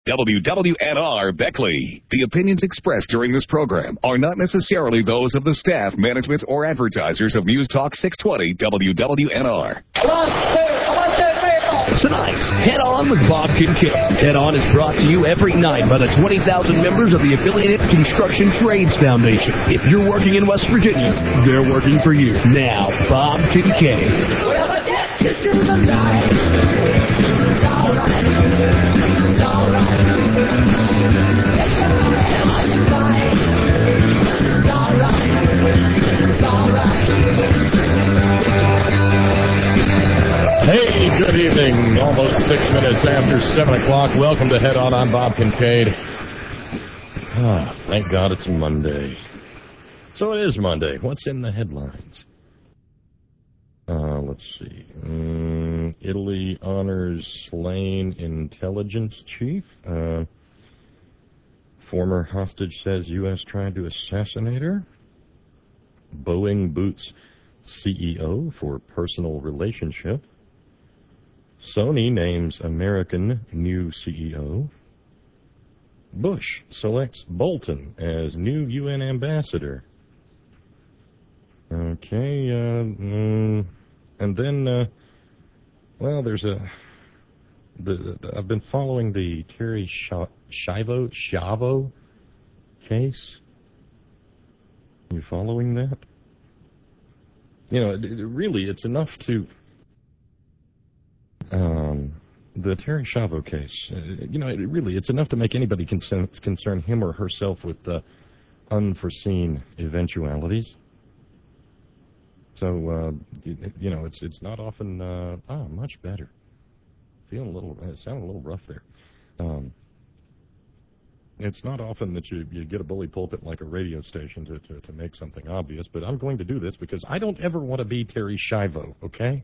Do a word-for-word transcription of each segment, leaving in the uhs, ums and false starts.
W W N R Beckley. The opinions expressed during this program are not necessarily those of the staff, management, or advertisers of News Talk six twenty W W N R. One, two, one, two, three, four. Tonight, Head On with Bob Kincaid. Head On is brought to you every night by the twenty thousand members of the affiliated Construction Trades Foundation. If you're working in West Virginia, they're working for you. Now, Bob Kincaid. Whatever gets you through the night, it's all right. It's all right. Hey, good evening. Almost six minutes after seven o'clock. Welcome to Head On. I'm Bob Kincaid. Ah, thank God it's Monday. So it is Monday. What's in the headlines? Uh, let's see. Mm, Italy honors slain intelligence chief. Uh, former hostage says U S tried to assassinate her. Boeing boots C E O for personal relationship. Sony names American new C E O. Bush selects Bolton as new U N ambassador. Okay, uh, mm, and then, uh, well, there's a, the, the I've been following the Terry Schiavo, Schiavo case. You following that? You know, it, it really, it's enough to, um, the Terry Schiavo case, uh, you know, it really, it's enough to make anybody concern, concern him or herself with uh, unforeseen eventualities. So, uh, you, you know, it's it's not often, uh, ah, much better. Feeling a little, it sounded a little rough there. Um, it's not often that you, you get a bully pulpit like a radio station to, to, to make something obvious, but I'm going to do this because I don't ever want to be Terry Schiavo, okay?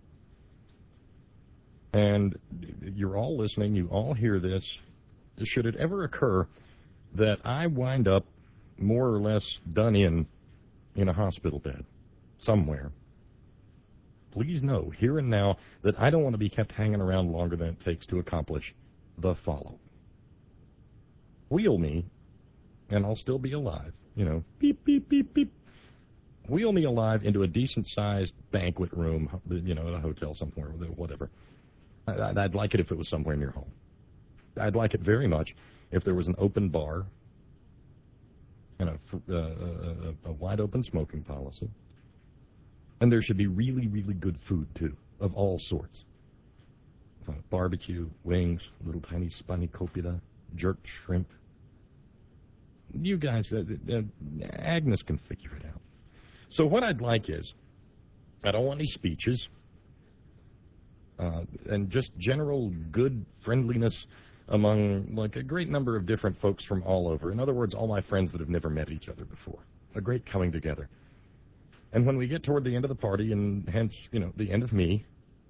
And you're all listening, you all hear this. Should it ever occur that I wind up more or less done in in a hospital bed somewhere, please know here and now that I don't want to be kept hanging around longer than it takes to accomplish the following. Wheel me, and I'll still be alive. You know, beep, beep, beep, beep. Wheel me alive into a decent-sized banquet room, you know, at a hotel somewhere, whatever. I'd like it if it was somewhere near home. I'd like it very much if there was an open bar and a, uh, a, a wide-open smoking policy. And there should be really, really good food, too, of all sorts. Uh, barbecue, wings, little tiny spanakopita, jerked shrimp. You guys, uh, uh, Agnes can figure it out. So what I'd like is, I don't want any speeches, uh, and just general good friendliness among, like, a great number of different folks from all over. In other words, all my friends that have never met each other before. A great coming together. And when we get toward the end of the party, and hence, you know, the end of me,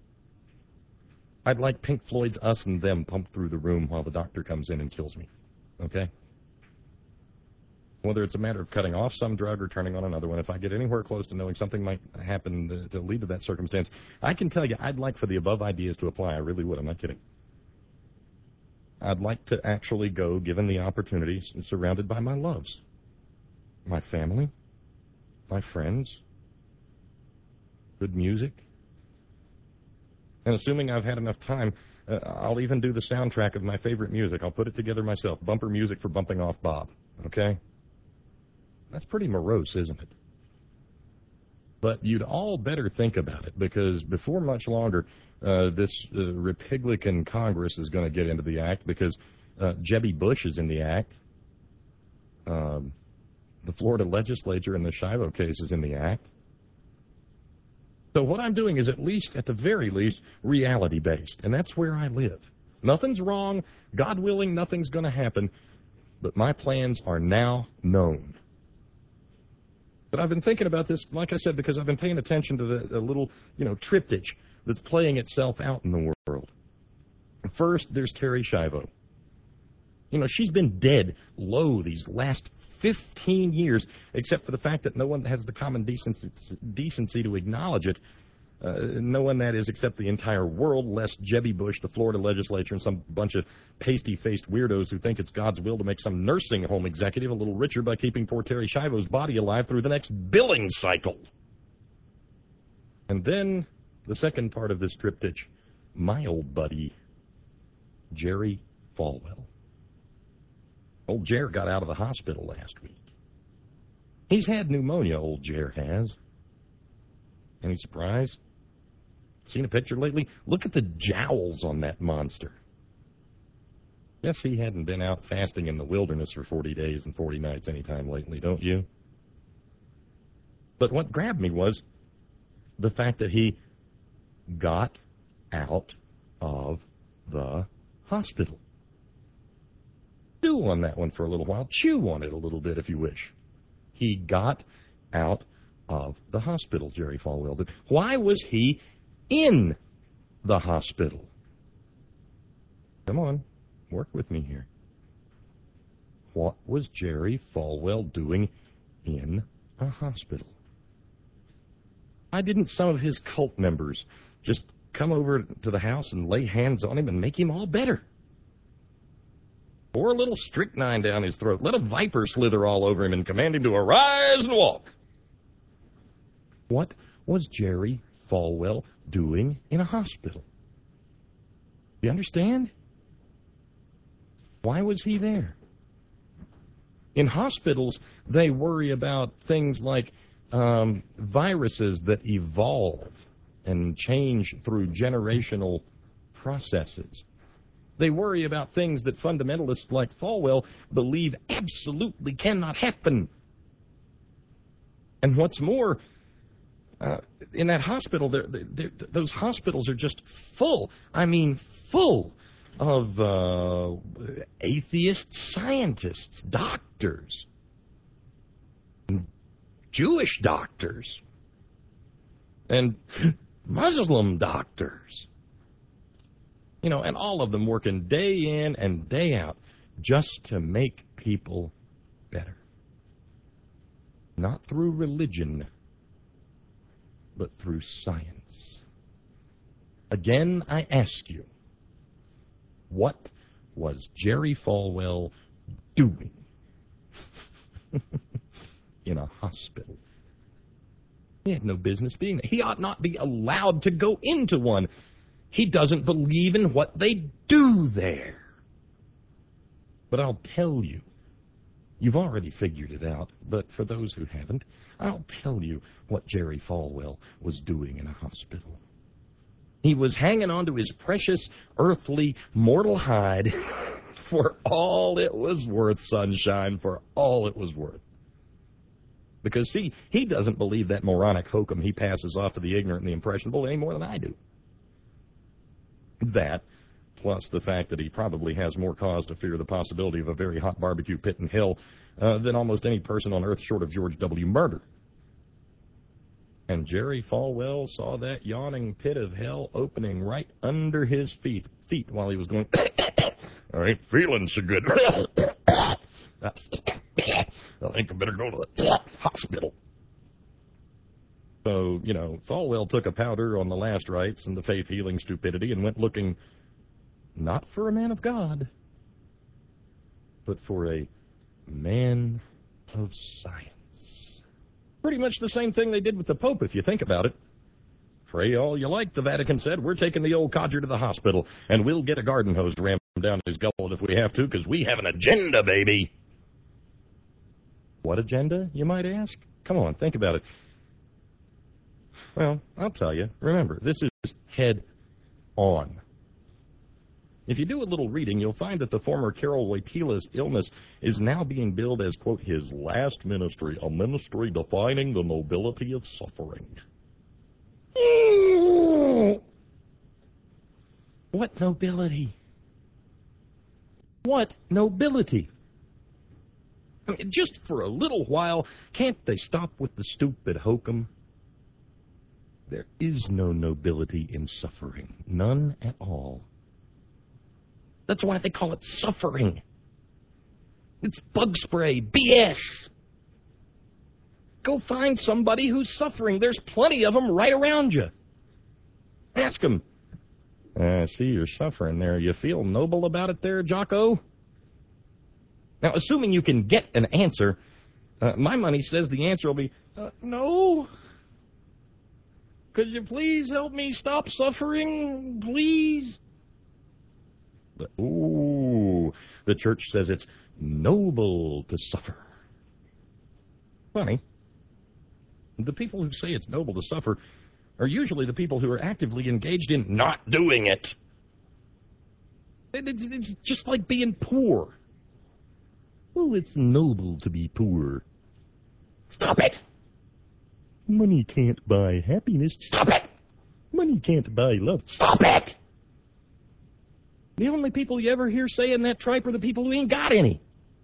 I'd like Pink Floyd's Us and Them pumped through the room while the doctor comes in and kills me. Okay? Whether it's a matter of cutting off some drug or turning on another one, if I get anywhere close to knowing something might happen to, to lead to that circumstance, I can tell you I'd like for the above ideas to apply. I really would. I'm not kidding. I'd like to actually go, given the opportunity, surrounded by my loves. My family, my friends, good music. And assuming I've had enough time, uh, I'll even do the soundtrack of my favorite music. I'll put it together myself. Bumper music for bumping off Bob. Okay? That's pretty morose, isn't it? But you'd all better think about it, because before much longer, uh, this uh, Republican Congress is going to get into the act, because uh, Jebby Bush is in the act. Um, the Florida legislature in the Schiavo case is in the act. So what I'm doing is at least, at the very least, reality-based, and that's where I live. Nothing's wrong. God willing, nothing's going to happen. But my plans are now known. But I've been thinking about this, like I said, because I've been paying attention to the, the little, you know, triptych that's playing itself out in the world. First, there's Terry Schiavo. You know, she's been dead low these last fifteen years, except for the fact that no one has the common decency, decency to acknowledge it. Uh, no one, that is, except the entire world, lest Jebby Bush, the Florida legislature, and some bunch of pasty-faced weirdos who think it's God's will to make some nursing home executive a little richer by keeping poor Terry Schiavo's body alive through the next billing cycle. And then the second part of this triptych, my old buddy, Jerry Falwell. Old Jer got out of the hospital last week. He's had pneumonia, old Jer has. Any surprise? Seen a picture lately? Look at the jowls on that monster. Guess he hadn't been out fasting in the wilderness for forty days and forty nights anytime lately, don't you? But what grabbed me was the fact that he got out of the hospital. Stew on that one for a little while. Chew on it a little bit if you wish. He got out of the hospital, Jerry Falwell did. Why was he in the hospital? Come on, work with me here. What was Jerry Falwell doing in a hospital? Why didn't some of his cult members just come over to the house and lay hands on him and make him all better? Pour a little strychnine down his throat. Let a viper slither all over him and command him to arise and walk. What was Jerry Falwell doing in a hospital? You understand? Why was he there? In hospitals, they worry about things like um, viruses that evolve and change through generational processes. They worry about things that fundamentalists like Falwell believe absolutely cannot happen. And what's more, uh, in that hospital, they're, they're, those hospitals are just full, I mean full, of uh, atheist scientists, doctors, Jewish doctors, and Muslim doctors. You know, and all of them working day in and day out just to make people better. Not through religion, but through science. Again, I ask you, what was Jerry Falwell doing in a hospital? He had no business being there. He ought not be allowed to go into one. He doesn't believe in what they do there. But I'll tell you, you've already figured it out, but for those who haven't, I'll tell you what Jerry Falwell was doing in a hospital. He was hanging on to his precious, earthly, mortal hide for all it was worth, sunshine, for all it was worth. Because, see, he doesn't believe that moronic hokum he passes off to the ignorant and the impressionable any more than I do. That, plus the fact that he probably has more cause to fear the possibility of a very hot barbecue pit in hell uh, than almost any person on earth short of George W. Murder. And Jerry Falwell saw that yawning pit of hell opening right under his feet, feet while he was going, I ain't feeling so good. I think I better go to the hospital. So, you know, Falwell took a powder on the last rites and the faith-healing stupidity and went looking not for a man of God, but for a man of science. Pretty much the same thing they did with the Pope, if you think about it. Pray all you like, the Vatican said. We're taking the old codger to the hospital, and we'll get a garden hose rammed down his gullet if we have to, because we have an agenda, baby. What agenda, you might ask? Come on, think about it. Well, I'll tell you. Remember, this is head on. If you do a little reading, you'll find that the former Carol Wojtyla's illness is now being billed as, quote, his last ministry, a ministry defining the nobility of suffering. What nobility? What nobility? I mean, just for a little while, can't they stop with the stupid hokum? There is no nobility in suffering. None at all. That's why they call it suffering. It's bug spray, B S. Go find somebody who's suffering. There's plenty of them right around you. Ask them. I uh, see you're suffering there. You feel noble about it there, Jocko? Now, assuming you can get an answer, uh, my money says the answer will be, uh, no. Could you please help me stop suffering, please? But, ooh, the church says it's noble to suffer. Funny. The people who say it's noble to suffer are usually the people who are actively engaged in not doing it. It's just like being poor. Well, it's noble to be poor. Stop it! Money can't buy happiness. Stop it! Money can't buy love. Stop it! The only people you ever hear saying that tripe are the people who ain't got any.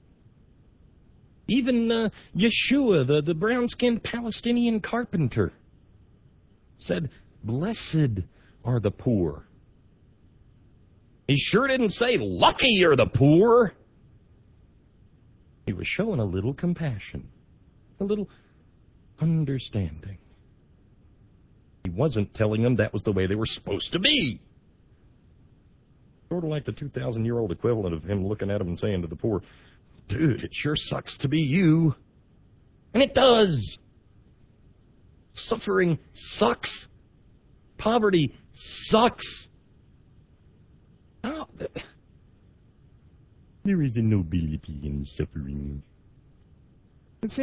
Even uh, Yeshua, the, the brown-skinned Palestinian carpenter, said, blessed are the poor. He sure didn't say, lucky are the poor. He was showing a little compassion, a little understanding. He wasn't telling them that was the way they were supposed to be. Sort of like the two thousand year old equivalent of him looking at them and saying to the poor, dude, it sure sucks to be you. And it does. Suffering sucks. Poverty sucks. Oh, there is a nobility in suffering. It's,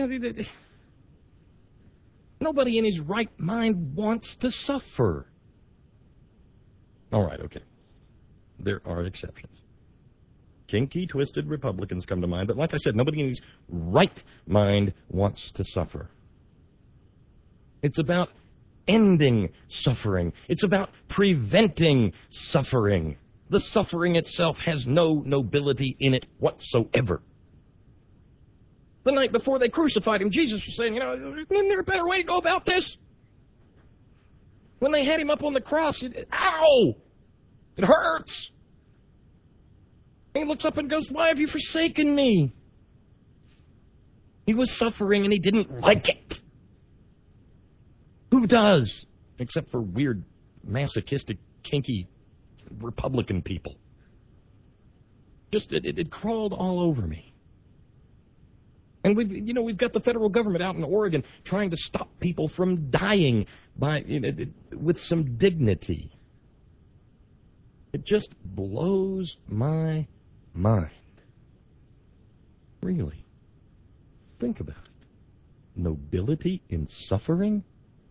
nobody in his right mind wants to suffer. All right, okay. There are exceptions. Kinky, twisted Republicans come to mind, but like I said, nobody in his right mind wants to suffer. It's about ending suffering. It's about preventing suffering. The suffering itself has no nobility in it whatsoever. The night before they crucified him, Jesus was saying, you know, isn't there a better way to go about this? When they had him up on the cross, it, ow! It hurts! And he looks up and goes, why have you forsaken me? He was suffering and he didn't like it. Who does? Except for weird, masochistic, kinky Republican people. Just, it, it, it crawled all over me. And we've, you know, we've got the federal government out in Oregon trying to stop people from dying by, you know, with some dignity. It just blows my mind. Really. Think about it. Nobility in suffering?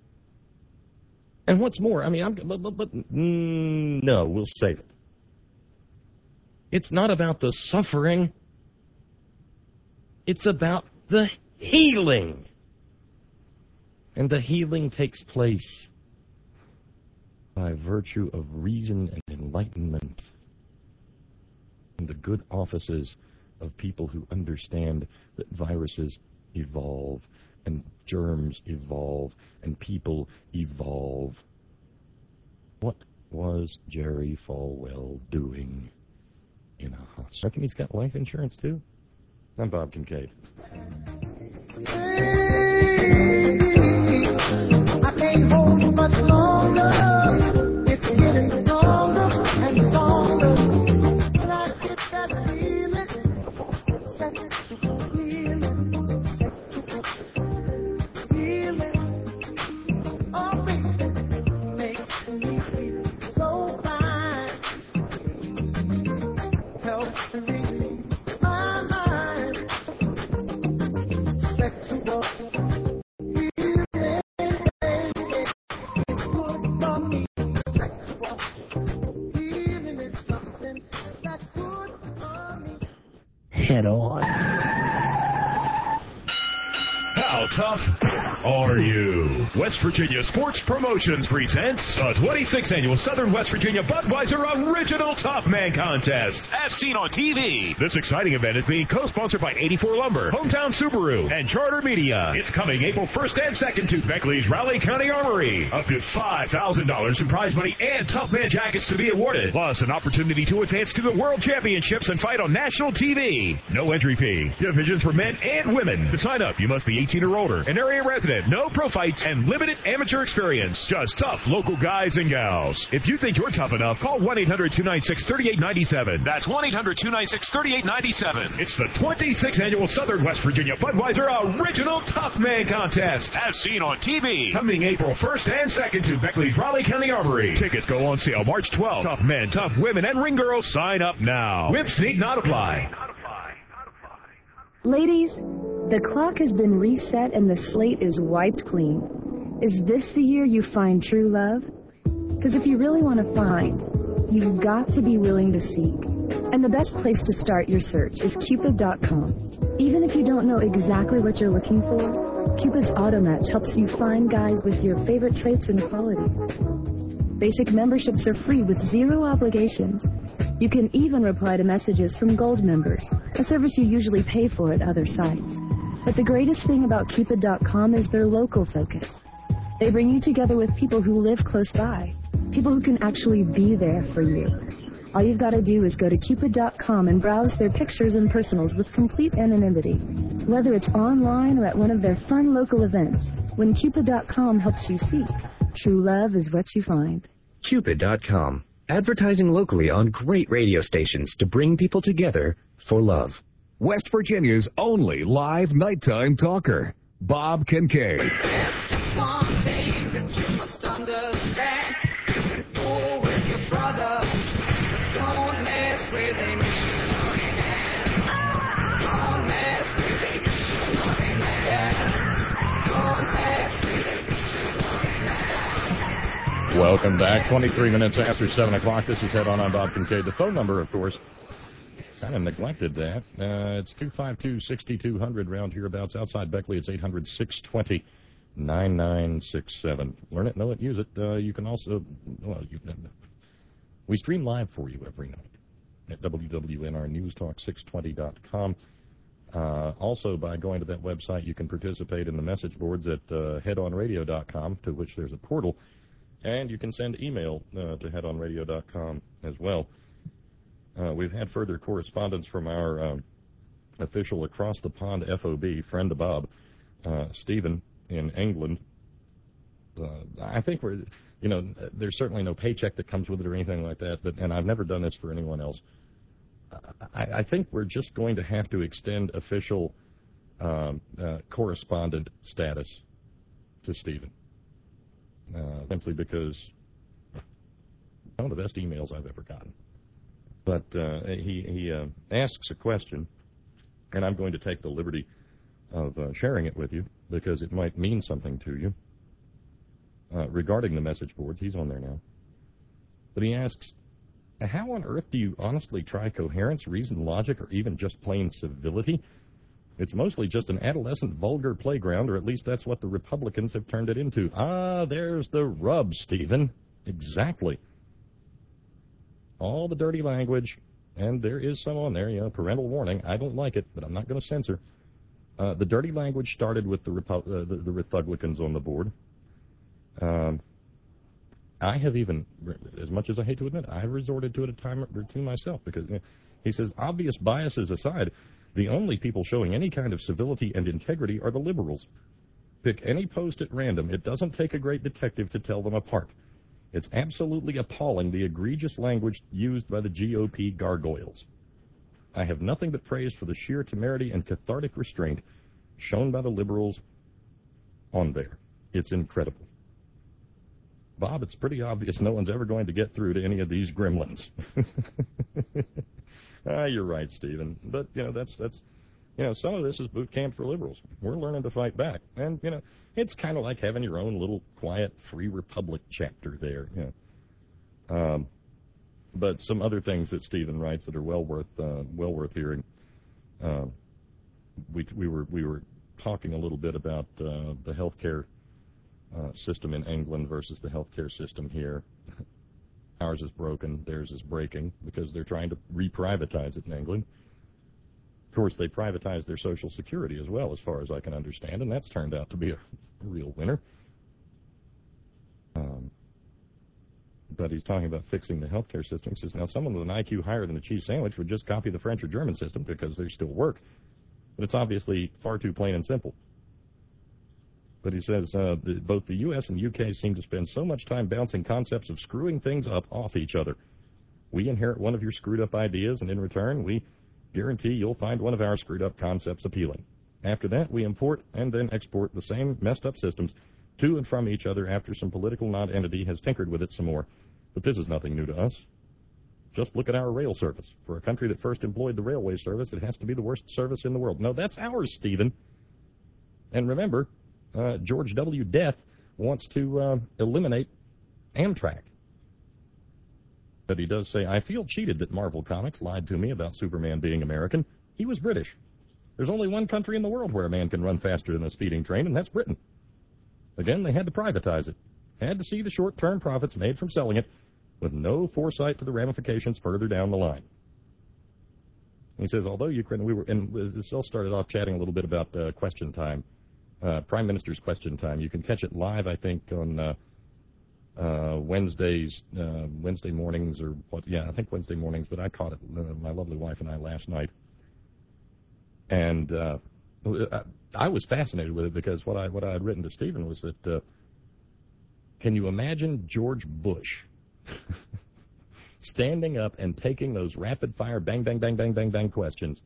And what's more, I mean, I'm, but, but, but mm, no, we'll save it. It's not about the suffering. It's about the healing. And the healing takes place by virtue of reason and enlightenment in the good offices of people who understand that viruses evolve and germs evolve and people evolve. What was Jerry Falwell doing in a hospital? Reckon he's got life insurance too? I'm Bob Kincaid. I can't hold you much longer. It's getting stronger and stronger. And I get that feeling, sexual feeling, sexual feeling. Oh, baby, makes me feel so fine. Helps to relieve my mind. Sexual head on. How tough are you? West Virginia Sports Promotions presents the twenty-sixth Annual Southern West Virginia Budweiser Original Tough Man Contest, as seen on T V. This exciting event is being co-sponsored by eighty-four Lumber, Hometown Subaru, and Charter Media. It's coming April first and second to Beckley's Raleigh County Armory. Up to five thousand dollars in prize money and Tough Man jackets to be awarded. Plus, an opportunity to advance to the World Championships and fight on national T V. No entry fee. Divisions for men and women. To sign up, you must be eighteen eighteen or older. An area resident, no pro fights, and limited amateur experience. Just tough local guys and gals. If you think you're tough enough, call one eight hundred two nine six three eight nine seven. That's one eight hundred two nine six three eight nine seven. It's the twenty-sixth Annual Southern West Virginia Budweiser Original Tough Man Contest, as seen on T V. Coming April first and second to Beckley's Raleigh County Armory. Tickets go on sale March twelfth. Tough men, tough women, and ring girls, sign up now. Whips need not apply. Ladies, the clock has been reset and the slate is wiped clean. Is this the year you find true love? Because if you really want to find, you've got to be willing to seek. And the best place to start your search is Cupid dot com. Even if you don't know exactly what you're looking for, Cupid's Auto Match helps you find guys with your favorite traits and qualities. Basic memberships are free with zero obligations. You can even reply to messages from Gold members, a service you usually pay for at other sites. But the greatest thing about Cupid dot com is their local focus. They bring you together with people who live close by, people who can actually be there for you. All you've got to do is go to Cupid dot com and browse their pictures and personals with complete anonymity. Whether it's online or at one of their fun local events, when Cupid dot com helps you seek, true love is what you find. Cupid dot com. Advertising locally on great radio stations to bring people together for love. West Virginia's only live nighttime talker, Bob Kincaid. Just one thing that you must understand. Go with your brother. Don't mess with a missionary man. Don't mess with a missionary man. Don't mess with a missionary man. Welcome back. twenty-three minutes after seven o'clock. This is Head On. I'm Bob Kincaid. The phone number, of course, kind of neglected that. Uh, it's two five two, six two zero zero round hereabouts. Outside Beckley, it's eight hundred, six two zero, nine nine six seven. Learn it, know it, use it. Uh, you can also, well, you can, we stream live for you every night at W W N R News Talk six twenty dot com. Uh, also, by going to that website, you can participate in the message boards at uh, head on radio dot com, to which there's a portal. And you can send email uh, to head on radio dot com as well. Uh, we've had further correspondence from our uh, official across the pond F O B, friend of Bob, uh, Stephen in England. Uh, I think we're, you know, there's certainly no paycheck that comes with it or anything like that, but, and I've never done this for anyone else. I, I think we're just going to have to extend official um, uh, correspondent status to Stephen. Uh, simply because one of the best emails I've ever gotten. But uh, he, he uh, asks a question, and I'm going to take the liberty of uh, sharing it with you because it might mean something to you uh, regarding the message boards. He's on there now. But he asks, how on earth do you honestly try coherence, reason, logic, or even just plain civility? It's mostly just an adolescent, vulgar playground, or at least that's what the Republicans have turned it into. Ah, there's the rub, Stephen. Exactly. All the dirty language, and there is some on there, you know, parental warning. I don't like it, but I'm not going to censor. Uh, the dirty language started with the, Repu- uh, the, the Republicans on the board. Um, I have even, as much as I hate to admit, I have resorted to it a time or two myself, because you know, he says, obvious biases aside, the only people showing any kind of civility and integrity are the liberals. Pick any post at random. It doesn't take a great detective to tell them apart. It's absolutely appalling, the egregious language used by the G O P gargoyles. I have nothing but praise for the sheer temerity and cathartic restraint shown by the liberals on there. It's incredible. Bob, it's pretty obvious no one's ever going to get through to any of these gremlins. Ah, you're right, Stephen. But, you know, that's, that's, you know, some of this is boot camp for liberals. We're learning to fight back. And, you know, it's kind of like having your own little quiet free republic chapter there, you know. Um, but some other things that Stephen writes that are well worth, uh, well worth hearing. Uh, we, we were, we were talking a little bit about, uh, the healthcare, uh, system in England versus the healthcare system here. Ours is broken, theirs is breaking, because they're trying to re-privatize it in England. Of course, they privatized their Social Security as well, as far as I can understand, and that's turned out to be a real winner. Um, but he's talking about fixing the healthcare system. He says, now, someone with an I Q higher than a cheese sandwich would just copy the French or German system because they still work. But it's obviously far too plain and simple. But he says uh, the, both the U S and U K seem to spend so much time bouncing concepts of screwing things up off each other. We inherit one of your screwed-up ideas, and in return, we guarantee you'll find one of our screwed-up concepts appealing. After that, we import and then export the same messed-up systems to and from each other after some political non-entity has tinkered with it some more. But this is nothing new to us. Just look at our rail service. For a country that first employed the railway service, it has to be the worst service in the world. No, that's ours, Stephen. And remember, uh, George W. Death wants to uh, eliminate Amtrak. But he does say, I feel cheated that Marvel Comics lied to me about Superman being American. He was British. There's only one country in the world where a man can run faster than a speeding train, and that's Britain. Again, they had to privatize it. Had to see the short-term profits made from selling it, with no foresight to the ramifications further down the line. He says, although Ukraine, we were, and this all started off chatting a little bit about uh, question time, uh, Prime Minister's question time. You can catch it live, I think, on uh, uh, Wednesdays, uh, Wednesday mornings, or what? Yeah, I think Wednesday mornings. But I caught it, uh, my lovely wife and I, last night, and uh, I, I was fascinated with it because what I what I had written to Stephen was that, uh, can you imagine George Bush standing up and taking those rapid-fire bang, bang, bang, bang, bang, bang questions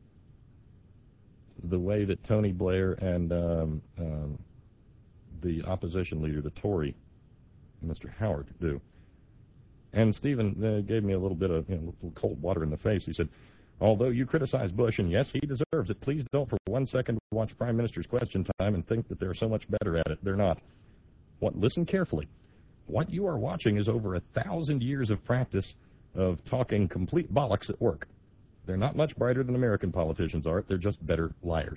the way that Tony Blair and um, um, the opposition leader, the Tory, Mister Howard, do? And Stephen uh, gave me a little bit of you know, a little cold water in the face. He said, although you criticize Bush, and yes, he deserves it, please don't for one second watch Prime Minister's Question Time and think that they're so much better at it. They're not. What? Listen carefully. What you are watching is over a thousand years of practice of talking complete bollocks at work. They're not much brighter than American politicians are. They're just better liars.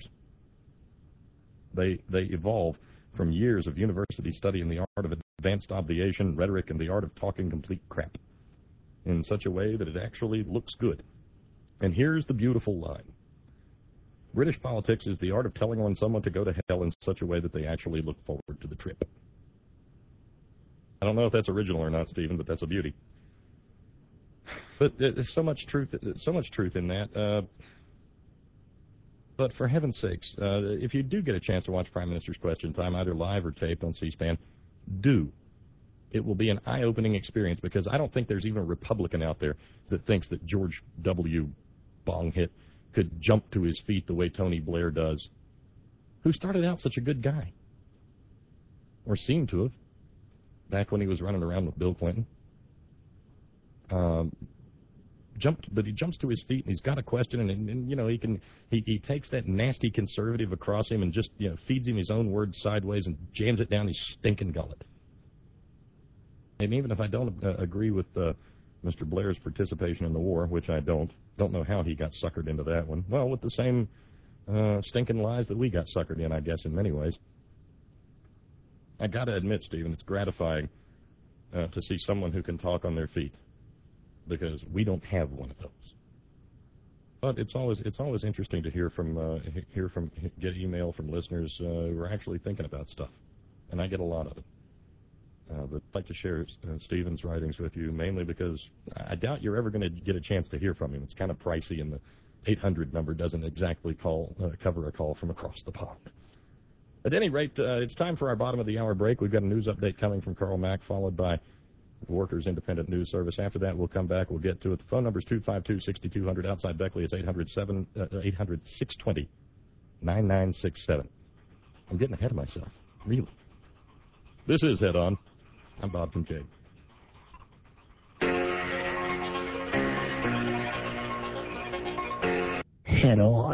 They they evolve from years of university study in the art of advanced obviation, rhetoric, and the art of talking complete crap in such a way that it actually looks good. And here's the beautiful line. British politics is the art of telling on someone to go to hell in such a way that they actually look forward to the trip. I don't know if that's original or not, Stephen, but that's a beauty. But there's so much truth, so much truth in that. Uh, but for heaven's sakes, uh, if you do get a chance to watch Prime Minister's Question Time, either live or taped on C-SPAN, do. It will be an eye-opening experience because I don't think there's even a Republican out there that thinks that George W. Bonghit could jump to his feet the way Tony Blair does, who started out such a good guy, or seemed to have, back when he was running around with Bill Clinton. Um, jumped, but he jumps to his feet and he's got a question, and, and, and you know he can he, he takes that nasty conservative across him and just you know feeds him his own words sideways and jams it down his stinking gullet. And even if I don't uh, agree with uh, Mister Blair's participation in the war, which I don't, don't know how he got suckered into that one. Well, with the same uh, stinking lies that we got suckered in, I guess, in many ways. I got to admit, Stephen, it's gratifying uh, to see someone who can talk on their feet, because we don't have one of those. But it's always it's always interesting to hear from uh, hear from get email from listeners uh, who are actually thinking about stuff, and I get a lot of it. Uh, but I'd like to share uh, Stephen's writings with you, mainly because I doubt you're ever going to get a chance to hear from him. It's kind of pricey, and the eight hundred number doesn't exactly call uh, cover a call from across the pond. At any rate, uh, it's time for our bottom of the hour break. We've got a news update coming from Carl Mack, followed by Workers Independent News Service. After that, we'll come back. We'll get to it. The phone number is two five two, six two zero zero. Outside Beckley, it's eight hundred, six two zero, nine nine six seven. I'm getting ahead of myself. Really. This is Head On. I'm Bob Kincaid. Head On.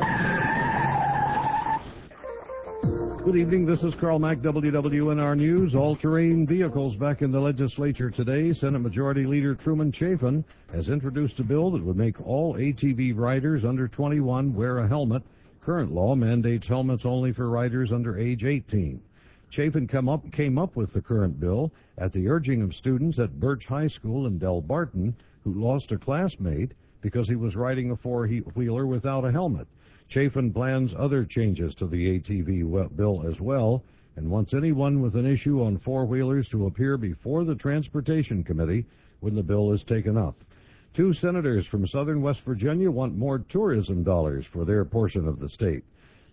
Good evening. This is Carl Mack, W W N R News. All-terrain vehicles back in the legislature today. Senate Majority Leader Truman Chafin has introduced a bill that would make all A T V riders under twenty-one wear a helmet. Current law mandates helmets only for riders under age eighteen. Chafin come up, came up with the current bill at the urging of students at Birch High School in Del Barton who lost a classmate because he was riding a four-wheeler without a helmet. Chafin plans other changes to the A T V bill as well, and wants anyone with an issue on four-wheelers to appear before the Transportation Committee when the bill is taken up. Two senators from southern West Virginia want more tourism dollars for their portion of the state.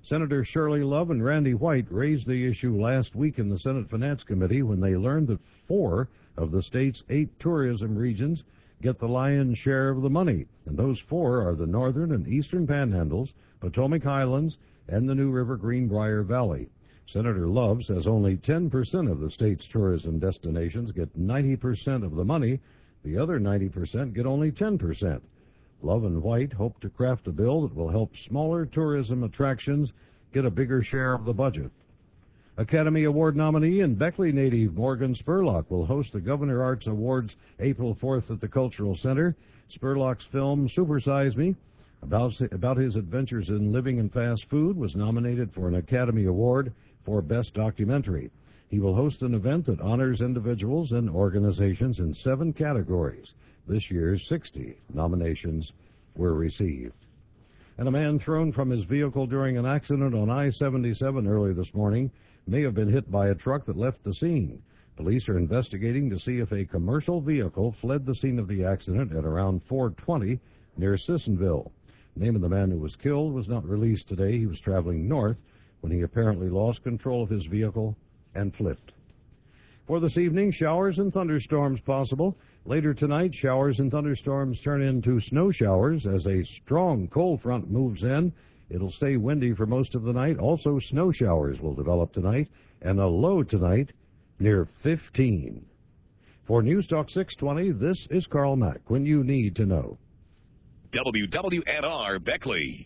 Senator Shirley Love and Randy White raised the issue last week in the Senate Finance Committee when they learned that four of the state's eight tourism regions get the lion's share of the money. And those four are the northern and eastern panhandles, Potomac Highlands, and the New River Greenbrier Valley. Senator Love says only ten percent of the state's tourism destinations get ninety percent of the money. The other ninety percent get only ten percent. Love and White hope to craft a bill that will help smaller tourism attractions get a bigger share of the budget. Academy Award nominee and Beckley native Morgan Spurlock will host the Governor Arts Awards April fourth at the Cultural Center. Spurlock's film Super Size Me, about, about his adventures in living in fast food, was nominated for an Academy Award for Best Documentary. He will host an event that honors individuals and organizations in seven categories. This year's sixty nominations were received. And a man thrown from his vehicle during an accident on I seventy-seven early this morning may have been hit by a truck that left the scene. Police are investigating to see if a commercial vehicle fled the scene of the accident at around four twenty near Sissonville. The name of the man who was killed was not released today. He was traveling north when he apparently lost control of his vehicle and flipped. For this evening, showers and thunderstorms possible. Later tonight, showers and thunderstorms turn into snow showers as a strong cold front moves in. It'll stay windy for most of the night. Also, snow showers will develop tonight, and a low tonight near fifteen. For News Talk six twenty, this is Carl Mack, when you need to know. W W N R Beckley.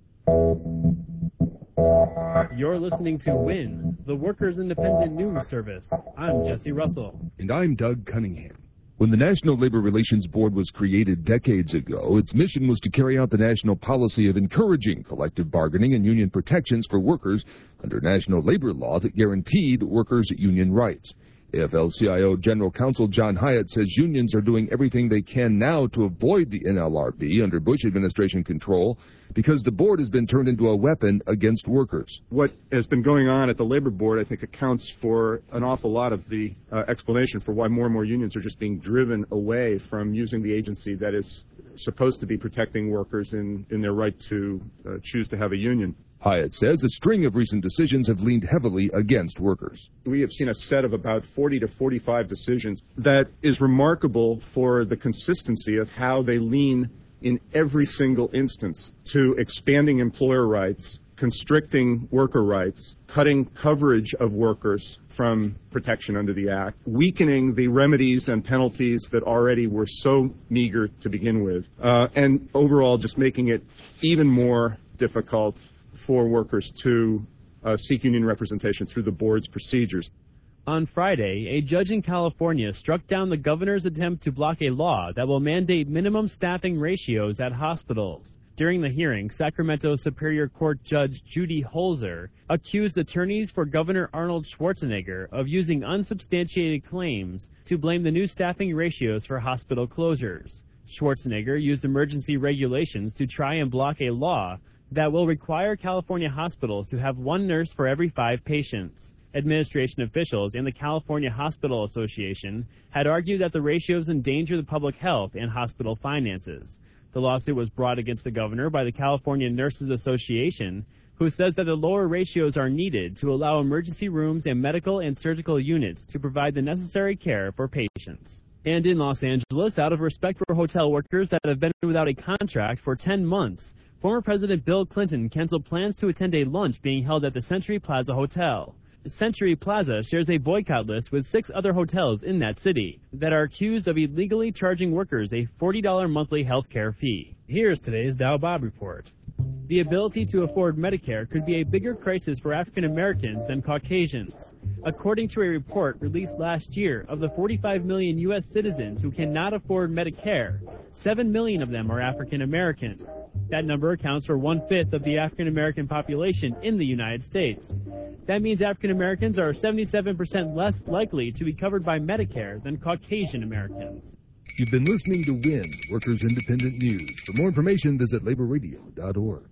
You're listening to WIN, the Workers' Independent News Service. I'm Jesse Russell. And I'm Doug Cunningham. When the National Labor Relations Board was created decades ago, its mission was to carry out the national policy of encouraging collective bargaining and union protections for workers under national labor law that guaranteed workers' union rights. A F L C I O General Counsel John Hyatt says unions are doing everything they can now to avoid the N L R B under Bush administration control because the board has been turned into a weapon against workers. What has been going on at the Labor Board, I think, accounts for an awful lot of the uh, explanation for why more and more unions are just being driven away from using the agency that is supposed to be protecting workers in, in their right to uh, choose to have a union. Hyatt says a string of recent decisions have leaned heavily against workers. We have seen a set of about forty to forty-five decisions that is remarkable for the consistency of how they lean in every single instance to expanding employer rights, constricting worker rights, cutting coverage of workers from protection under the Act, weakening the remedies and penalties that already were so meager to begin with, uh, and overall just making it even more difficult for workers to uh, seek union representation through the board's procedures. On Friday, a judge in California struck down the governor's attempt to block a law that will mandate minimum staffing ratios at hospitals. During the hearing, Sacramento Superior Court Judge Judy Holzer accused attorneys for Governor Arnold Schwarzenegger of using unsubstantiated claims to blame the new staffing ratios for hospital closures. Schwarzenegger used emergency regulations to try and block a law that will require California hospitals to have one nurse for every five patients. Administration officials and the California Hospital Association had argued that the ratios endanger the public health and hospital finances. The lawsuit was brought against the governor by the California Nurses Association, who says that the lower ratios are needed to allow emergency rooms and medical and surgical units to provide the necessary care for patients. And in Los Angeles, out of respect for hotel workers that have been without a contract for ten months, former President Bill Clinton canceled plans to attend a lunch being held at the Century Plaza Hotel. Century Plaza shares a boycott list with six other hotels in that city that are accused of illegally charging workers a forty dollars monthly health care fee. Here's today's Dow Bob report. The ability to afford Medicare could be a bigger crisis for African Americans than Caucasians. According to a report released last year, of the forty-five million U S citizens who cannot afford Medicare, seven million of them are African American. That number accounts for one-fifth of the African American population in the United States. That means African Americans are seventy-seven percent less likely to be covered by Medicare than Caucasian Americans. You've been listening to WIN, Workers' Independent News. For more information, visit labor radio dot org.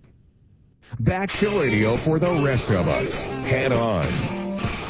Back to radio for the rest of us. Head on.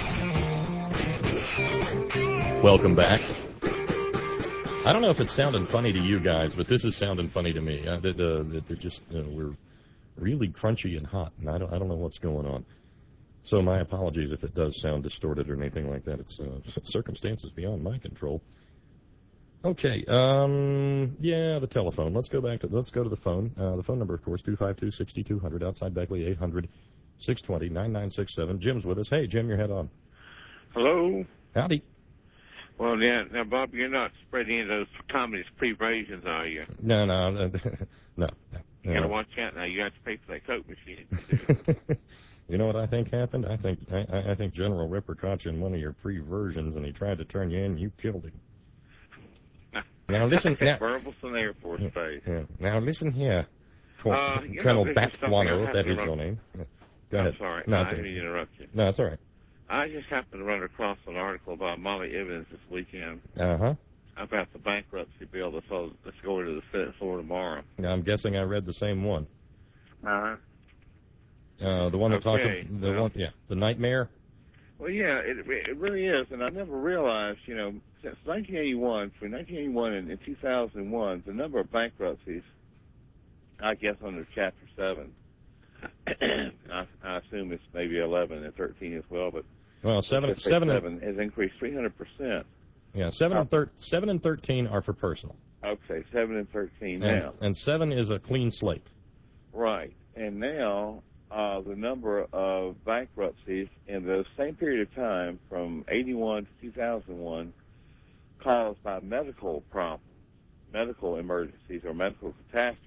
Welcome back. I don't know if it's sounding funny to you guys, but this is sounding funny to me. Uh, the, the, the, just, you know, we're really crunchy and hot, and I don't, I don't know what's going on. So my apologies if it does sound distorted or anything like that. It's uh, circumstances beyond my control. Okay, um, yeah, the telephone. Let's go back to, let's go to the phone. Uh, the phone number, of course, two five two, six two zero zero, outside Beckley, eight hundred, six two zero, nine nine six seven. Jim's with us. Hey, Jim, your head on. Hello. Howdy. Well, yeah, now, Bob, you're not spreading any of those communist pre-raisins, are you? No, no, no, no. You gotta watch out now. You have to pay for that Coke machine. You know what I think happened? I think I, I think General Ripper caught you in one of your pre-versions, and he tried to turn you in, and you killed him. Now listen, now, Burleson Air Force Base. Yeah. Now listen here, Col Uh, Colonel know, Batwano, that is your name. Go ahead. I'm sorry, No, I it's didn't okay. mean to interrupt you. No, it's all right. I just happened to run across an article about Molly Evans this weekend Uh huh. about the bankruptcy bill that's all, that's going to the Senate floor tomorrow. Now I'm guessing I read the same one. Uh-huh. Uh, the one that talked Okay, about, the well. one, yeah, the nightmare. Well, yeah, it, it really is, and I never realized, you know, since nineteen eighty-one, between nineteen eighty-one and, and two thousand one, the number of bankruptcies, I guess under Chapter seven, I, I assume it's maybe eleven and thirteen as well, but Well, seven, let's just say seven, seven has increased three hundred percent. yeah, seven and thir seven and thirteen are for personal. Okay, seven and thirteen And, now. and seven is a clean slate. Right, and now uh, the number of bankruptcies in the same period of time, from eighty-one to two thousand one, caused by medical problems, medical emergencies, or medical catastrophes,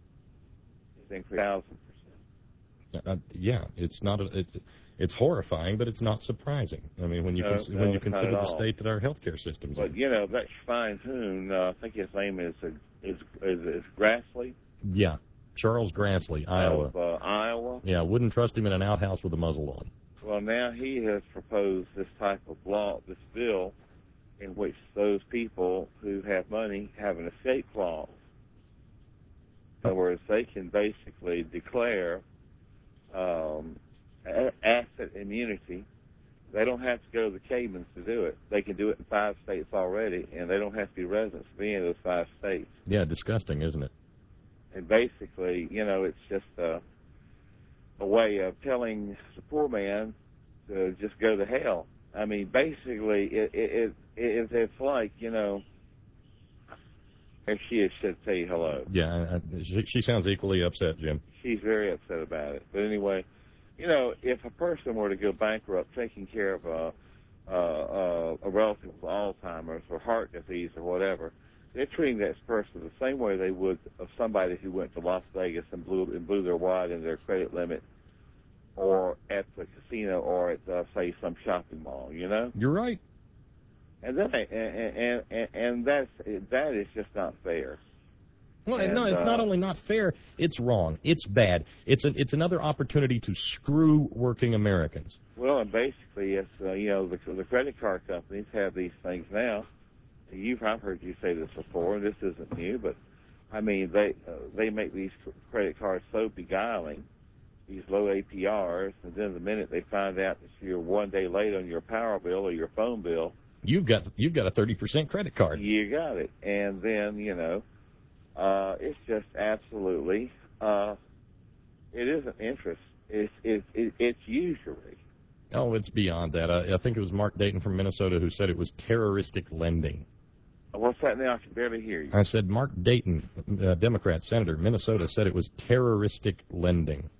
has increased one thousand percent. Uh, yeah, it's not a, it's it's horrifying, but it's not surprising. I mean, when you No, cons no, when you not at consider the all. state that our healthcare system's But in. you know that fine-tune, uh, I think his name is uh, is is, is Grassley Yeah, Charles Grassley, Iowa. of uh, Iowa. Yeah, wouldn't trust him in an outhouse with a muzzle on. Well, now he has proposed this type of law, this bill, in which those people who have money have an escape clause. In other words, they can basically declare um, a- asset immunity. They don't have to go to the Caymans to do it. They can do it in five states already, and they don't have to be residents of any of those five states. Yeah, disgusting, isn't it? And basically, you know, it's just a, a way of telling the poor man to just go to hell. I mean, basically, it, it, it, it it's like, you know, there she is, should say hello. Yeah, I, I, she, she sounds equally upset, Jim. She's very upset about it. But anyway, you know, if a person were to go bankrupt taking care of a, a, a, a relative with Alzheimer's or heart disease or whatever, they're treating that person the same way they would of somebody who went to Las Vegas and blew and blew their wad in their credit limit, or at the casino, or at uh, say some shopping mall. You know. You're right. And then and and and, and that's that is just not fair. Well, And, no, it's uh, not only not fair, it's wrong. It's bad. It's an, it's another opportunity to screw working Americans. Well, and basically, it's uh, you know the the credit card companies have these things now. You've I've heard you say this before, and this isn't new, but I mean they uh, they make these credit cards so beguiling, these low A P Rs, and then the minute they find out that you're one day late on your power bill or your phone bill, You've got you've got a thirty percent credit card. you got it. And then you know, uh, it's just absolutely uh, it isn't interest. It's it's it, it's usury. Oh, it's beyond that. I, I think it was Mark Dayton from Minnesota who said it was terroristic lending. What's that now? I can barely hear you. I said Mark Dayton, uh, Democrat senator, Minnesota, said it was terroristic lending.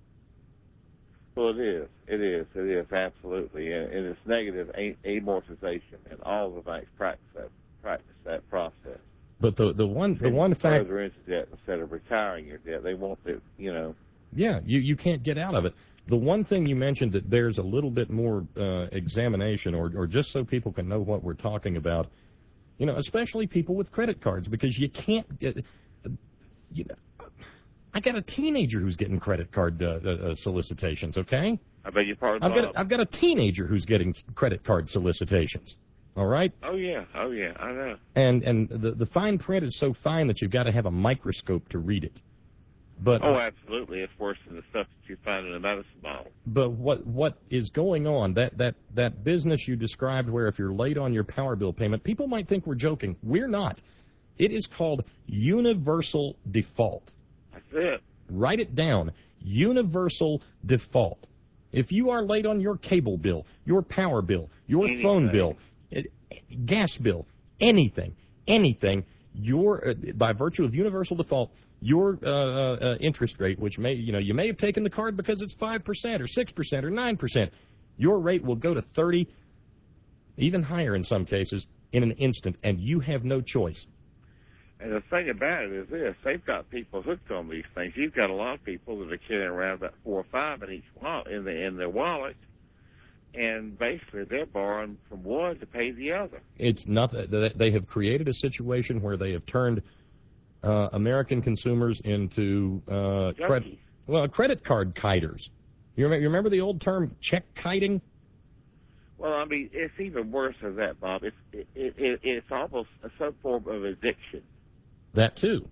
Well, it is. It is. It is absolutely, and, and it's negative a- amortization, and all the banks practice that practice that process. But the the one the And one fact, further into debt instead of retiring your debt, they want it. You know. yeah, you you can't get out of it. The one thing you mentioned that bears a little bit more uh, examination, or or just so people can know what we're talking about, you know, especially people with credit cards, because you can't get, you know. I got a teenager who's getting credit card uh, uh, solicitations, okay? I beg your pardon, I've got, Bob? a, I've got a teenager who's getting credit card solicitations, all right? Oh, yeah. Oh, yeah. I know. And and the, the fine print is so fine that you've got to have a microscope to read it. But Oh, absolutely. It's worse than the stuff that you find in a medicine bottle. But what what is going on, that, that, that business you described where if you're late on your power bill payment, people might think we're joking. We're not. It is called universal default. That's it. Write it down. universal default. If you are late on your cable bill, your power bill, your Anything. phone bill, gas bill, anything, anything, your uh, by virtue of universal default, your uh, uh, interest rate, which may you know you may have taken the card because it's five percent or six percent or nine percent, your rate will go to thirty, even higher in some cases, in an instant, and you have no choice. And the thing about it is this, they've got people hooked on these things. You've got a lot of people that are carrying around about four or five in each wallet, in, the, in their wallet, and basically they're borrowing from one to pay the other. It's not that they have created a situation where they have turned uh, American consumers into uh, credit, well, credit card kiters. You remember, you remember the old term check kiting? Well, I mean, it's even worse than that, Bob. It's it, it, it's almost some form of addiction. That, too.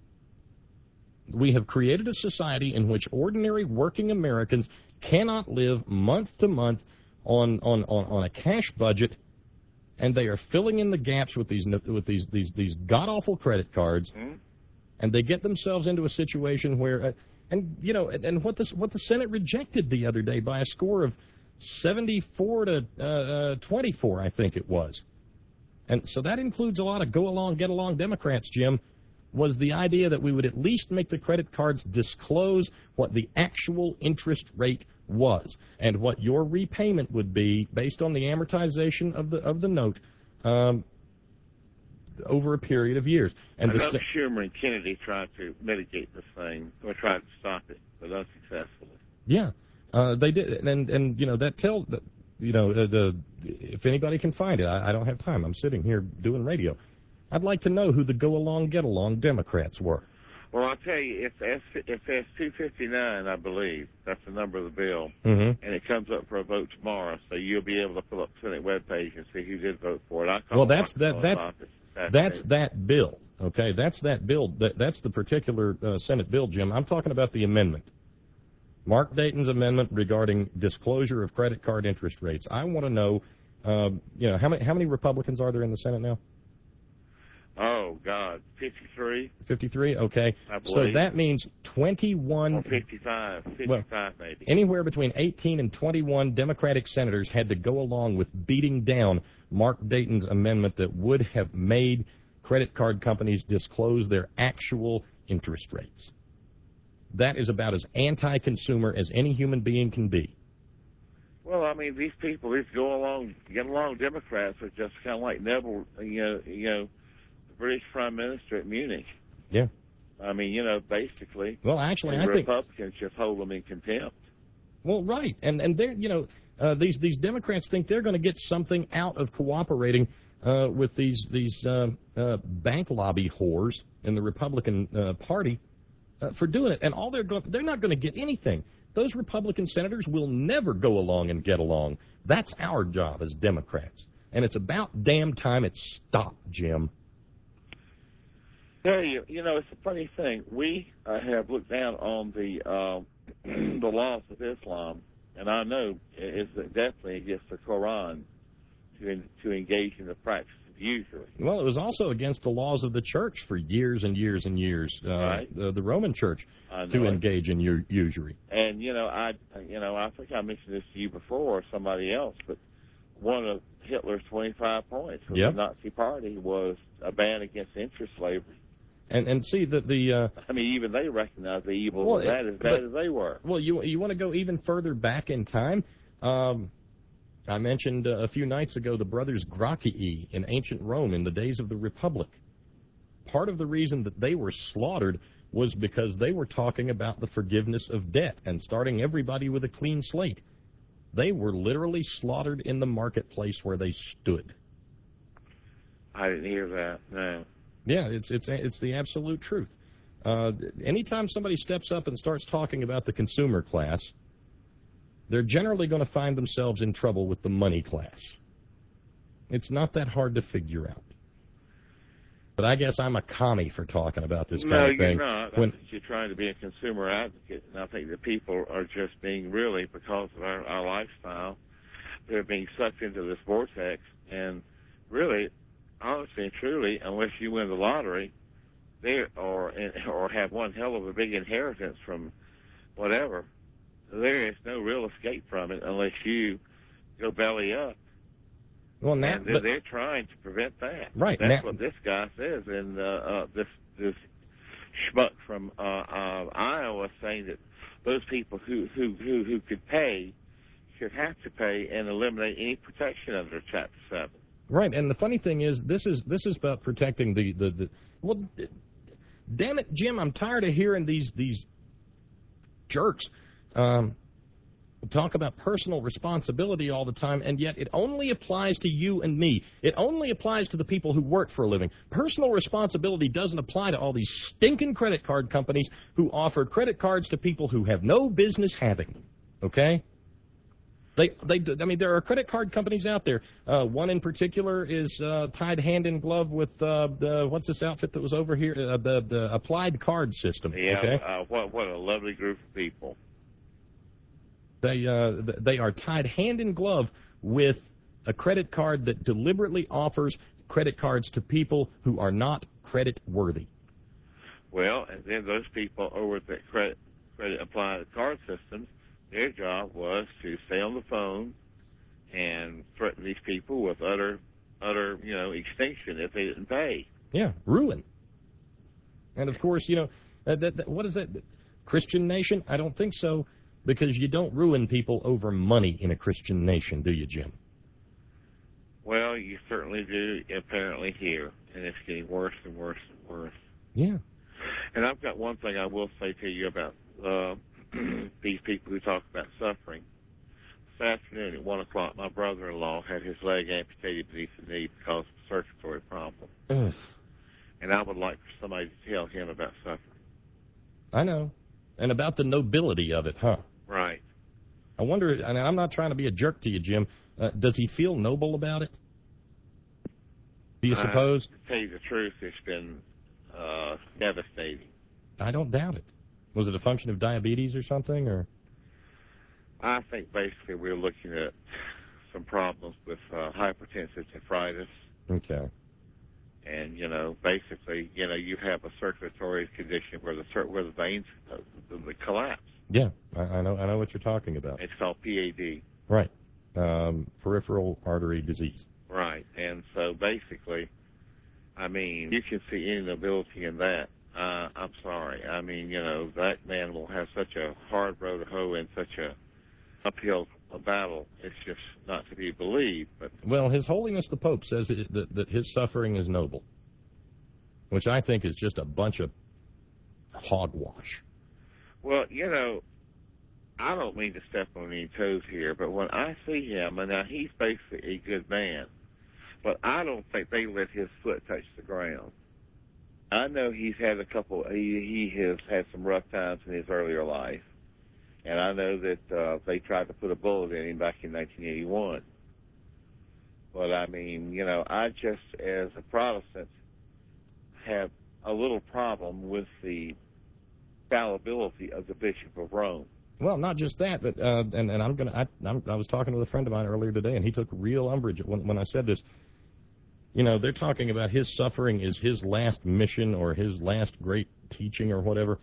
We have created a society in which ordinary working Americans cannot live month to month on, on, on, on a cash budget, and they are filling in the gaps with these with these these, these god-awful credit cards, mm-hmm. and they get themselves into a situation where, uh, and you know, and, and what the what the Senate rejected the other day by a score of seventy-four to uh, uh, twenty-four, I think it was, and so that includes a lot of go-along, get-along Democrats, Jim. Was the idea that we would at least make the credit cards disclose what the actual interest rate was and what your repayment would be based on the amortization of the of the note um, over a period of years. And I the know se- Schumer and Kennedy tried to mitigate this thing, or tried to stop it, but unsuccessfully. Yeah, uh, they did, and and you know that tells you know the, the if anybody can find it, I, I don't have time. I'm sitting here doing radio. I'd like to know who the go-along, get-along Democrats were. Well, I'll tell you, it's S, it's S two fifty-nine, I believe. That's the number of the bill. Mm-hmm. And it comes up for a vote tomorrow, so you'll be able to pull up the Senate webpage and see who did vote for it. I call Well, that's that that's that's that's that bill. Okay, that's that bill. That, that's the particular uh, Senate bill, Jim. I'm talking about the amendment. Mark Dayton's amendment regarding disclosure of credit card interest rates. I want to know, uh, you know, how many how many Republicans are there in the Senate now? Oh, God, fifty-three? fifty-three, okay. I So believe. that means twenty-one... Or fifty-five, fifty-five well, maybe. Anywhere between eighteen and twenty-one Democratic senators had to go along with beating down Mark Dayton's amendment that would have made credit card companies disclose their actual interest rates. That is about as anti-consumer as any human being can be. Well, I mean, these people, these go along, get along Democrats are just kind of like Neville, you know, you know, the British Prime Minister at Munich. Yeah. I mean, you know, basically. Well, actually, the I think Republicans just hold them in contempt. Well, right, and and they're you know uh, these these Democrats think they're going to get something out of cooperating uh, with these these uh, uh, bank lobby whores in the Republican uh, Party uh, for doing it, and all they're going they're not going to get anything. Those Republican senators will never go along and get along. That's our job as Democrats, and it's about damn time it stopped, Jim. Tell you, you know, it's a funny thing. We uh, have looked down on the uh, the laws of Islam, and I know it's definitely against the Quran to to engage in the practice of usury. Well, it was also against the laws of the church for years and years and years. Uh, Right. the, the Roman Church I know to it. engage in u- usury. And you know, I you know, I think I mentioned this to you before or somebody else, but one of Hitler's twenty-five points with Yep. the Nazi Party was a ban against interest slavery. And and see that the. Uh, I mean, even they recognized the evil Well, of that it- as bad but- as they were. Well, you you want to go even further back in time? Um, I mentioned uh, a few nights ago the brothers Gracchi in ancient Rome in the days of the Republic. Part of the reason that they were slaughtered was because they were talking about the forgiveness of debt and starting everybody with a clean slate. They were literally slaughtered in the marketplace where they stood. I didn't hear that. No. Yeah, it's it's it's the absolute truth. Uh, anytime somebody steps up and starts talking about the consumer class, they're generally going to find themselves in trouble with the money class. It's not that hard to figure out. But I guess I'm a commie for talking about this No, kind of thing. you're not. When, I think you're trying to be a consumer advocate, and I think that people are just being really, because of our, our lifestyle, they're being sucked into this vortex, and really, honestly and truly, unless you win the lottery, they or or have one hell of a big inheritance from whatever, there is no real escape from it unless you go belly up. Well, now and they're, they're trying to prevent that. Right. That's now, what this guy says, and uh, uh, this this schmuck from uh, uh, Iowa saying that those people who, who, who, who could pay should have to pay and eliminate any protection under Chapter seven. Right, and the funny thing is, this is this is about protecting the, the, the well, damn it, Jim, I'm tired of hearing these these jerks um, talk about personal responsibility all the time, and yet it only applies to you and me. It only applies to the people who work for a living. Personal responsibility doesn't apply to all these stinking credit card companies who offer credit cards to people who have no business having them, okay? They, they, I mean, there are credit card companies out there. Uh, one in particular is uh, tied hand in glove with uh, the what's this outfit that was over here? Uh, the the Applied Card System. Yeah, okay? uh, what what a lovely group of people. They uh, they are tied hand in glove with a credit card that deliberately offers credit cards to people who are not credit worthy. Well, and then those people over at the credit credit applied card systems, their job was to stay on the phone and threaten these people with utter, utter, you know, extinction if they didn't pay. Yeah, ruin. And of course, you know, uh, that, that, what is that? Christian nation? I don't think so, because you don't ruin people over money in a Christian nation, do you, Jim? Well, you certainly do, apparently here, and it's getting worse and worse and worse. Yeah. And I've got one thing I will say to you about uh, these people who talk about suffering. This afternoon at one o'clock, my brother-in-law had his leg amputated beneath the knee because of a circulatory problem. Ugh. And I would like for somebody to tell him about suffering. I know. And about the nobility of it, huh? Right. I wonder, and I'm not trying to be a jerk to you, Jim, uh, does he feel noble about it? Do you suppose? Uh, to tell you the truth, it's been uh, devastating. I don't doubt it. Was it a function of diabetes or something, or? I think basically we're looking at some problems with uh, hypertensive nephritis. Okay. And, you know, basically, you know, you have a circulatory condition where the where the veins uh, the collapse. Yeah, I, I know. I know what you're talking about. It's called P A D. Right. Um, peripheral artery disease. Right. And so basically, I mean, you can see any nobility in that. Uh, I'm sorry. I mean, you know, that man will have such a hard road to hoe and such a uphill battle. It's just not to be believed. But well, His Holiness the Pope says it, that, that his suffering is noble, which I think is just a bunch of hogwash. Well, you know, I don't mean to step on any toes here, but when I see him, and now he's basically a good man, but I don't think they let his foot touch the ground. I know he's had a couple, he, he has had some rough times in his earlier life. And I know that uh, they tried to put a bullet in him back in nineteen eighty-one. But, I mean, you know, I just, as a Protestant, have a little problem with the fallibility of the Bishop of Rome. Well, not just that, but, uh, and, and I'm going to, I, I was talking with a friend of mine earlier today, and he took real umbrage when, when I said this. You know, they're talking about his suffering is his last mission or his last great teaching or whatever.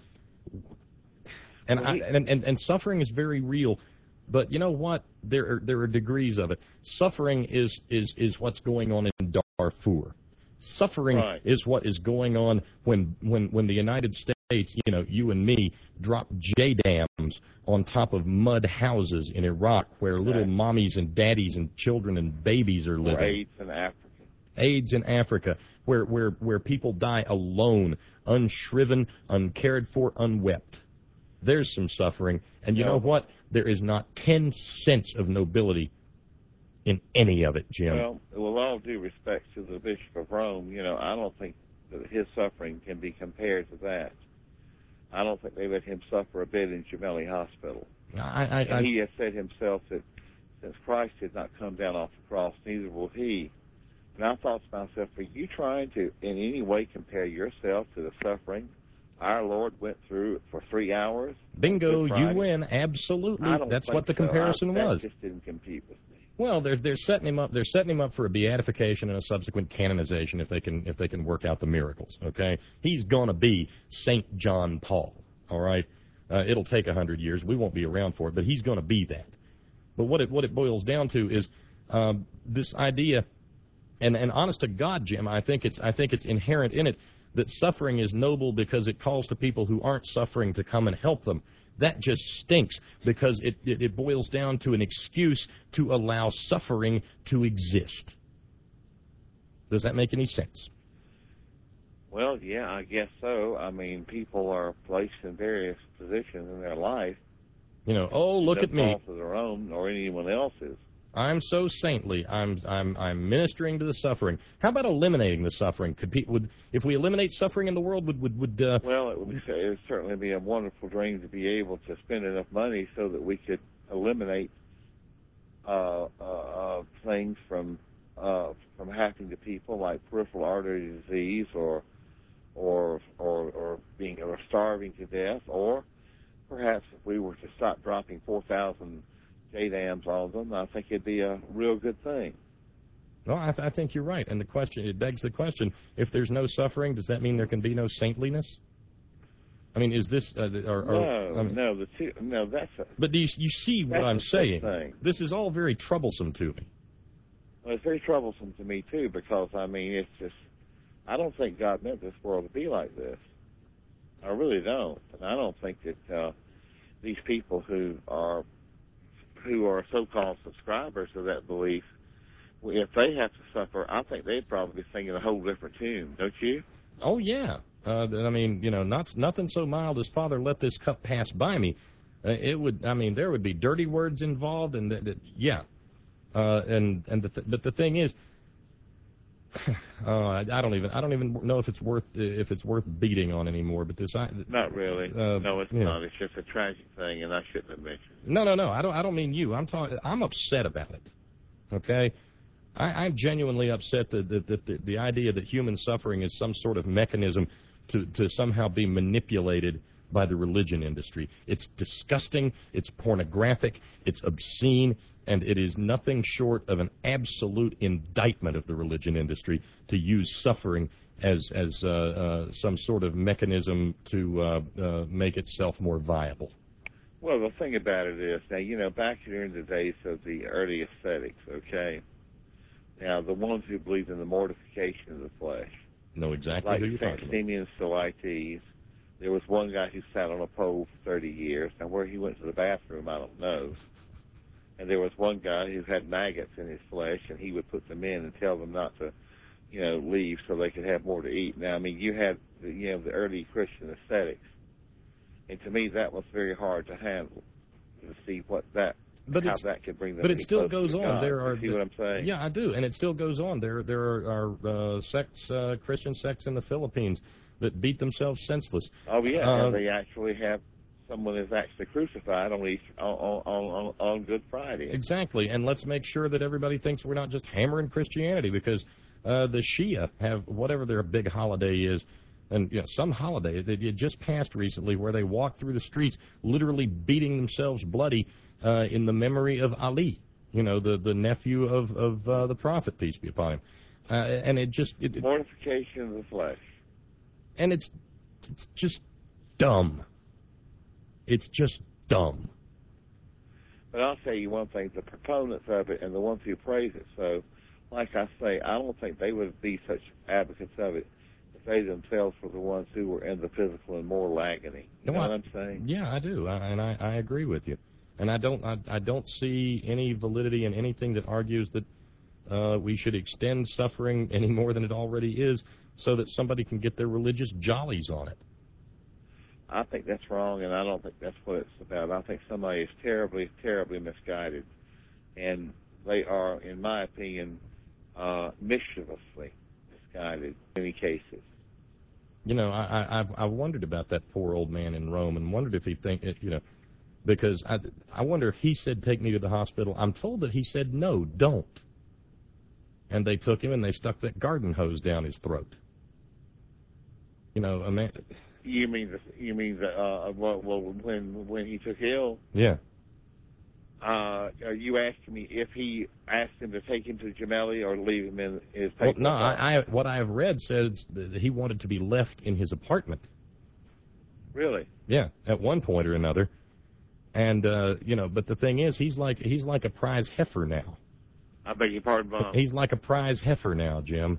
And, I, and, and and suffering is very real, but you know what? There are there are degrees of it. Suffering is is is what's going on in Darfur. Suffering right. is what is going on when when when the United States, you know, you and me, drop J dams on top of mud houses in Iraq, where Exactly. little mommies and daddies and children and babies are living. Or AIDS in Africa. AIDS in Africa, where where where people die alone, unshriven, uncared for, unwept. There's some suffering. And you no. know what? There is not ten cents of nobility in any of it, Jim. Well, with all due respect to the Bishop of Rome, you know, I don't think that his suffering can be compared to that. I don't think they let him suffer a bit in Gemelli Hospital. I, I, and I, he has said himself that since Christ did not come down off the cross, neither will he. And I thought to myself, are you trying to in any way compare yourself to the suffering our Lord went through for three hours? Bingo, you win. Absolutely. I don't That's think what the so. comparison I, was. That just didn't compete with me. Well, they're they're setting him up. They're setting him up for a beatification and a subsequent canonization if they can if they can work out the miracles. Okay, he's gonna be Saint John Paul. All right. Uh, it'll take a hundred years. We won't be around for it, but he's going to be that. But what it what it boils down to is um, this idea, and, and honest to God, Jim, I think it's I think it's inherent in it that suffering is noble because it calls to people who aren't suffering to come and help them. That just stinks because it, it, it boils down to an excuse to allow suffering to exist. Does that make any sense? Well, yeah, I guess so. I mean, people are placed in various positions in their life. You know, oh, look no at me. fault of their own or anyone else's. I'm so saintly. I'm I'm I'm ministering to the suffering. How about eliminating the suffering? Could people would if we eliminate suffering in the world would would would uh, well, it would, it would certainly be a wonderful dream to be able to spend enough money so that we could eliminate uh, uh, uh, things from uh, from happening to people like peripheral artery disease or or or or being or starving to death, or perhaps if we were to stop dropping four thousand J DAMs on them, I think it'd be a real good thing. No, I, th- I think you're right. And the question, it begs the question: if there's no suffering, does that mean there can be no saintliness? I mean, is this? Uh, or, or, no, I mean, no, the two, no, that's. A, but do you, you see what I'm saying? Thing. This is all very troublesome to me. Well, it's very troublesome to me too, because I mean, it's just. I don't think God meant this world to be like this. I really don't, and I don't think that uh, these people who are who are so-called subscribers to that belief, if they have to suffer, I think they'd probably be singing a whole different tune, don't you? Oh yeah. Uh, I mean, you know, not nothing so mild as Father, let this cup pass by me. Uh, it would. I mean, there would be dirty words involved, and th- th- yeah. Uh, and and the th- but the thing is. Uh, I, I don't even I don't even know if it's worth if it's worth beating on anymore. But this, I, not really. Uh, no, it's yeah. not. It's just a tragic thing, and I shouldn't have mentioned it. No, no, no. I don't. I don't mean you. I'm talking. I'm upset about it. Okay, I, I'm genuinely upset that, that, that the, the idea that human suffering is some sort of mechanism to to somehow be manipulated by the religion industry. It's disgusting. It's pornographic. It's obscene. And it is nothing short of an absolute indictment of the religion industry to use suffering as as uh, uh, some sort of mechanism to uh, uh, make itself more viable. Well, the thing about it is, now, you know, back during the days of the early ascetics, okay, now the ones who believed in the mortification of the flesh, know exactly like who you're talking about. Simeon Stylites, there was one guy who sat on a pole for thirty years. Now, where he went to the bathroom, I don't know. And there was one guy who had maggots in his flesh, and he would put them in and tell them not to, you know, leave so they could have more to eat. Now, I mean, you had, the, you know, the early Christian ascetics, and to me that was very hard to handle, to see what that, but how that could bring them. But it still goes on. God. There are. You see what I'm saying? Yeah, I do, and it still goes on. There, there are, are uh, sects, uh, Christian sects in the Philippines that beat themselves senseless. Oh yeah, uh, and they actually have. Someone is actually crucified on, Easter, on, on, on, on Good Friday. Exactly, and let's make sure that everybody thinks we're not just hammering Christianity, because uh, the Shia have whatever their big holiday is, and you know, some holiday that it just passed recently where they walk through the streets literally beating themselves bloody uh, in the memory of Ali, you know, the, the nephew of, of uh, the Prophet, peace be upon him. Uh, and it just... It, Mortification of the flesh. And it's, it's just dumb. It's just dumb. But I'll tell you one thing, the proponents of it and the ones who praise it, so, like I say, I don't think they would be such advocates of it if they themselves were the ones who were in the physical and moral agony. You no, know I, what I'm saying? Yeah, I do, I, and I, I agree with you. And I don't I, I don't see any validity in anything that argues that uh, we should extend suffering any more than it already is so that somebody can get their religious jollies on it. I think that's wrong, and I don't think that's what it's about. I think somebody is terribly, terribly misguided, and they are, in my opinion, uh, mischievously misguided in many cases. You know, I, I, I've I wondered about that poor old man in Rome, and wondered if he think, you know, because I, I wonder if he said, take me to the hospital. I'm told that he said, no, don't. And they took him, and they stuck that garden hose down his throat. You know, a man... You mean the, you mean the uh well, well when when he took ill? Yeah. Uh, are you asking me if he asked him to take him to Gemelli or leave him in his Well, paper? no, I, I what I have read says that he wanted to be left in his apartment. Really? Yeah, at one point or another. And, uh, you know, but the thing is, he's like he's like a prize heifer now. I beg your pardon, Bob? He's like a prize heifer now, Jim.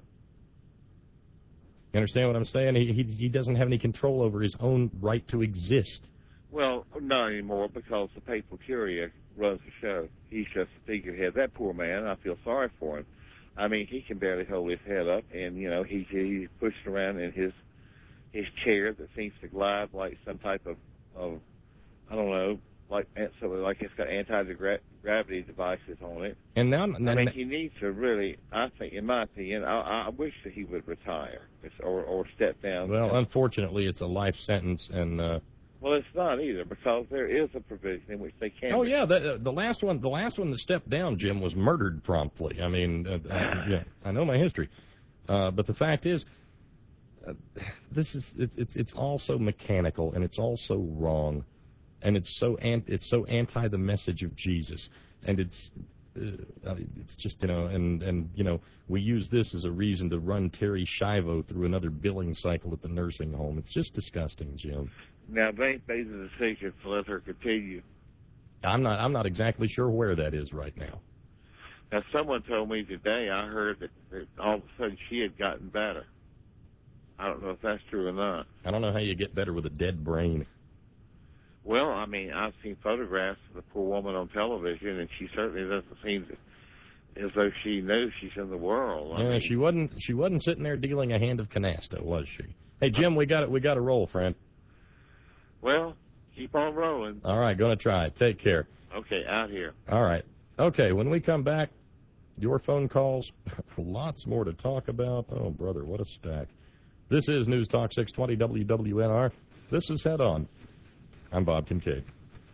You understand what I'm saying? He, he he doesn't have any control over his own right to exist. Well, not anymore, because the papal curia runs the show. He's just a figurehead. That poor man, I feel sorry for him. I mean, he can barely hold his head up, and, you know, he, he's pushed around in his his chair that seems to glide like some type of, of I don't know, like so like it's got anti-gravity devices on it. And now, now I mean, he needs to really, I think, in my opinion, I, I wish that he would retire or, or step down. Well, unfortunately, it's a life sentence, and... Uh, Well, it's not either, because there is a provision in which they can. Oh yeah, the, the last one, the last one that stepped down, Jim, was murdered promptly. I mean, uh, I, yeah, I know my history, uh, but the fact is, uh, this is it, it's it's all so mechanical, and it's all so wrong, and it's so ant, it's so anti the message of Jesus, and it's. Uh, it's just, you know, and, and, you know, we use this as a reason to run Terry Schiavo through another billing cycle at the nursing home. It's just disgusting, Jim. Now, they made the decision to let her continue. I'm not, I'm not exactly sure where that is right now. Now, someone told me today, I heard that, that all of a sudden she had gotten better. I don't know if that's true or not. I don't know how you get better with a dead brain. Well, I mean, I've seen photographs of the poor woman on television, and she certainly doesn't seem to, as though she knows she's in the world. I Yeah, mean, she wasn't. She wasn't sitting there dealing a hand of canasta, was she? Hey, Jim, we got it. We got to roll, friend. Well, keep on rolling. All right, gonna try. Take care. Okay, out here. All right. Okay, when we come back, your phone calls. Lots more to talk about. Oh, brother, what a stack. This is News Talk six twenty W W N R. This is Head On. I'm Bob Kincaid.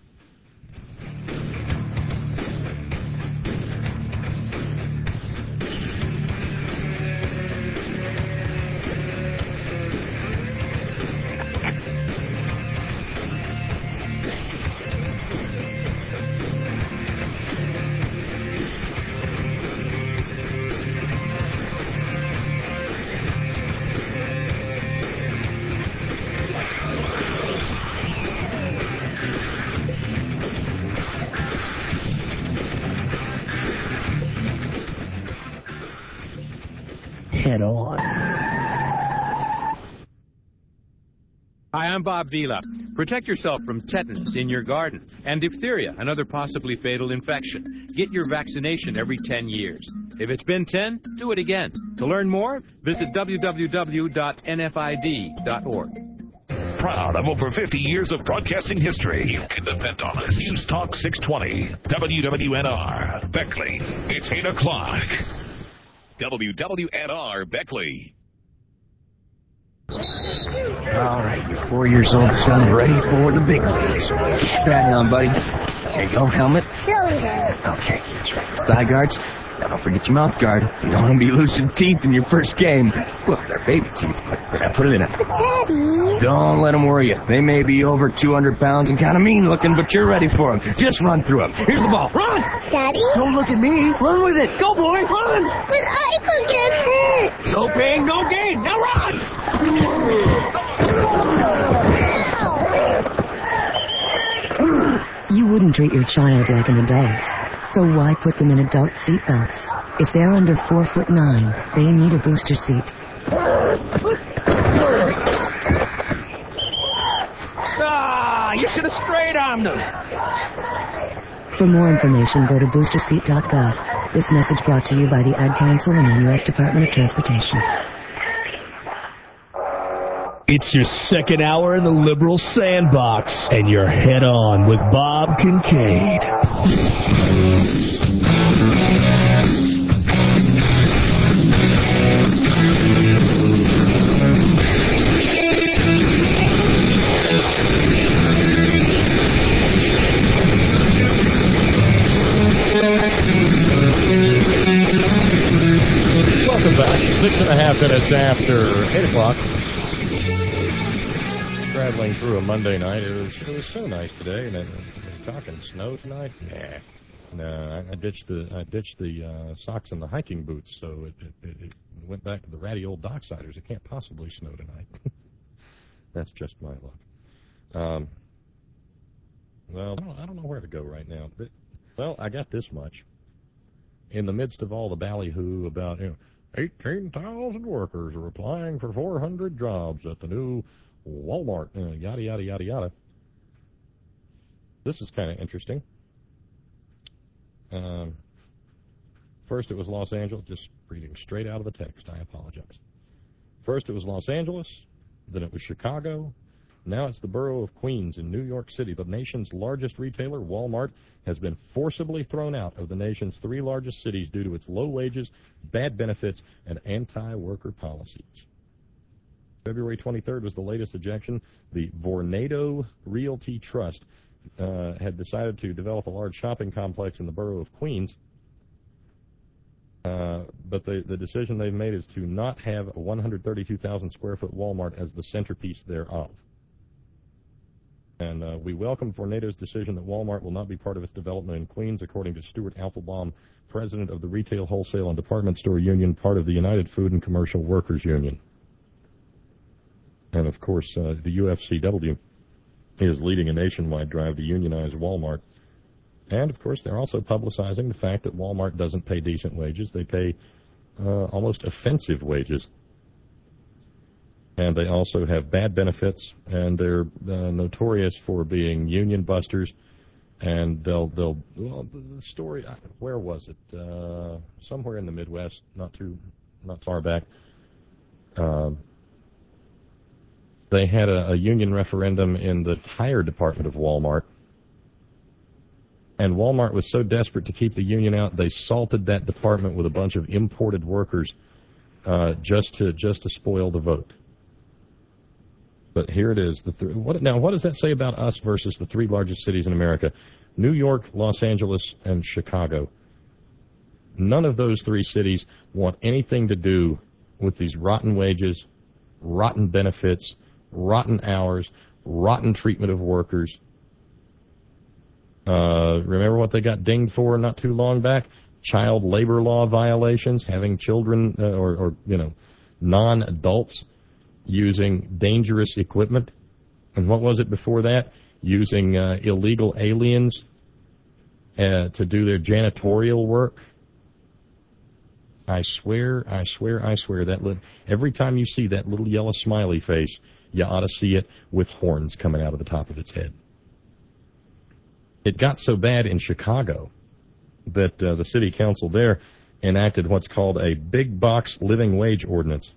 Head On. Hi, I'm Bob Vila. Protect yourself from tetanus in your garden and diphtheria, another possibly fatal infection. Get your vaccination every ten years. If it's been ten, do it again. To learn more, visit w w w dot n f i d dot org. Proud of over fifty years of broadcasting history. You can depend on us. News Talk six twenty, W W N R, Beckley. It's eight o'clock. W W N R, Beckley. All right, your four years old son ready for the big leagues. Right on, buddy. There you go, helmet. Okay, that's right. Thigh guards. Now don't forget your mouth guard. You don't want to be losing teeth in your first game. Well, they're baby teeth, but put it in it. Daddy. Don't let them worry you. They may be over two hundred pounds and kind of mean looking, but you're ready for them. Just run through them. Here's the ball. Run! Daddy? Don't look at me. Run with it. Go, boy. Run! But I could get hurt. No pain, no gain. Now run! You wouldn't treat your child like an adult, so why put them in adult seatbelts? If they're under four foot nine, they need a booster seat. Ah, you should have straight-armed them. For more information, go to booster seat dot gov. This message brought to you by the Ad Council and the U S Department of Transportation. It's your second hour in the liberal sandbox, and you're head on with Bob Kincaid. Welcome back. Six and a half minutes after eight o'clock. Traveling through a Monday night. It was it was so nice today. And then, are we talking snow tonight? Nah. No, I, I ditched the I ditched the uh, socks and the hiking boots, so it, it, it, it went back to the ratty old docksiders. It can't possibly snow tonight. That's just my luck. Um, well, I don't, I don't know where to go right now. But, well, I got this much. In the midst of all the ballyhoo about, you know, eighteen thousand workers are applying for four hundred jobs at the new Walmart, uh, yada, yada, yada, yada. This is kind of interesting. Um, first, it was Los Angeles, just reading straight out of the text. I apologize. First, it was Los Angeles. Then it was Chicago. Now it's the borough of Queens in New York City. The nation's largest retailer, Walmart, has been forcibly thrown out of the nation's three largest cities due to its low wages, bad benefits, and anti-worker policies. February twenty-third was the latest ejection. The Vornado Realty Trust uh, had decided to develop a large shopping complex in the borough of Queens. Uh, but the, the decision they've made is to not have a one hundred thirty-two thousand square foot Walmart as the centerpiece thereof. And uh, we welcome Vornado's decision that Walmart will not be part of its development in Queens, according to Stuart Applebaum, president of the Retail, Wholesale, and Department Store Union, part of the United Food and Commercial Workers Union. And, of course, uh, the U F C W is leading a nationwide drive to unionize Walmart. And, of course, they're also publicizing the fact that Walmart doesn't pay decent wages. They pay uh, almost offensive wages. And they also have bad benefits, and they're uh, notorious for being union busters. And they'll, they'll, well, the story, where was it? Uh, somewhere in the Midwest, not too, not far back. Uh, they had a, a union referendum in the tire department of Walmart. And Walmart was so desperate to keep the union out, they salted that department with a bunch of imported workers uh, just to just to spoil the vote. But here it is. The th- what, now, what does that say about us versus the three largest cities in America? New York, Los Angeles, and Chicago. None of those three cities want anything to do with these rotten wages, rotten benefits, rotten hours, rotten treatment of workers. Uh, remember what they got dinged for not too long back? Child labor law violations, having children uh, or, or, you know, non-adults using dangerous equipment. And what was it before that? Using uh, illegal aliens uh, to do their janitorial work. I swear, I swear, I swear, that li- every time you see that little yellow smiley face, you ought to see it with horns coming out of the top of its head. It got so bad in Chicago that uh, the city council there enacted what's called a big box living wage ordinance,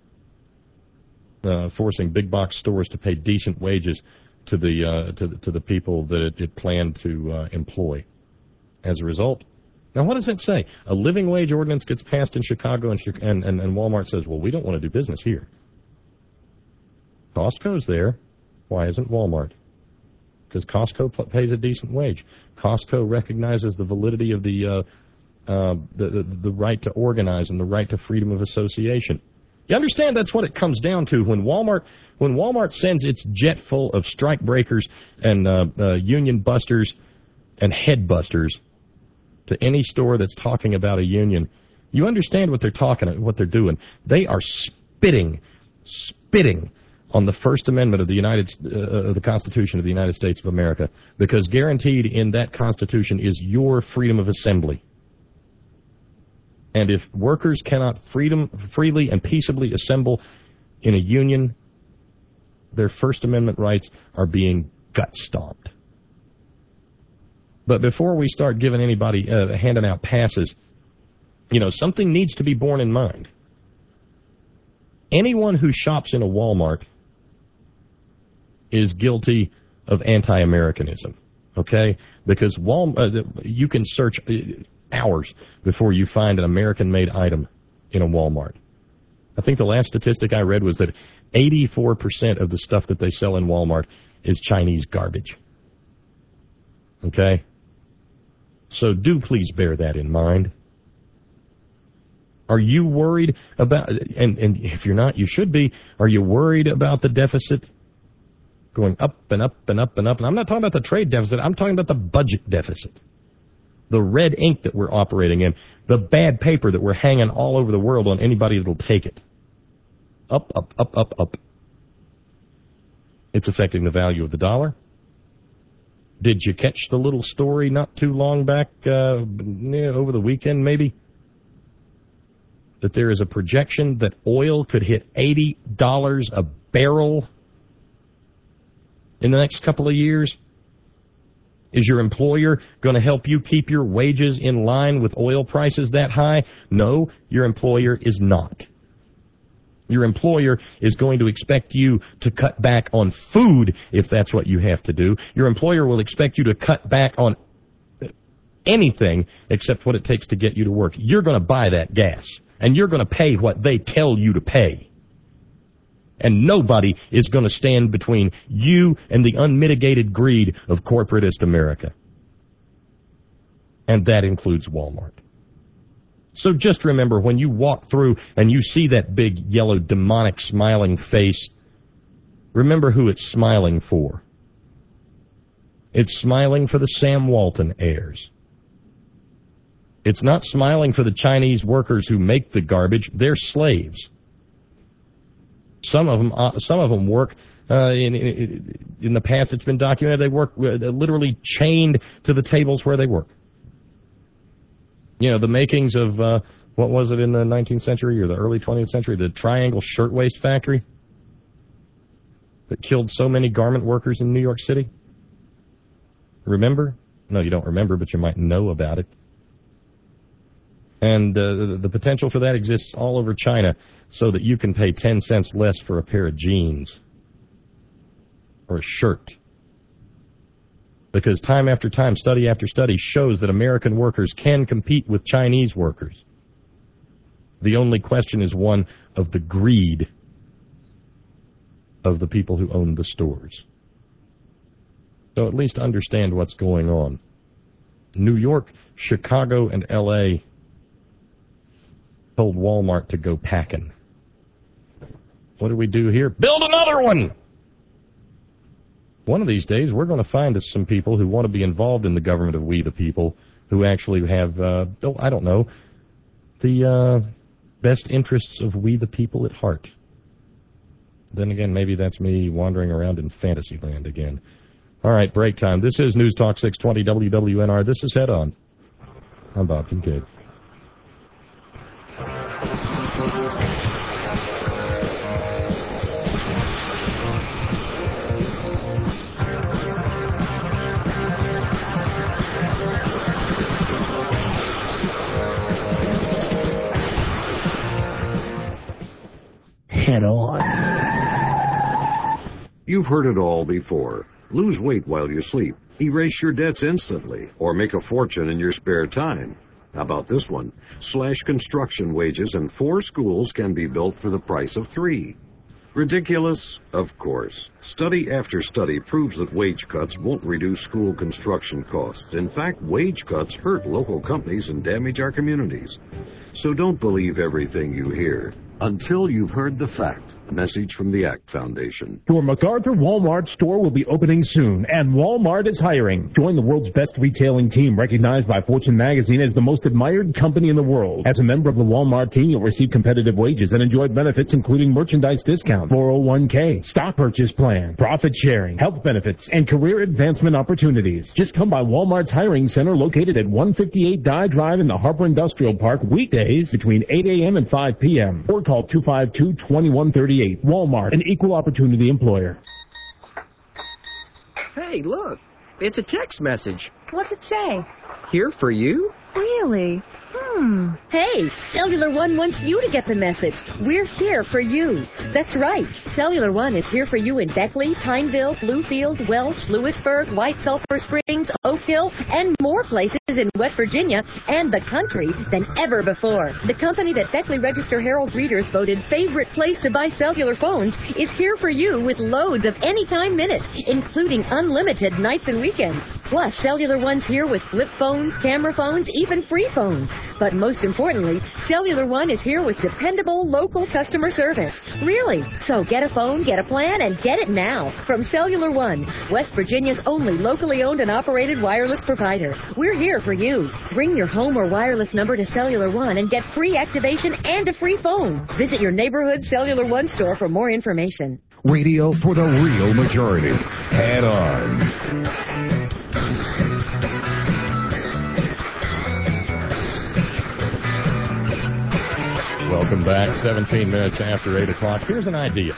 uh, forcing big box stores to pay decent wages to the uh, to, the, to the people that it, it planned to uh, employ. As a result, now what does that say? A living wage ordinance gets passed in Chicago, and and, and, and Walmart says, well, we don't want to do business here. Costco's there. Why isn't Walmart? Because Costco pays a decent wage. Costco recognizes the validity of the, uh, uh, the, the the right to organize and the right to freedom of association. You understand that's what it comes down to when Walmart when Walmart sends its jet full of strike breakers and uh, uh, union busters and head busters to any store that's talking about a union. You understand what they're talking, what they're doing. They are spitting, spitting on the First Amendment of the United uh, of the Constitution of the United States of America, because guaranteed in that Constitution is your freedom of assembly. And if workers cannot freedom freely and peaceably assemble in a union, their First Amendment rights are being gut-stomped. But before we start giving anybody uh, handing out passes, you know, something needs to be borne in mind. Anyone who shops in a Walmart is guilty of anti-Americanism, okay? Because Wal- uh, you can search hours before you find an American-made item in a Walmart. I think the last statistic I read was that eighty-four percent of the stuff that they sell in Walmart is Chinese garbage, okay? So do please bear that in mind. Are you worried about, and, and if you're not, you should be, are you worried about the deficit going up and up and up and up? And I'm not talking about the trade deficit. I'm talking about the budget deficit. The red ink that we're operating in. The bad paper that we're hanging all over the world on anybody that'll take it. Up, up, up, up, up. It's affecting the value of the dollar. Did you catch the little story not too long back, uh, over the weekend maybe, that there is a projection that oil could hit eighty dollars a barrel in the next couple of years? Is your employer going to help you keep your wages in line with oil prices that high? No, your employer is not. Your employer is going to expect you to cut back on food if that's what you have to do. Your employer will expect you to cut back on anything except what it takes to get you to work. You're going to buy that gas, and you're going to pay what they tell you to pay. And nobody is going to stand between you and the unmitigated greed of corporatist America. And that includes Walmart. So just remember, when you walk through and you see that big, yellow, demonic, smiling face, remember who it's smiling for. It's smiling for the Sam Walton heirs. It's not smiling for the Chinese workers who make the garbage. They're slaves. Some of them, uh, some of them work, uh, in, in, in the past it's been documented, they work uh, literally chained to the tables where they work. You know, the makings of, uh, what was it in the nineteenth century or the early twentieth century, the Triangle Shirtwaist Factory that killed so many garment workers in New York City? Remember? No, you don't remember, but you might know about it. And uh, the potential for that exists all over China so that you can pay ten cents less for a pair of jeans or a shirt. Because time after time, study after study shows that American workers can compete with Chinese workers. The only question is one of the greed of the people who own the stores. So at least understand what's going on. New York, Chicago, and L A told Walmart to go packing. What do we do here? Build another one! One of these days, we're going to find us some people who want to be involved in the government of we the people, who actually have, uh, oh, I don't know, the uh, best interests of we the people at heart. Then again, maybe that's me wandering around in fantasy land again. All right, break time. This is News Talk six twenty W W N R. This is Head On. I'm Bob Kincaid. Head On. You've heard it all before. Lose weight while you sleep, erase your debts instantly, or make a fortune in your spare time. How about this one? Slash construction wages and four schools can be built for the price of three. Ridiculous? Of course. Study after study proves that wage cuts won't reduce school construction costs. In fact, wage cuts hurt local companies and damage our communities. So don't believe everything you hear until you've heard the fact. A message from the ACT Foundation. Your MacArthur Walmart store will be opening soon, and Walmart is hiring. Join the world's best retailing team, recognized by Fortune magazine as the most admired company in the world. As a member of the Walmart team, you'll receive competitive wages and enjoy benefits including merchandise discount, four oh one k, stock purchase plan, profit sharing, health benefits, and career advancement opportunities. Just come by Walmart's hiring center located at one fifty-eight Dye Drive in the Harper Industrial Park weekdays between eight a.m. and five p.m. or call two five two, two one three eight. Walmart, an equal opportunity employer. Hey, look. It's a text message. What's it say? Here for you? Really? Hmm. Hey, Cellular One wants you to get the message. We're here for you. That's right. Cellular One is here for you in Beckley, Pineville, Bluefield, Welch, Lewisburg, White Sulphur Springs, Oak Hill, and more places in West Virginia and the country than ever before. The company that Beckley Register Herald readers voted favorite place to buy cellular phones is here for you with loads of anytime minutes, including unlimited nights and weekends. Plus, Cellular One's here with flip phones, camera phones, even free phones. But most importantly, Cellular One is here with dependable local customer service. Really. So get a phone, get a plan, and get it now from Cellular One, West Virginia's only locally owned and operated wireless provider. We're here for you. Bring your home or wireless number to Cellular One and get free activation and a free phone. Visit your neighborhood Cellular One store for more information. Radio for the real majority. Head on. Welcome back. seventeen minutes after eight o'clock. Here's an idea.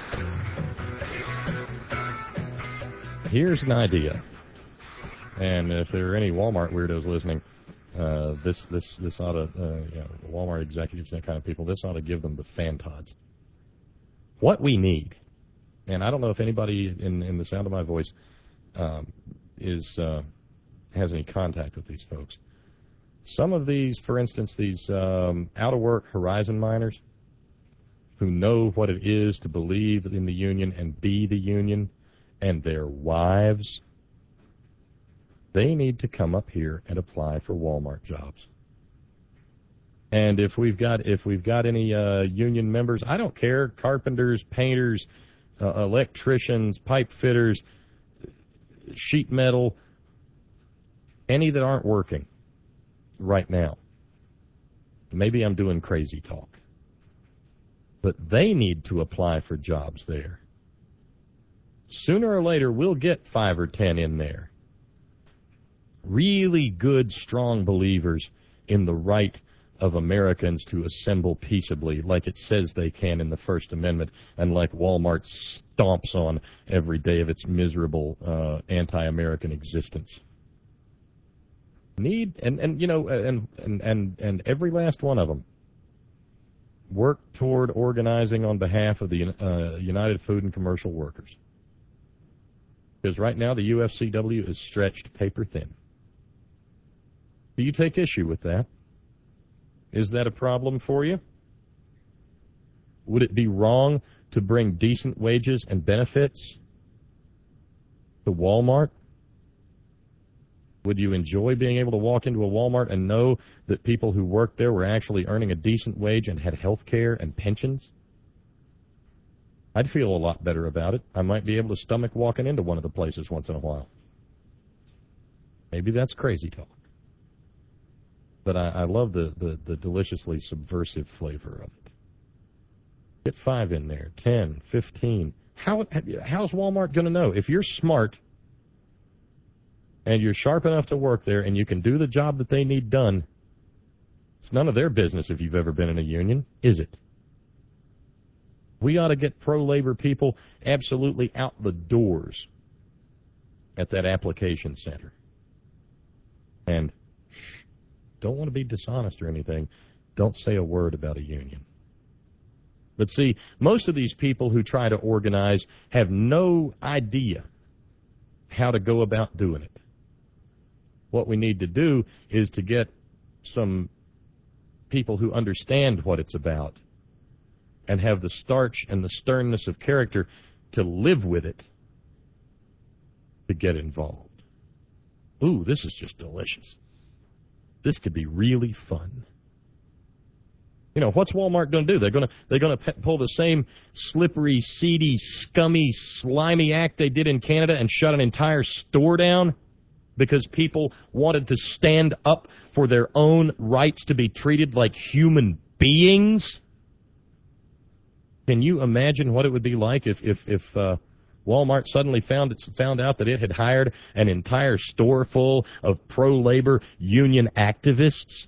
Here's an idea. And if there are any Walmart weirdos listening, uh, this this this ought to, uh, you know, Walmart executives, that kind of people, this ought to give them the fantods. What we need, and I don't know if anybody in, in the sound of my voice um, is uh, has any contact with these folks. Some of these, for instance, these um, out-of-work horizon miners who know what it is to believe in the union and be the union, and their wives, they need to come up here and apply for Walmart jobs. And if we've got if we've got any uh, union members, I don't care, carpenters, painters, uh, electricians, pipe fitters, sheet metal, any that aren't working right now. Maybe I'm doing crazy talk. But they need to apply for jobs there. Sooner or later, we'll get five or ten in there. Really good, strong believers in the right of Americans to assemble peaceably, like it says they can in the First Amendment, and like Walmart stomps on every day of its miserable uh, anti-American existence. Need, and, and you know, and, and, and, and every last one of them work toward organizing on behalf of the uh, United Food and Commercial Workers. Because right now the U F C W is stretched paper thin. Do you take issue with that? Is that a problem for you? Would it be wrong to bring decent wages and benefits to Walmart? Would you enjoy being able to walk into a Walmart and know that people who worked there were actually earning a decent wage and had health care and pensions? I'd feel a lot better about it. I might be able to stomach walking into one of the places once in a while. Maybe that's crazy talk. But I, I love the, the, the deliciously subversive flavor of it. Get five in there, ten, fifteen. How, how's Walmart going to know? If you're smart and you're sharp enough to work there and you can do the job that they need done, it's none of their business if you've ever been in a union, is it? We ought to get pro-labor people absolutely out the doors at that application center. And shh, don't want to be dishonest or anything, don't say a word about a union. But see, most of these people who try to organize have no idea how to go about doing it. What we need to do is to get some people who understand what it's about and have the starch and the sternness of character to live with it to get involved. Ooh, this is just delicious. This could be really fun. You know, what's Walmart going to do? They're going to they're going to pull the same slippery, seedy, scummy, slimy act they did in Canada and shut an entire store down because people wanted to stand up for their own rights to be treated like human beings? Can you imagine what it would be like if if, if uh, Walmart suddenly found it, found out that it had hired an entire store full of pro-labor union activists?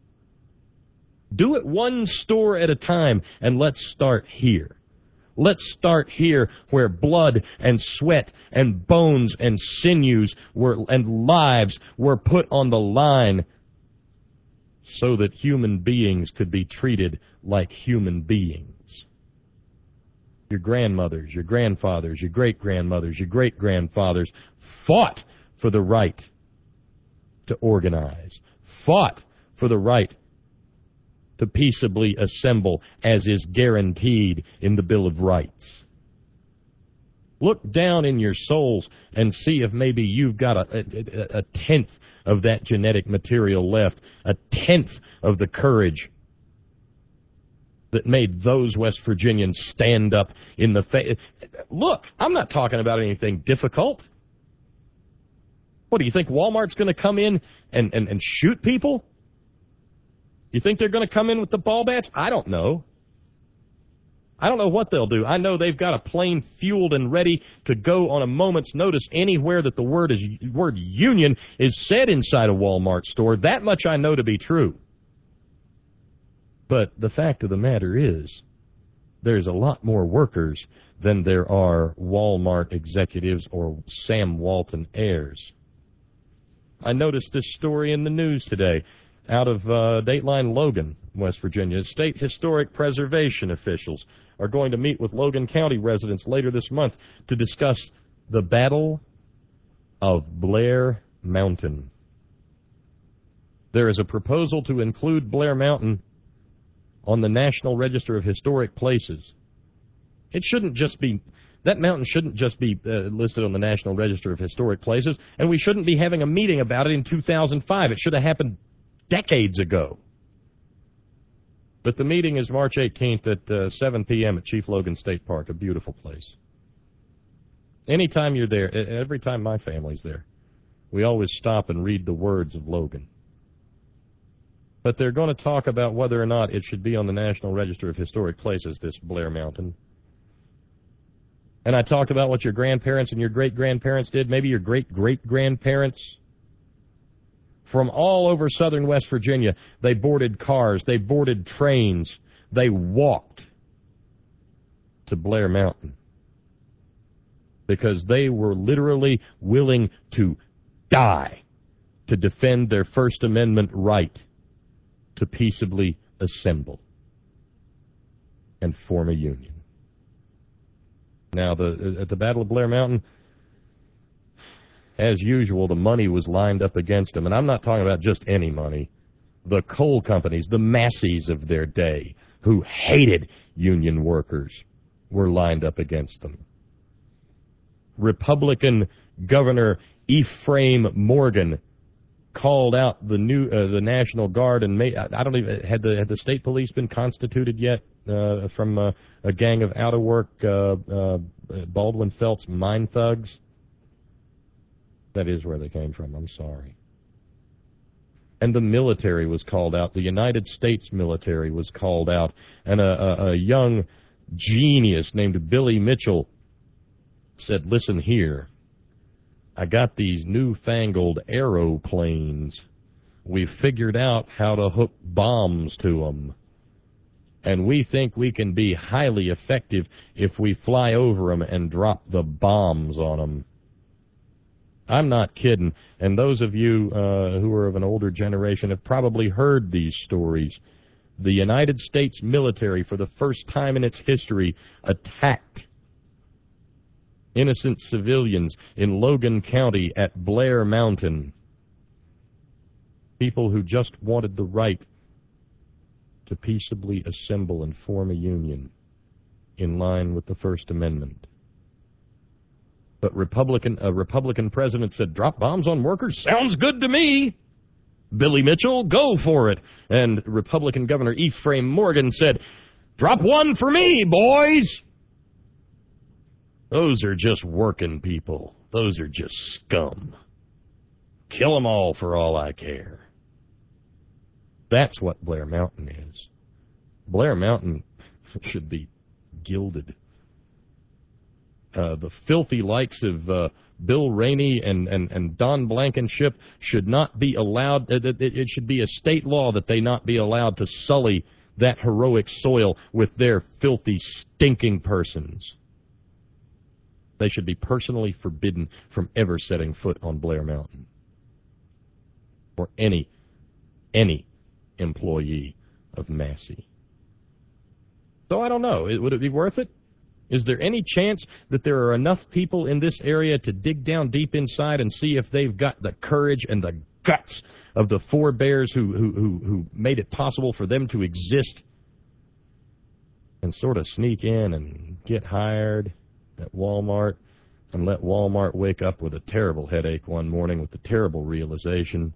Do it one store at a time, and let's start here. Let's start here where blood and sweat and bones and sinews were and lives were put on the line so that human beings could be treated like human beings. Your grandmothers, your grandfathers, your great-grandmothers, your great-grandfathers fought for the right to organize, fought for the right to peaceably assemble as is guaranteed in the Bill of Rights. Look down in your souls and see if maybe you've got a, a, a tenth of that genetic material left, a tenth of the courage that made those West Virginians stand up in the face. Look, I'm not talking about anything difficult. What, do you think Walmart's going to come in and, and, and shoot people? You think they're going to come in with the ball bats? I don't know. I don't know what they'll do. I know they've got a plane fueled and ready to go on a moment's notice anywhere that the word is word union is said inside a Walmart store. That much I know to be true. But the fact of the matter is, there's a lot more workers than there are Walmart executives or Sam Walton heirs. I noticed this story in the news today out of uh, Dateline Logan, West Virginia. State historic preservation officials are going to meet with Logan County residents later this month to discuss the Battle of Blair Mountain. There is a proposal to include Blair Mountain on the National Register of Historic Places. It shouldn't just be, that mountain shouldn't just be uh, listed on the National Register of Historic Places, and we shouldn't be having a meeting about it in two thousand five. It should have happened decades ago. But the meeting is March eighteenth at uh, seven p.m. at Chief Logan State Park, a beautiful place. Anytime you're there, every time my family's there, we always stop and read the words of Logan. But they're going to talk about whether or not it should be on the National Register of Historic Places, this Blair Mountain. And I talked about what your grandparents and your great-grandparents did, maybe your great-great-grandparents. From all over southern West Virginia, they boarded cars, they boarded trains, they walked to Blair Mountain because they were literally willing to die to defend their First Amendment right to peaceably assemble and form a union. Now, the, at the Battle of Blair Mountain, as usual, the money was lined up against them. And I'm not talking about just any money. The coal companies, the Massey's of their day, who hated union workers, were lined up against them. Republican Governor Ephraim Morgan called out the new uh, the National Guard and made, I don't even had the had the state police been constituted yet uh, from uh, a gang of out of work uh, uh, Baldwin Felts mine thugs. That is where they came from. I'm sorry. And the military was called out. The United States military was called out, and a, a, a young genius named Billy Mitchell said, "Listen here. I got these newfangled aeroplanes. We figured out how to hook bombs to them. And we think we can be highly effective if we fly over them and drop the bombs on them." I'm not kidding. And those of you uh, who are of an older generation have probably heard these stories. The United States military, for the first time in its history, attacked innocent civilians in Logan County at Blair Mountain. People who just wanted the right to peaceably assemble and form a union in line with the First Amendment. But Republican, a Republican president said, "Drop bombs on workers? Sounds good to me. Billy Mitchell, go for it." And Republican Governor Ephraim Morgan said, "Drop one for me, boys." Those are just working people. Those are just scum. Kill them all for all I care. That's what Blair Mountain is. Blair Mountain should be gilded. Uh, the filthy likes of uh, Bill Rainey and, and, and Don Blankenship should not be allowed. It, it, it should be a state law that they not be allowed to sully that heroic soil with their filthy, stinking persons. They should be personally forbidden from ever setting foot on Blair Mountain. Or any, any employee of Massey. So I don't know. Would it be worth it? Is there any chance that there are enough people in this area to dig down deep inside and see if they've got the courage and the guts of the forebears who, who, who, who made it possible for them to exist and sort of sneak in and get hired at Walmart and let Walmart wake up with a terrible headache one morning with the terrible realization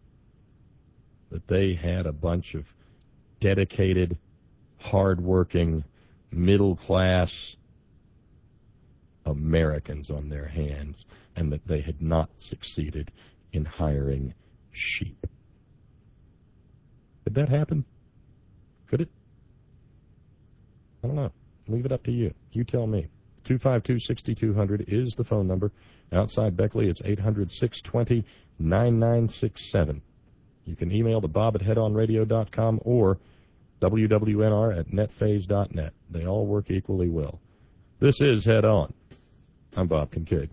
that they had a bunch of dedicated, hard-working, middle-class Americans on their hands, and that they had not succeeded in hiring sheep. Could that happen? Could it? I don't know. Leave it up to you. You tell me. two five two, six two zero zero is the phone number. Outside Beckley, it's eight hundred, six two zero, nine nine six seven. You can email to bob at head on radio dot com or W W N R at netphase dot net. They all work equally well. This is Head On. I'm Bob Kincaid.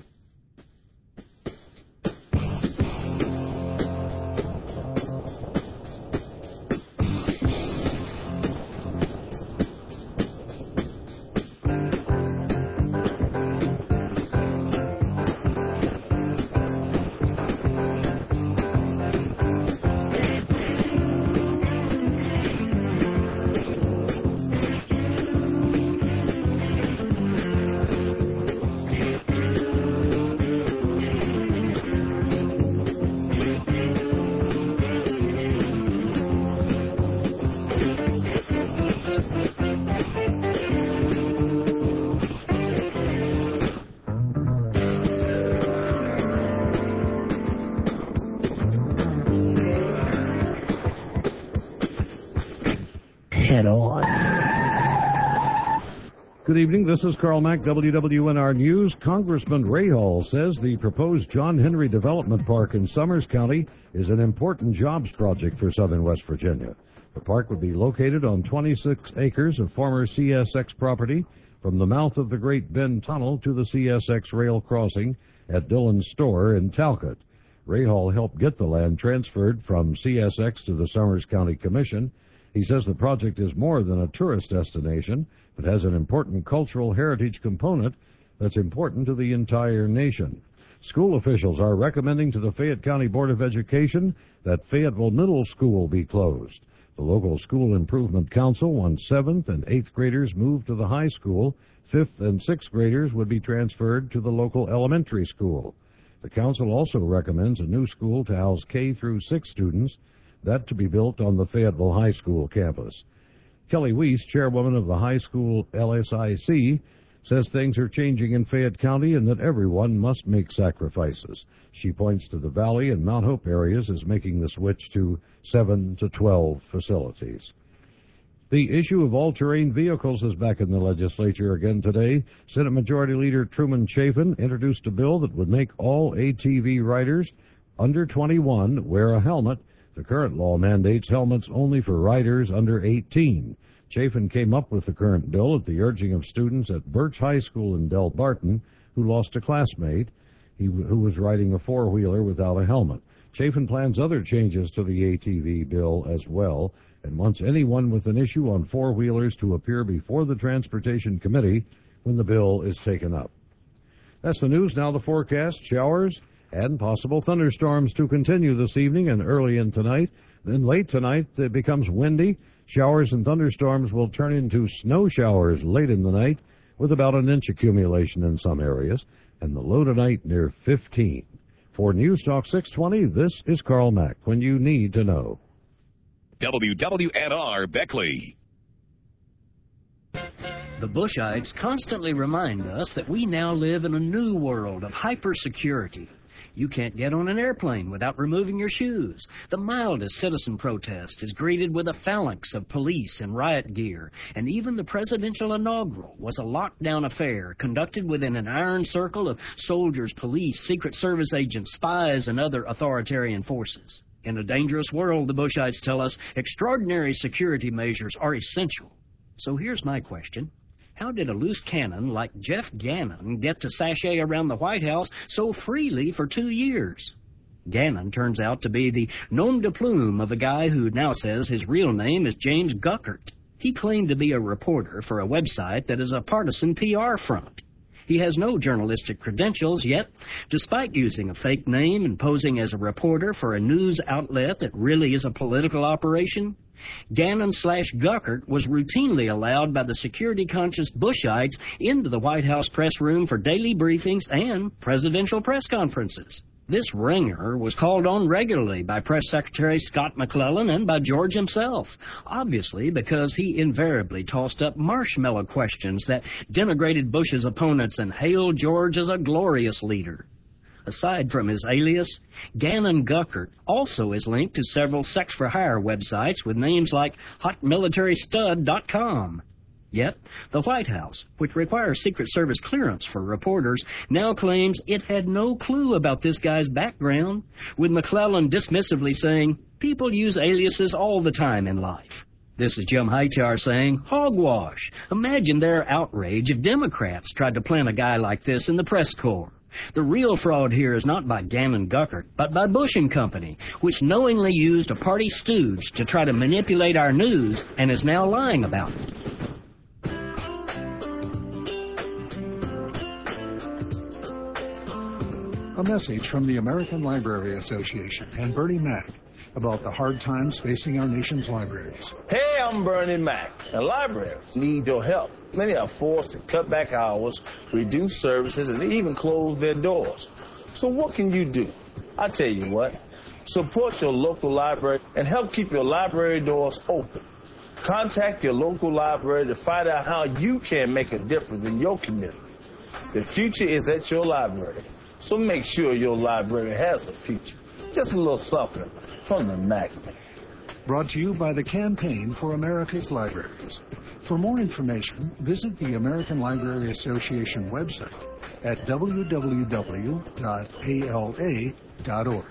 Head On. Good evening. This is Carl Mack, W W N R News. Congressman Ray Hall says the proposed John Henry Development Park in Summers County is an important jobs project for southern West Virginia. The park would be located on twenty-six acres of former C S X property from the mouth of the Great Bend Tunnel to the C S X rail crossing at Dillon's Store in Talcott. Ray Hall helped get the land transferred from C S X to the Summers County Commission. He says the project is more than a tourist destination, but has an important cultural heritage component that's important to the entire nation. School officials are recommending to the Fayette County Board of Education that Fayetteville Middle School be closed. The local School Improvement Council wants seventh and eighth graders moved to the high school. Fifth and sixth graders would be transferred to the local elementary school. The council also recommends a new school to house K through six students, that to be built on the Fayetteville High School campus. Kelly Weiss, chairwoman of the high school L S I C, says things are changing in Fayette County and that everyone must make sacrifices. She points to the Valley and Mount Hope areas as making the switch to seven to twelve facilities. The issue of all-terrain vehicles is back in the legislature again today. Senate Majority Leader Truman Chafin introduced a bill that would make all A T V riders under twenty-one wear a helmet. The current law mandates helmets only for riders under eighteen. Chafin came up with the current bill at the urging of students at Birch High School in Del Barton who lost a classmate he, who was riding a four-wheeler without a helmet. Chafin plans other changes to the A T V bill as well and wants anyone with an issue on four-wheelers to appear before the Transportation Committee when the bill is taken up. That's the news. Now the forecast. Showers and possible thunderstorms to continue this evening and early in tonight. Then late tonight it becomes windy. Showers and thunderstorms will turn into snow showers late in the night with about an inch accumulation in some areas, and the low tonight near fifteen. For News Talk six twenty, this is Carl Mack, when you need to know. W W N R Beckley. The Bushites constantly remind us that we now live in a new world of hypersecurity. You can't get on an airplane without removing your shoes. The mildest citizen protest is greeted with a phalanx of police in riot gear, and even the presidential inaugural was a lockdown affair conducted within an iron circle of soldiers, police, Secret Service agents, spies, and other authoritarian forces. In a dangerous world, the Bushites tell us, extraordinary security measures are essential. So here's my question. How did a loose cannon like Jeff Gannon get to sashay around the White House so freely for two years? Gannon turns out to be the nom de plume of a guy who now says his real name is James Guckert. He claimed to be a reporter for a website that is a partisan P R front. He has no journalistic credentials, yet, despite using a fake name and posing as a reporter for a news outlet that really is a political operation, Gannon slash Guckert was routinely allowed by the security-conscious Bushites into the White House press room for daily briefings and presidential press conferences. This ringer was called on regularly by Press Secretary Scott McClellan and by George himself, obviously because he invariably tossed up marshmallow questions that denigrated Bush's opponents and hailed George as a glorious leader. Aside from his alias, Gannon Guckert also is linked to several sex-for-hire websites with names like hot military stud dot com. Yet, the White House, which requires Secret Service clearance for reporters, now claims it had no clue about this guy's background, with McClellan dismissively saying, people use aliases all the time in life. This is Jim Hightower saying, hogwash. Imagine their outrage if Democrats tried to plant a guy like this in the press corps. The real fraud here is not by Gannon Guckert, but by Bush and Company, which knowingly used a party stooge to try to manipulate our news and is now lying about it. A message from the American Library Association and Bernie Mac about the hard times facing our nation's libraries. Hey, I'm Bernie Mac, and libraries need your help. Many are forced to cut back hours, reduce services, and even close their doors. So what can you do? I tell you what, support your local library and help keep your library doors open. Contact your local library to find out how you can make a difference in your community. The future is at your library. So make sure your library has a future. Just a little something from the Mac Man. Brought to you by the Campaign for America's Libraries. For more information, visit the American Library Association website at w w w dot a l a dot org.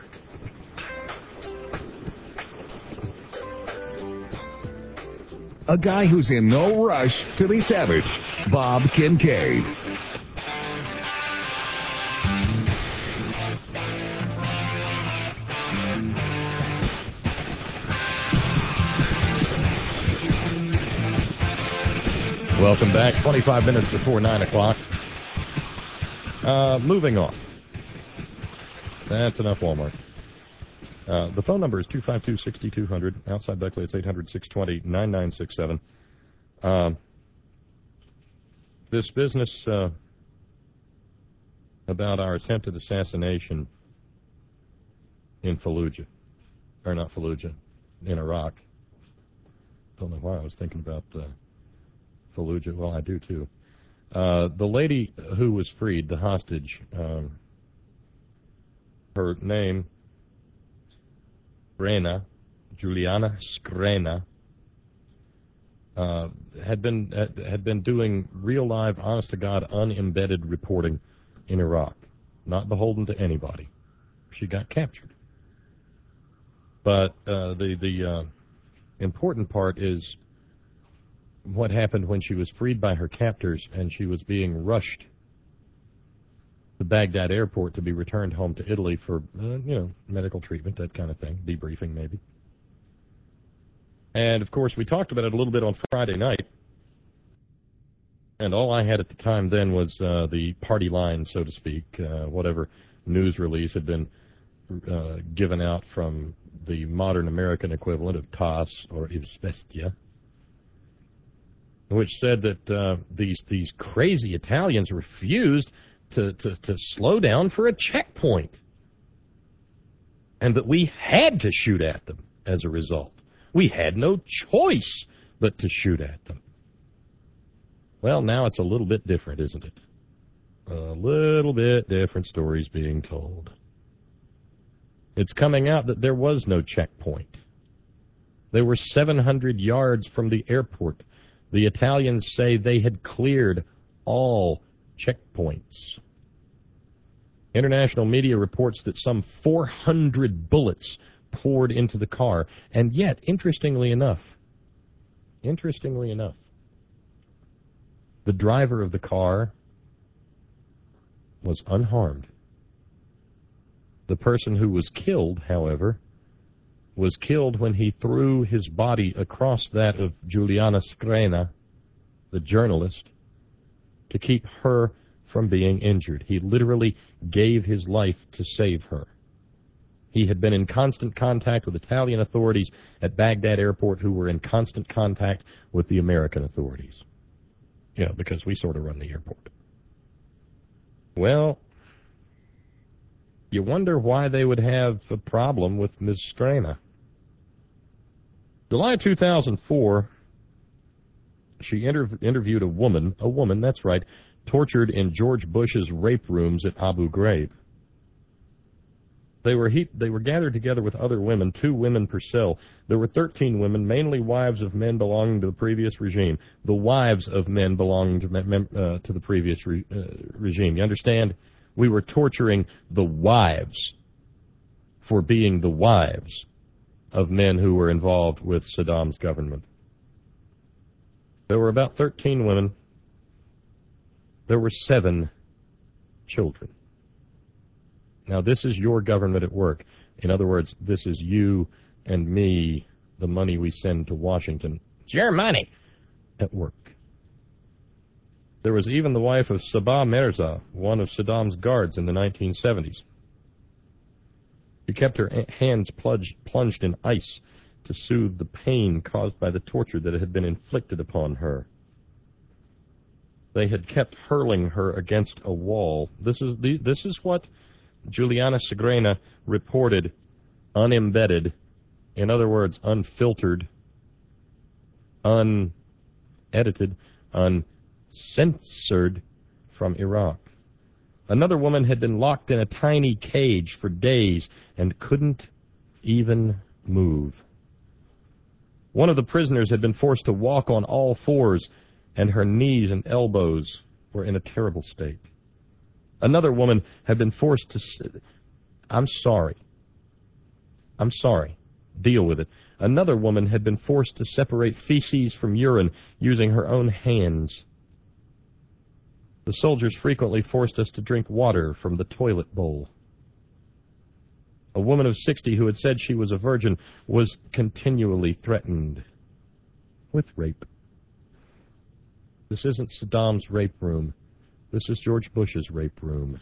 A guy who's in no rush to be savage, Bob Kincaid. Welcome back. twenty-five minutes before nine o'clock. Uh, moving on. That's enough Walmart. Uh, the phone number is two five two, six two zero zero. Outside Beckley, it's eight hundred, six two zero, nine nine six seven. Um, this business uh, about our attempted assassination in Fallujah, or not Fallujah, in Iraq. Don't know why I was thinking about uh, Fallujah. Well, I do too. Uh, the lady who was freed, the hostage, um, her name, Skrena, Juliana Skrena, uh, had been had, had been doing real live, honest to God, unembedded reporting in Iraq, not beholden to anybody. She got captured. But uh, the the uh, important part is what happened when she was freed by her captors and she was being rushed to Baghdad airport to be returned home to Italy for, uh, you know, medical treatment, that kind of thing, debriefing maybe. And, of course, we talked about it a little bit on Friday night, and all I had at the time then was uh, the party line, so to speak, uh, whatever news release had been uh, given out from the modern American equivalent of T A S S or Izvestia, which said that uh, these these crazy Italians refused to, to, to slow down for a checkpoint, and that we had to shoot at them as a result. We had no choice but to shoot at them. Well, now it's a little bit different, isn't it? A little bit different stories being told. It's coming out that there was no checkpoint. They were seven hundred yards from the airport. The Italians say they had cleared all checkpoints. International media reports that some four hundred bullets poured into the car. And yet, interestingly enough, interestingly enough, the driver of the car was unharmed. The person who was killed, however, was killed when he threw his body across that of Juliana Skrena, the journalist, to keep her from being injured. He literally gave his life to save her. He had been in constant contact with Italian authorities at Baghdad airport who were in constant contact with the American authorities. Yeah, because we sort of run the airport. Well, you wonder why they would have a problem with Miz Skrena. July two thousand four, she inter- interviewed a woman, a woman, that's right, tortured in George Bush's rape rooms at Abu Ghraib. They were heaped, they were gathered together with other women, two women per cell. There were thirteen women, mainly wives of men belonging to the previous regime. The wives of men belonging to, mem, uh, to the previous re, uh, regime. You understand? We were torturing the wives for being the wives of men who were involved with Saddam's government. There were about thirteen women. There were seven children. Now, this is your government at work. In other words, this is you and me, the money we send to Washington. It's your money at work. There was even the wife of Sabah Mirza, one of Saddam's guards in the nineteen seventies. She kept her hands plunged, plunged in ice to soothe the pain caused by the torture that had been inflicted upon her. They had kept hurling her against a wall. This is the, this is what Juliana Segrena reported, unembedded, in other words, unfiltered, unedited, uncensored from Iraq. Another woman had been locked in a tiny cage for days and couldn't even move. One of the prisoners had been forced to walk on all fours, and her knees and elbows were in a terrible state. Another woman had been forced to... I'm sorry. I'm sorry. Deal with it. Another woman had been forced to separate feces from urine using her own hands. The soldiers frequently forced us to drink water from the toilet bowl. A woman of sixty who had said she was a virgin was continually threatened with rape. This isn't Saddam's rape room. This is George Bush's rape room.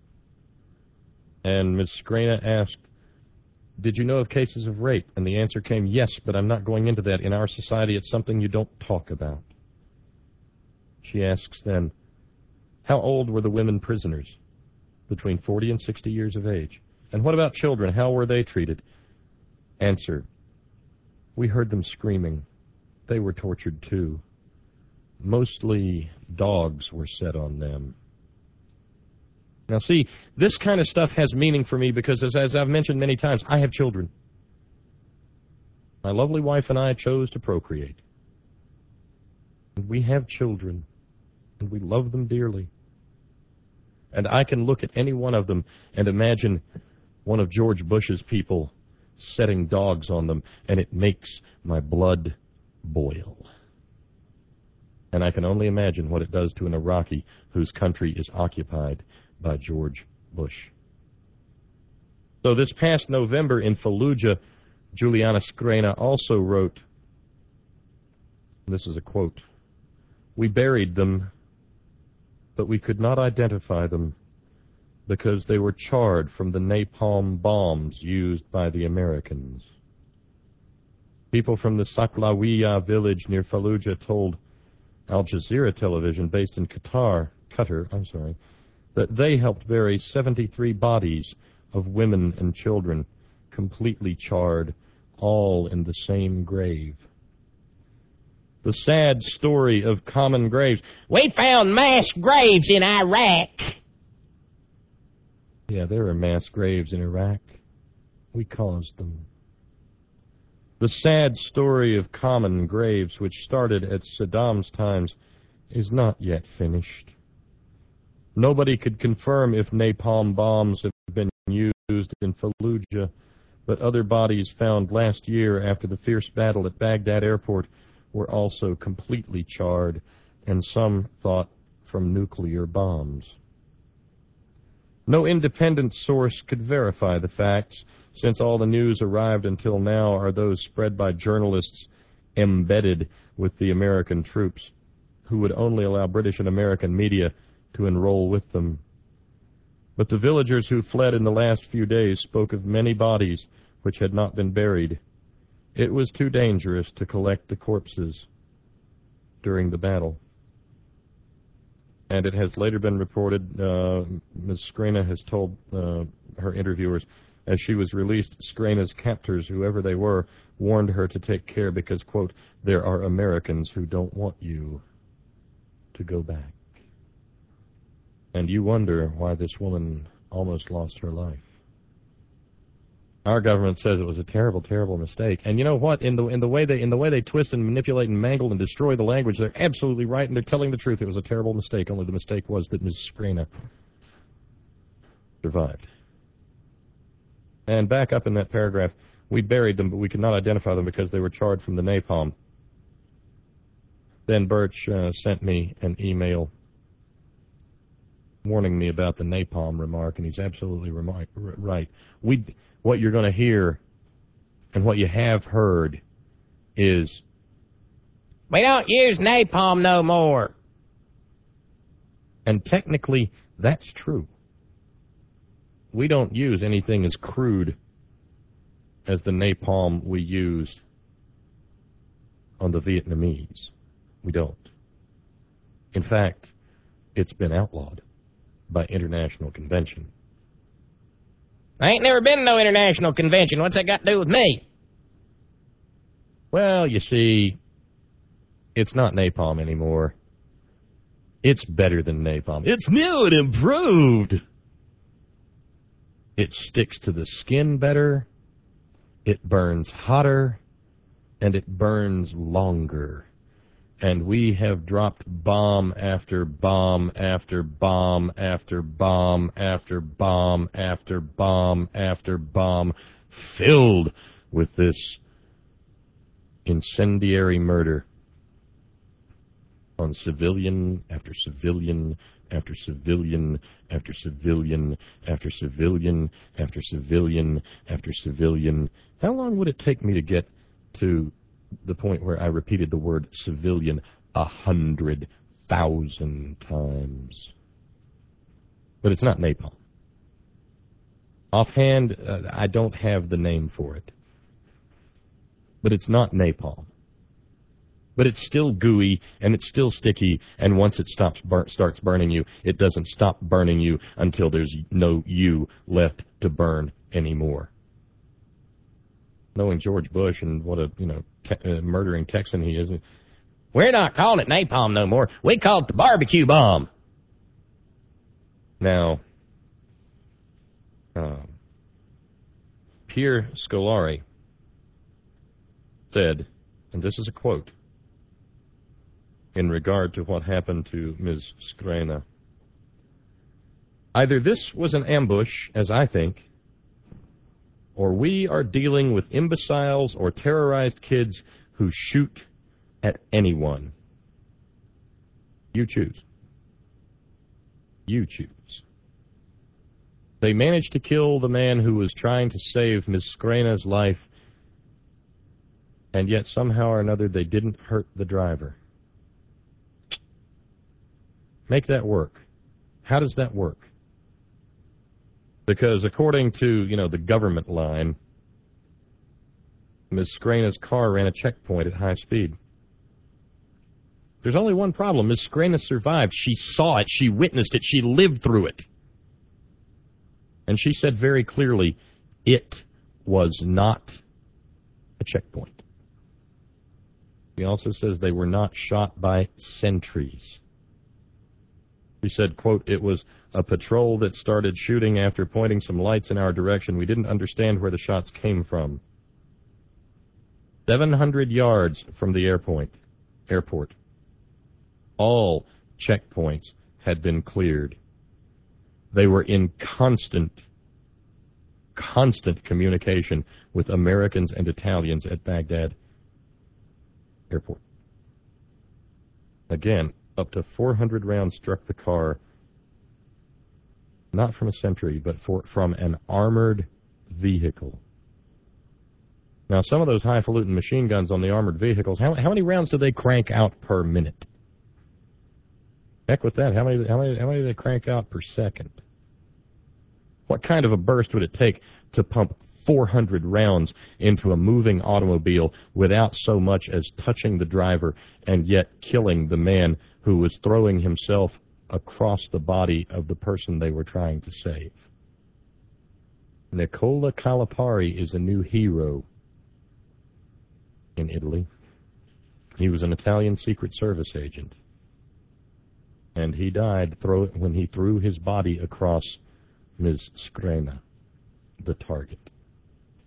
And Miz Segrena asked, did you know of cases of rape? And the answer came, yes, but I'm not going into that. In our society, it's something you don't talk about. She asks then, how old were the women prisoners? Between forty and sixty years of age. And what about children? How were they treated? Answer, we heard them screaming. They were tortured too. Mostly dogs were set on them. Now see, this kind of stuff has meaning for me because, as, as I've mentioned many times, I have children. My lovely wife and I chose to procreate. And we have children, and we love them dearly. And I can look at any one of them and imagine one of George Bush's people setting dogs on them, and it makes my blood boil. And I can only imagine what it does to an Iraqi whose country is occupied by George Bush. So this past November in Fallujah, Juliana Segrena also wrote, this is a quote, we buried them, but we could not identify them because they were charred from the napalm bombs used by the Americans. People from the Saklawiya village near Fallujah told Al Jazeera television, based in Qatar, Qatar, I'm sorry, that they helped bury seventy-three bodies of women and children, completely charred, all in the same grave. The sad story of common graves. We found mass graves in Iraq. Yeah, there are mass graves in Iraq. We caused them. The sad story of common graves, which started at Saddam's times, is not yet finished. Nobody could confirm if napalm bombs have been used in Fallujah, but other bodies found last year after the fierce battle at Baghdad airport were also completely charred, and some thought from nuclear bombs. No independent source could verify the facts, since all the news arrived until now are those spread by journalists embedded with the American troops, who would only allow British and American media to enroll with them. But the villagers who fled in the last few days spoke of many bodies which had not been buried. It was too dangerous to collect the corpses during the battle. And it has later been reported, uh, Miz Segrena has told uh, her interviewers, as she was released, Skrena's captors, whoever they were, warned her to take care because, quote, there are Americans who don't want you to go back. And you wonder why this woman almost lost her life. Our government says it was a terrible, terrible mistake. And you know what? In the in the way they in the way they twist and manipulate and mangle and destroy the language, they're absolutely right, and they're telling the truth. It was a terrible mistake. Only the mistake was that Miz Skrena survived. And back up in that paragraph, we buried them, but we could not identify them because they were charred from the napalm. Then Birch uh, sent me an email warning me about the napalm remark, and he's absolutely remi- right. We, what you're going to hear and what you have heard is, we don't use napalm no more. And technically, that's true. We don't use anything as crude as the napalm we used on the Vietnamese. We don't. In fact, it's been outlawed by international convention. I ain't never been to no international convention. What's that got to do with me? Well, you see, it's not napalm anymore. It's better than napalm. It's new and improved. It sticks to the skin better, it burns hotter, and it burns longer. And we have dropped bomb after bomb after bomb after bomb after bomb after bomb after bomb filled with this incendiary murder on civilian after civilian after civilian after civilian after civilian after civilian after civilian. How long would it take me to get to the point where I repeated the word civilian a hundred thousand times? But it's not napalm. Offhand, uh, I don't have the name for it. But it's not napalm. But it's still gooey, and it's still sticky, and once it stops bur- starts burning you, it doesn't stop burning you until there's no you left to burn anymore. Knowing George Bush and what a, you know, te- uh, murdering Texan he is, we're not calling it napalm no more. We call it the barbecue bomb. Now, uh, Pierre Scolari said, and this is a quote, in regard to what happened to Miz Skrena. Either this was an ambush, as I think, or we are dealing with imbeciles or terrorized kids who shoot at anyone. You choose. You choose. They managed to kill the man who was trying to save Miz Skrena's life, and yet somehow or another they didn't hurt the driver. Make that work. How does that work? Because according to, you know, the government line, Miz Skrena's car ran a checkpoint at high speed. There's only one problem. Miz Skrena survived. She saw it. She witnessed it. She lived through it. And she said very clearly, it was not a checkpoint. He also says they were not shot by sentries. He said, quote, it was a patrol that started shooting after pointing some lights in our direction. We didn't understand where the shots came from. seven hundred yards from the airport. airport. All checkpoints had been cleared. They were in constant, constant communication with Americans and Italians at Baghdad Airport. Again, up to four hundred rounds struck the car, not from a sentry, but for, from an armored vehicle. Now, some of those highfalutin machine guns on the armored vehicles, how, how many rounds do they crank out per minute? Heck with that. How many, how many, how many do they crank out per second? What kind of a burst would it take to pump four hundred rounds into a moving automobile without so much as touching the driver and yet killing the man who was throwing himself across the body of the person they were trying to save? Nicola Calipari is a new hero in Italy. He was an Italian Secret Service agent. And he died throw, when he threw his body across Miz Skrena, the target.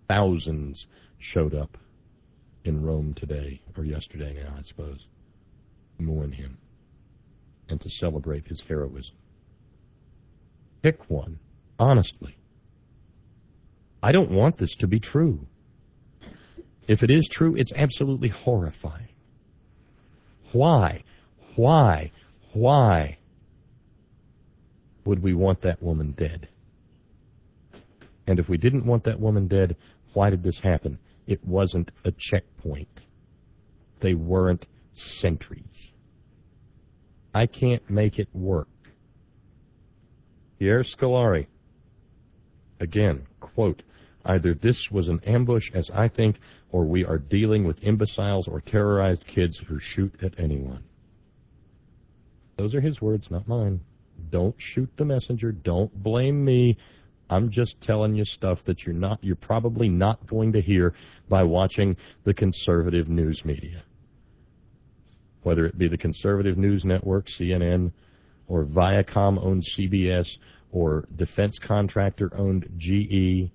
Thousands showed up in Rome today, or yesterday now, I suppose, to mourn him and to celebrate his heroism. Pick one, honestly. I don't want this to be true. If it is true, it's absolutely horrifying. Why, why, why would we want that woman dead? And if we didn't want that woman dead, why did this happen? It wasn't a checkpoint. They weren't sentries. I can't make it work. Pierre Scolari, again, quote, either this was an ambush, as I think, or we are dealing with imbeciles or terrorized kids who shoot at anyone. Those are his words, not mine. Don't shoot the messenger. Don't blame me. I'm just telling you stuff that you're not, you're probably not going to hear by watching the conservative news media. Whether it be the conservative news network, C N N, or Viacom-owned C B S, or defense contractor-owned G E,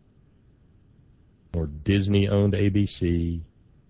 or Disney-owned A B C,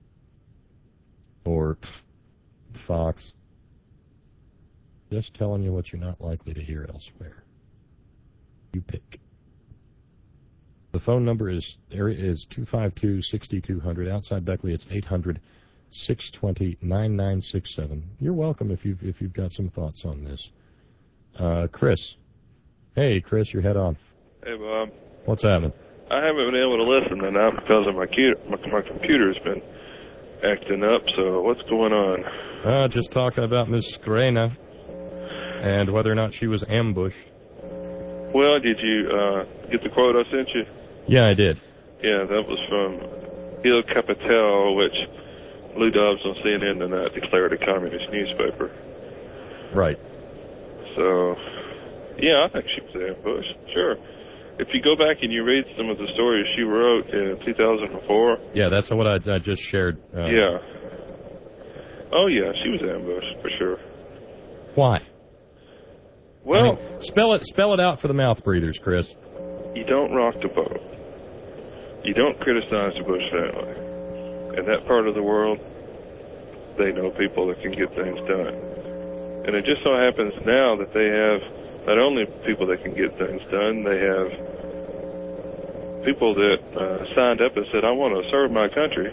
or Fox. Just telling you what you're not likely to hear elsewhere. You pick. The phone number is is two five two, six two zero zero. Outside Beckley, it's eight hundred, six two zero, nine nine six seven. You're welcome if you've if you've got some thoughts on this. Uh, Chris. Hey, Chris, your head on. Hey, Bob. What's happening? I haven't been able to listen tonight because of my, cu- my, my computer's been acting up, so what's going on? Uh, just talking about Miss Skrena and whether or not she was ambushed. Well, did you uh, get the quote I sent you? Yeah, I did. Yeah, that was from Il Capital, which Lou Dobbs on C N N tonight declared a communist newspaper. Right. So, yeah, I think she was ambushed, sure. If you go back and you read some of the stories she wrote in two thousand four... Yeah, that's what I, I just shared. Uh, yeah. Oh, yeah, she was ambushed, for sure. Why? Well... I mean, spell it, spell it out for the mouth breathers, Chris. You don't rock the boat. You don't criticize the Bush family. In that part of the world, they know people that can get things done. And it just so happens now that they have not only people that can get things done, they have people that uh, signed up and said, I want to serve my country.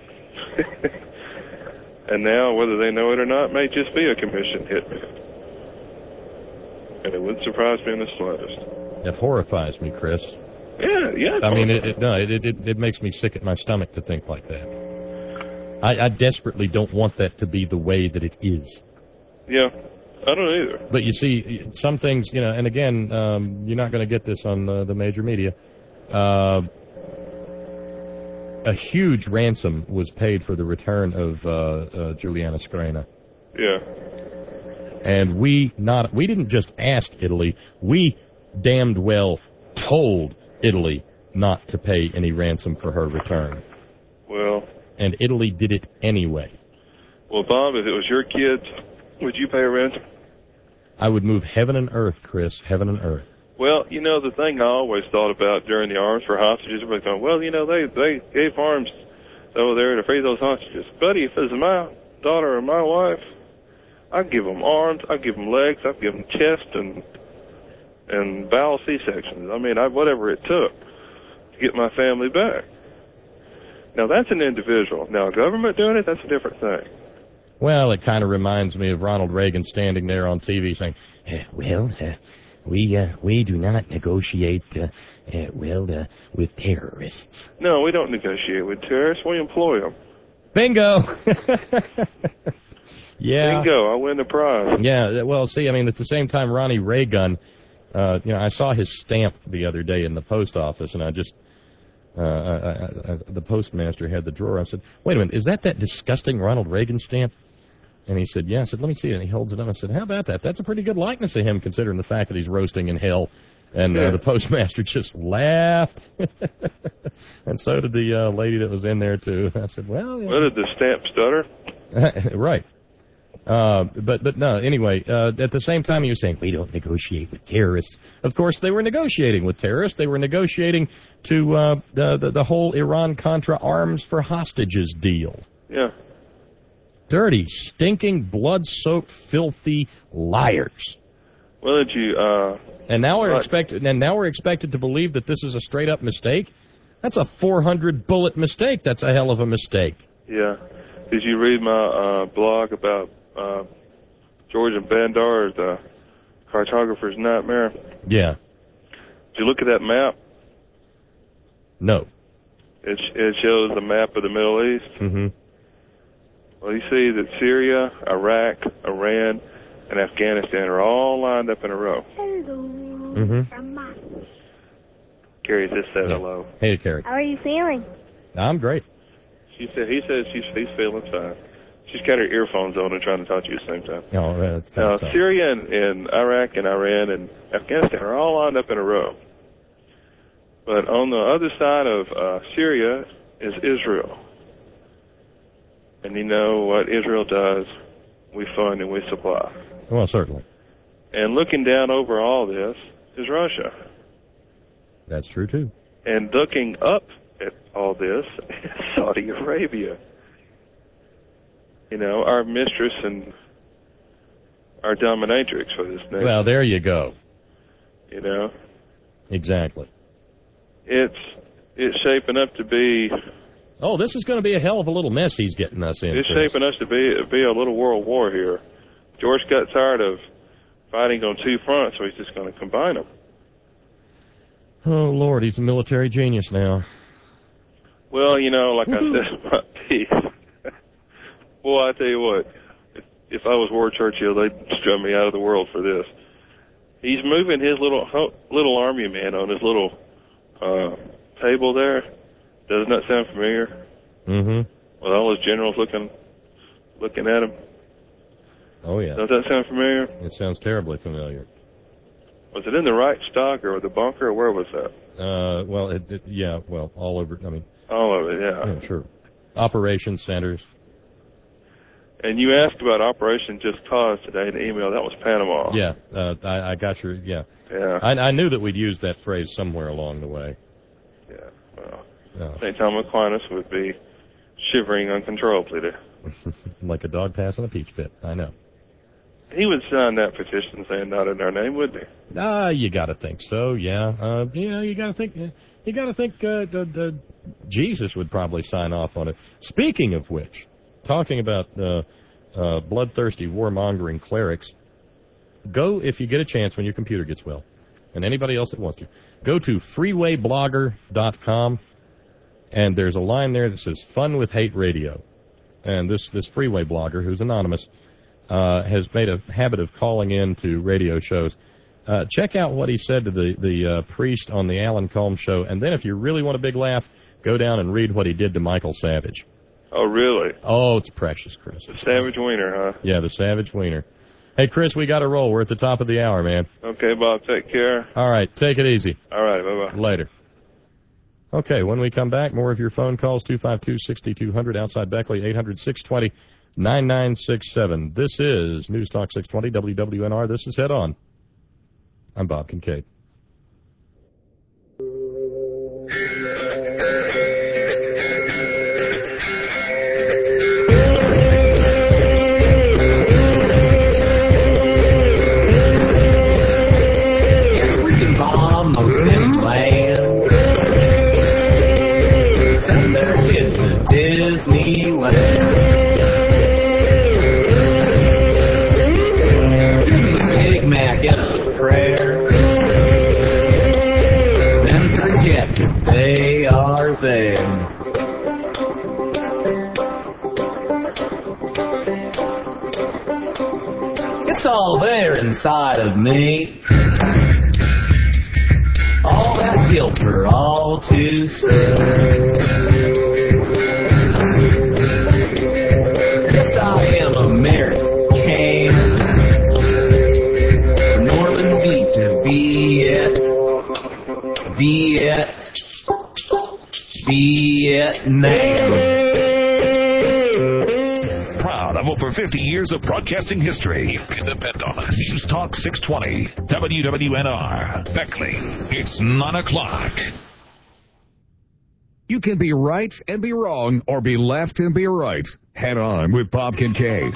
And now, whether they know it or not, may just be a commissioned hitman. And it wouldn't surprise me in the slightest. It horrifies me, Chris. Yeah, yeah. I mean, it, it, no, it, it, it makes me sick at my stomach to think like that. I, I desperately don't want that to be the way that it is. Yeah, I don't either. But you see, some things, you know, and again, um, you're not going to get this on uh, the major media. Uh, a huge ransom was paid for the return of uh, uh, Juliana Skrena. Yeah. And we not we didn't just ask Italy, we damned well told Italy not to pay any ransom for her return. Well. And Italy did it anyway. Well, Bob, if it was your kids, would you pay a ransom? I would move heaven and earth, Chris, heaven and earth. Well, you know, the thing I always thought about during the arms for hostages, everybody's going, well, you know, they, they gave arms over there to free those hostages. Buddy, if it was my daughter or my wife, I'd give them arms, I'd give them legs, I'd give them chest and and bowel C-sections. I mean, I, whatever it took to get my family back. Now, that's an individual. Now, a government doing it, that's a different thing. Well, it kind of reminds me of Ronald Reagan standing there on T V saying, uh, well, uh, we uh, we do not negotiate, uh, uh, well, uh, with terrorists. No, we don't negotiate with terrorists. We employ them. Bingo! Yeah. Bingo, I win the prize. Yeah, well, see, I mean, at the same time, Ronnie Reagan, uh, you know, I saw his stamp the other day in the post office, and I just, uh, I, I, I, the postmaster had the drawer. I said, wait a minute, is that that disgusting Ronald Reagan stamp? And he said, yeah. I said, let me see it. And he holds it up. I said, how about that? That's a pretty good likeness of him, considering the fact that he's roasting in hell. And uh, Yeah. the postmaster just laughed. And so did the uh, lady that was in there, too. I said, well... Yeah. What did the stamp stutter? Right. Uh, but but no. Anyway, uh, at the same time, he was saying we don't negotiate with terrorists. Of course, they were negotiating with terrorists. They were negotiating to uh, the, the the whole Iran-Contra arms for hostages deal. Yeah. Dirty, stinking, blood-soaked, filthy liars. Well, did you? Uh, and now we're right. expected. And now we're expected to believe that this is a straight-up mistake. That's a four hundred bullet mistake. That's a hell of a mistake. Yeah. Did you read my uh, blog about uh, George and Bandar, the cartographer's nightmare? Yeah. Did you look at that map? No. It it shows the map of the Middle East. Mm-hmm. Well, you see that Syria, Iraq, Iran, and Afghanistan are all lined up in a row. Mm-hmm. Carrie just said Yeah. hello. Hey, Carrie. How are you feeling? I'm great. She said he says she's he's feeling fine. She's got her earphones on and trying to talk to you at the same time. Oh, that's kind Now, of tough. Syria and, and Iraq and Iran and Afghanistan are all lined up in a row. But on the other side of uh, Syria is Israel. And you know what Israel does? We fund and we supply. Well, certainly. And looking down over all this is Russia. That's true, too. And looking up at all this is Saudi Arabia. You know, our mistress and our dominatrix for this nation. Well, there you go. You know? Exactly. It's it's shaping up to be... Oh, this is going to be a hell of a little mess he's getting us in. It's Chris. shaping us to be be a little world war here. George got tired of fighting on two fronts, so he's just going to combine them. Oh, Lord, he's a military genius now. Well, you know, like I said in my piece, boy, I tell you what, if, if I was Ward Churchill, they'd strum me out of the world for this. He's moving his little little army man on his little uh, table there. Doesn't that sound familiar? Mm-hmm. With all his generals looking looking at him. Oh, yeah. Does that sound familiar? It sounds terribly familiar. Was it in the Reichstag or the bunker, or where was that? Uh, well, it, it, yeah, well, all over, I mean... All of it, yeah. Yeah, sure. Operation centers. And you asked about Operation Just Cause today in the email. That was Panama. Yeah, uh, I, I got your, yeah. Yeah. I, I knew that we'd use that phrase somewhere along the way. Yeah, well, Oh. Saint Thomas Aquinas would be shivering uncontrollably there. Like a dog passing a peach pit, I know. He would sign that petition saying not in our name, wouldn't he? Ah, you got to think so, yeah. Uh, yeah, you got to think, you got to think uh, the, the Jesus would probably sign off on it. Speaking of which, talking about uh, uh, bloodthirsty, warmongering clerics, go, if you get a chance when your computer gets well, and anybody else that wants to, go to freeway blogger dot com, and there's a line there that says Fun with Hate Radio. And this, this freeway blogger, who's anonymous, uh, has made a habit of calling in to radio shows. Uh, check out what he said to the, the uh, priest on the Alan Colmes show, and then if you really want a big laugh, go down and read what he did to Michael Savage. Oh, really? Oh, it's precious, Chris. The Savage Wiener, huh? Yeah, the Savage Wiener. Hey, Chris, we got to roll. We're at the top of the hour, man. Okay, Bob, take care. All right, take it easy. All right, bye-bye. Later. Okay, when we come back, more of your phone calls, two five two, six two zero zero, outside Beckley, eight hundred, six two zero, nine nine six seven. This is News Talk six twenty W W N R. This is Head On. I'm Bob Kincaid. Yes, we can bomb most any land. Send their kids to Disneyland. Give the Big Mac in a prayer. Then forget that they are there. It's all there inside of me. All that guilt for all to see. Yes, I am American. From Normandy to Viet, Viet, Vietnam. Proud of responsible for fifty years of broadcasting history. You can depend on us. News Talk six twenty, W W N R, Beckley. It's nine o'clock. You can be right and be wrong, or be left and be right. Head On with Bob Kincaid.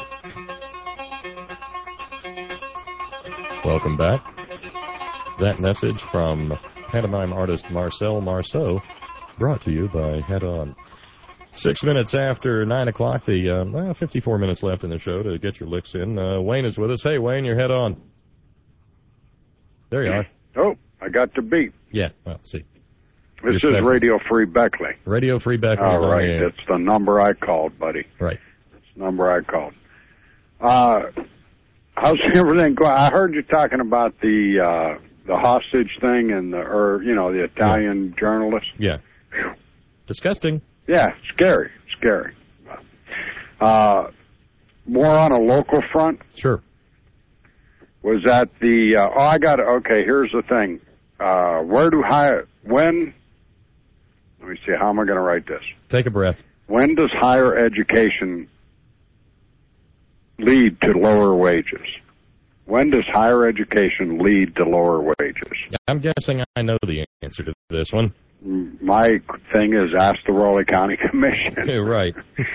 Welcome back. That message from pantomime artist Marcel Marceau, brought to you by Head On. Six minutes after nine o'clock, the uh, well, fifty-four minutes left in the show to get your licks in. Uh, Wayne is with us. Hey, Wayne, you're Head On. There you are. Oh, I got the beat. Yeah, well, see. This is Radio Free Beckley. Radio Free Beckley. All right, it's the number I called, buddy. Right. It's the number I called. Uh, how's everything going? I heard you talking about the uh, the hostage thing and the, or you know, the Italian yeah. journalist. Yeah. Disgusting. Yeah, scary, scary. Uh, more on a local front. Sure. Was that the? Uh, oh, I got it. Okay, here's the thing. Uh, where do higher when? Let me see. How am I going to write this? Take a breath. When does higher education lead to lower wages? When does higher education lead to lower wages? I'm guessing I know the answer to this one. My thing is ask the Raleigh County Commission. Right.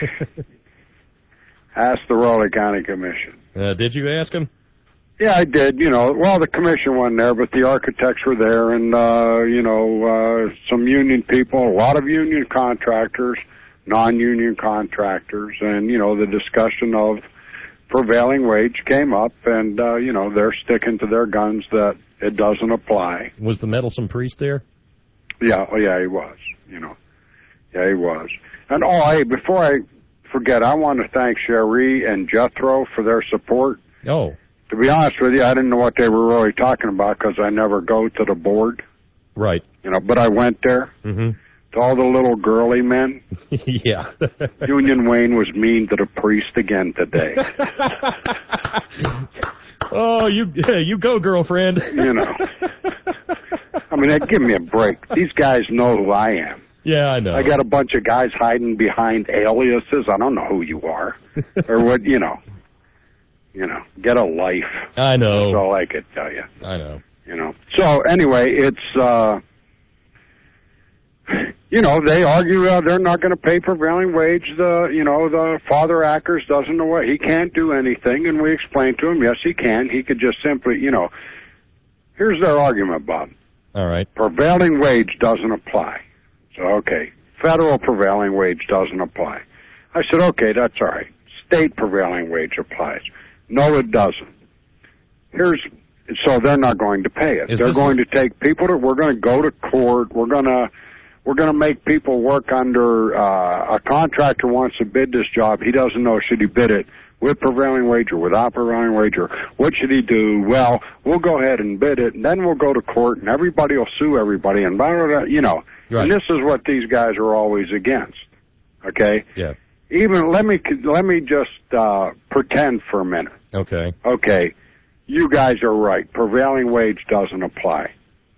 Ask the Raleigh County Commission. Uh, did you ask him? Yeah, I did. You know, well, the commission wasn't there, but the architects were there, and, uh, you know, uh, some union people, a lot of union contractors, non-union contractors, and, you know, the discussion of prevailing wage came up, and, uh, you know, they're sticking to their guns that it doesn't apply. Was the meddlesome priest there? Yeah, oh, yeah, he was, you know. Yeah, he was. And, oh, hey, before I forget, I want to thank Cherie and Jethro for their support. Oh. To be honest with you, I didn't know what they were really talking about because I never go to the board. Right. You know, but I went there. Mm-hmm. To all the little girly men. Yeah. Union Wayne was mean to the priest again today. Oh, you you go, girlfriend. You know. I mean, give me a break. These guys know who I am. Yeah, I know. I got a bunch of guys hiding behind aliases. I don't know who you are. Or what, you know. You know, get a life. I know. That's all I could tell you. I know. You know. So, anyway, it's, uh, you know, they argue uh, they're not going to pay prevailing wage. The, you know, the Father Ackers doesn't know what, he can't do anything. And we explained to him, yes, he can. He could just simply, you know, here's their argument, Bob. All right. Prevailing wage doesn't apply. So, okay, federal prevailing wage doesn't apply. I said, okay, that's all right. State prevailing wage applies. No, it doesn't. Here's so they're not going to pay it. Is they're going a- to take people to. We're going to go to court. We're going to we're going to make people work under uh, a contractor wants to bid this job. He doesn't know should he bid it with prevailing wage or without prevailing wage or what should he do? Well, we'll go ahead and bid it, and then we'll go to court, and everybody will sue everybody, and blah, blah, blah, you know. Right. And this is what these guys are always against. Okay. Yeah. Even let me let me just uh, pretend for a minute. Okay. Okay, you guys are right. Prevailing wage doesn't apply.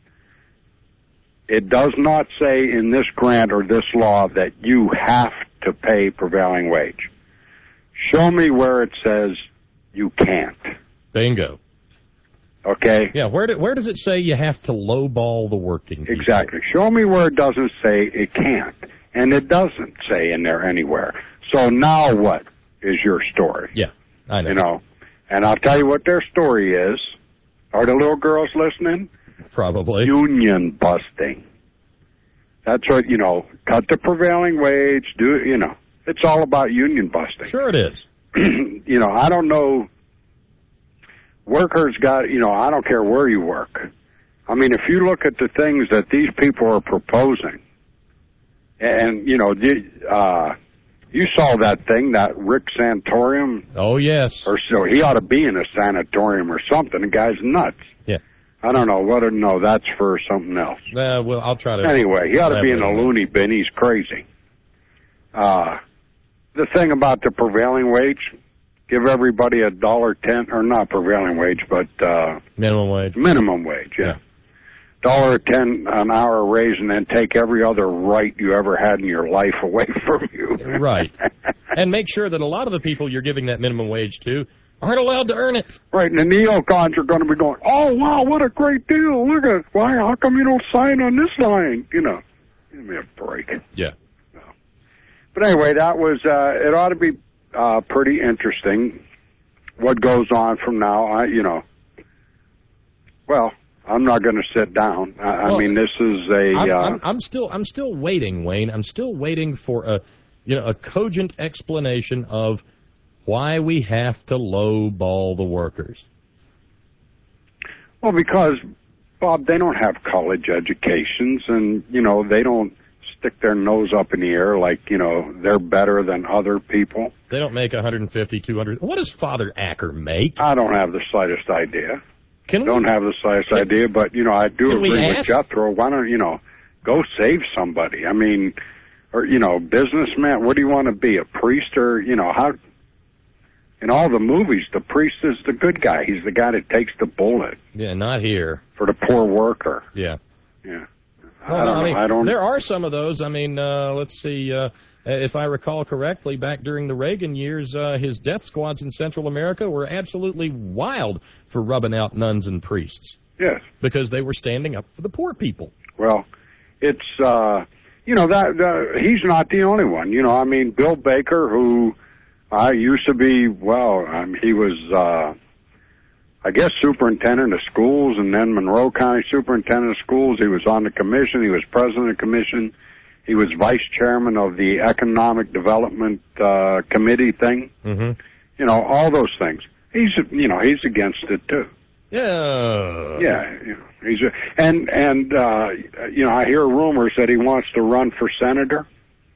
It does not say in this grant or this law that you have to pay prevailing wage. Show me where it says you can't. Bingo. Okay? Yeah, where do, where does it say you have to lowball the working people? Exactly. Show me where it doesn't say it can't. And it doesn't say in there anywhere. So now what is your story? Yeah, I know. You know, and I'll tell you what their story is. Are the little girls listening? Probably. Union busting. That's what, you know, cut the prevailing wage, do, you know, it's all about union busting. Sure it is. You know, I don't know, workers got, you know, I don't care where you work. I mean, if you look at the things that these people are proposing, and, you know, uh, you saw that thing, that Rick Santorum. Oh, yes. Or so he ought to be in a sanatorium or something. The guy's nuts. Yeah. I don't know whether, no, that's for something else. Uh, well, I'll try to. Anyway, he ought to be in a loony bin. He's crazy. Uh, the thing about the prevailing wage, give everybody a dollar ten, or not prevailing wage, but, uh, minimum wage. Minimum wage, yeah. yeah. Dollar ten an hour raise and then take every other right you ever had in your life away from you. Right. and make sure that a lot of the people you're giving that minimum wage to aren't allowed to earn it. Right, and the neocons are going to be going, oh, wow, what a great deal. Look at, why, how come you don't sign on this line? You know, give me a break. Yeah. But anyway, that was, uh, it ought to be uh, pretty interesting what goes on from now. I, you know, well, I'm not going to sit down. I, Well, I mean, this is a... I'm, uh, I'm, I'm still, I'm still waiting, Wayne. I'm still waiting for a, you know, a cogent explanation of why we have to lowball the workers. Well, because, Bob, they don't have college educations, and, you know, they don't stick their nose up in the air like, you know, they're better than other people. They don't make one hundred fifty, two hundred. What does Father Acker make? I don't have the slightest idea. Can don't we, have the slightest can, idea, but, you know, I do can we agree with ask? Jethro. Why don't, you know, go save somebody? I mean, or, you know, businessman, what do you want to be, a priest or, you know, how... In all the movies, the priest is the good guy. He's the guy that takes the bullet. Yeah, not here. For the poor worker. Yeah. Yeah. Well, I don't I mean, know. I don't... There are some of those. I mean, uh, let's see. Uh, if I recall correctly, back during the Reagan years, uh, his death squads in Central America were absolutely wild for rubbing out nuns and priests. Yes. Because they were standing up for the poor people. Well, it's, uh, you know, that, that he's not the only one. You know, I mean, Bill Baker, who... I used to be, well, um, he was, uh, I guess, superintendent of schools, and then Monroe County superintendent of schools. He was on the commission. He was president of the commission. He was vice chairman of the economic development uh, committee thing. Mm-hmm. You know, all those things. He's, you know, he's against it, too. Yeah. Yeah. You know, he's a, and, and uh, you know, I hear rumors that he wants to run for senator.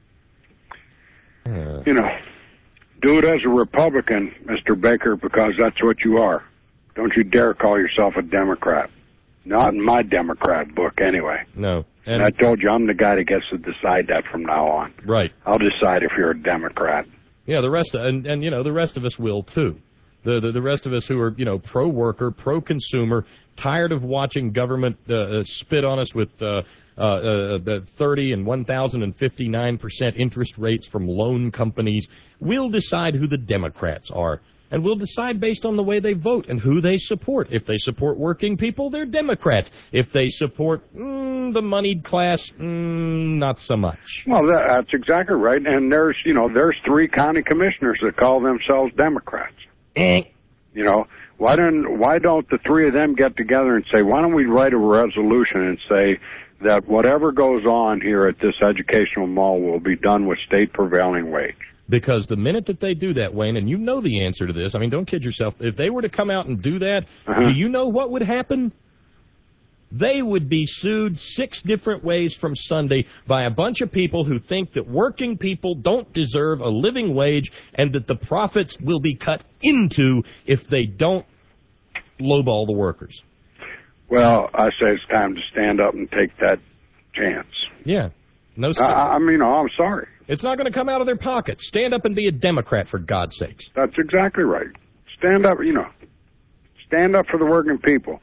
Uh. You know. Do it as a Republican, Mister Baker, because that's what you are. Don't you dare call yourself a Democrat. Not in my Democrat book, anyway. No. And, and I told you, I'm the guy that gets to decide that from now on. Right. I'll decide if you're a Democrat. Yeah, the rest, of, and, and, you know, the rest of us will, too. The, the, the rest of us who are, you know, pro-worker, pro-consumer, tired of watching government uh, spit on us with uh, uh, uh, the thirty and one thousand fifty-nine percent interest rates from loan companies. We'll decide who the Democrats are, and we'll decide based on the way they vote and who they support. If they support working people, they're Democrats. If they support mm, the moneyed class, mm, not so much. Well, that, that's exactly right. And there's, you know, there's three county commissioners that call themselves Democrats. Eh. You know, why don't why don't the three of them get together and say, why don't we write a resolution and say that whatever goes on here at this educational mall will be done with state prevailing wage? Because the minute that they do that, Wayne, and you know the answer to this, I mean, don't kid yourself, if they were to come out and do that, uh-huh. do you know what would happen? They would be sued six different ways from Sunday by a bunch of people who think that working people don't deserve a living wage and that the profits will be cut into if they don't lowball the workers. Well, I say it's time to stand up and take that chance. Yeah. No. I, I mean, oh, I'm sorry. It's not going to come out of their pockets. Stand up and be a Democrat, for God's sakes. That's exactly right. Stand up, you know. Stand up for the working people.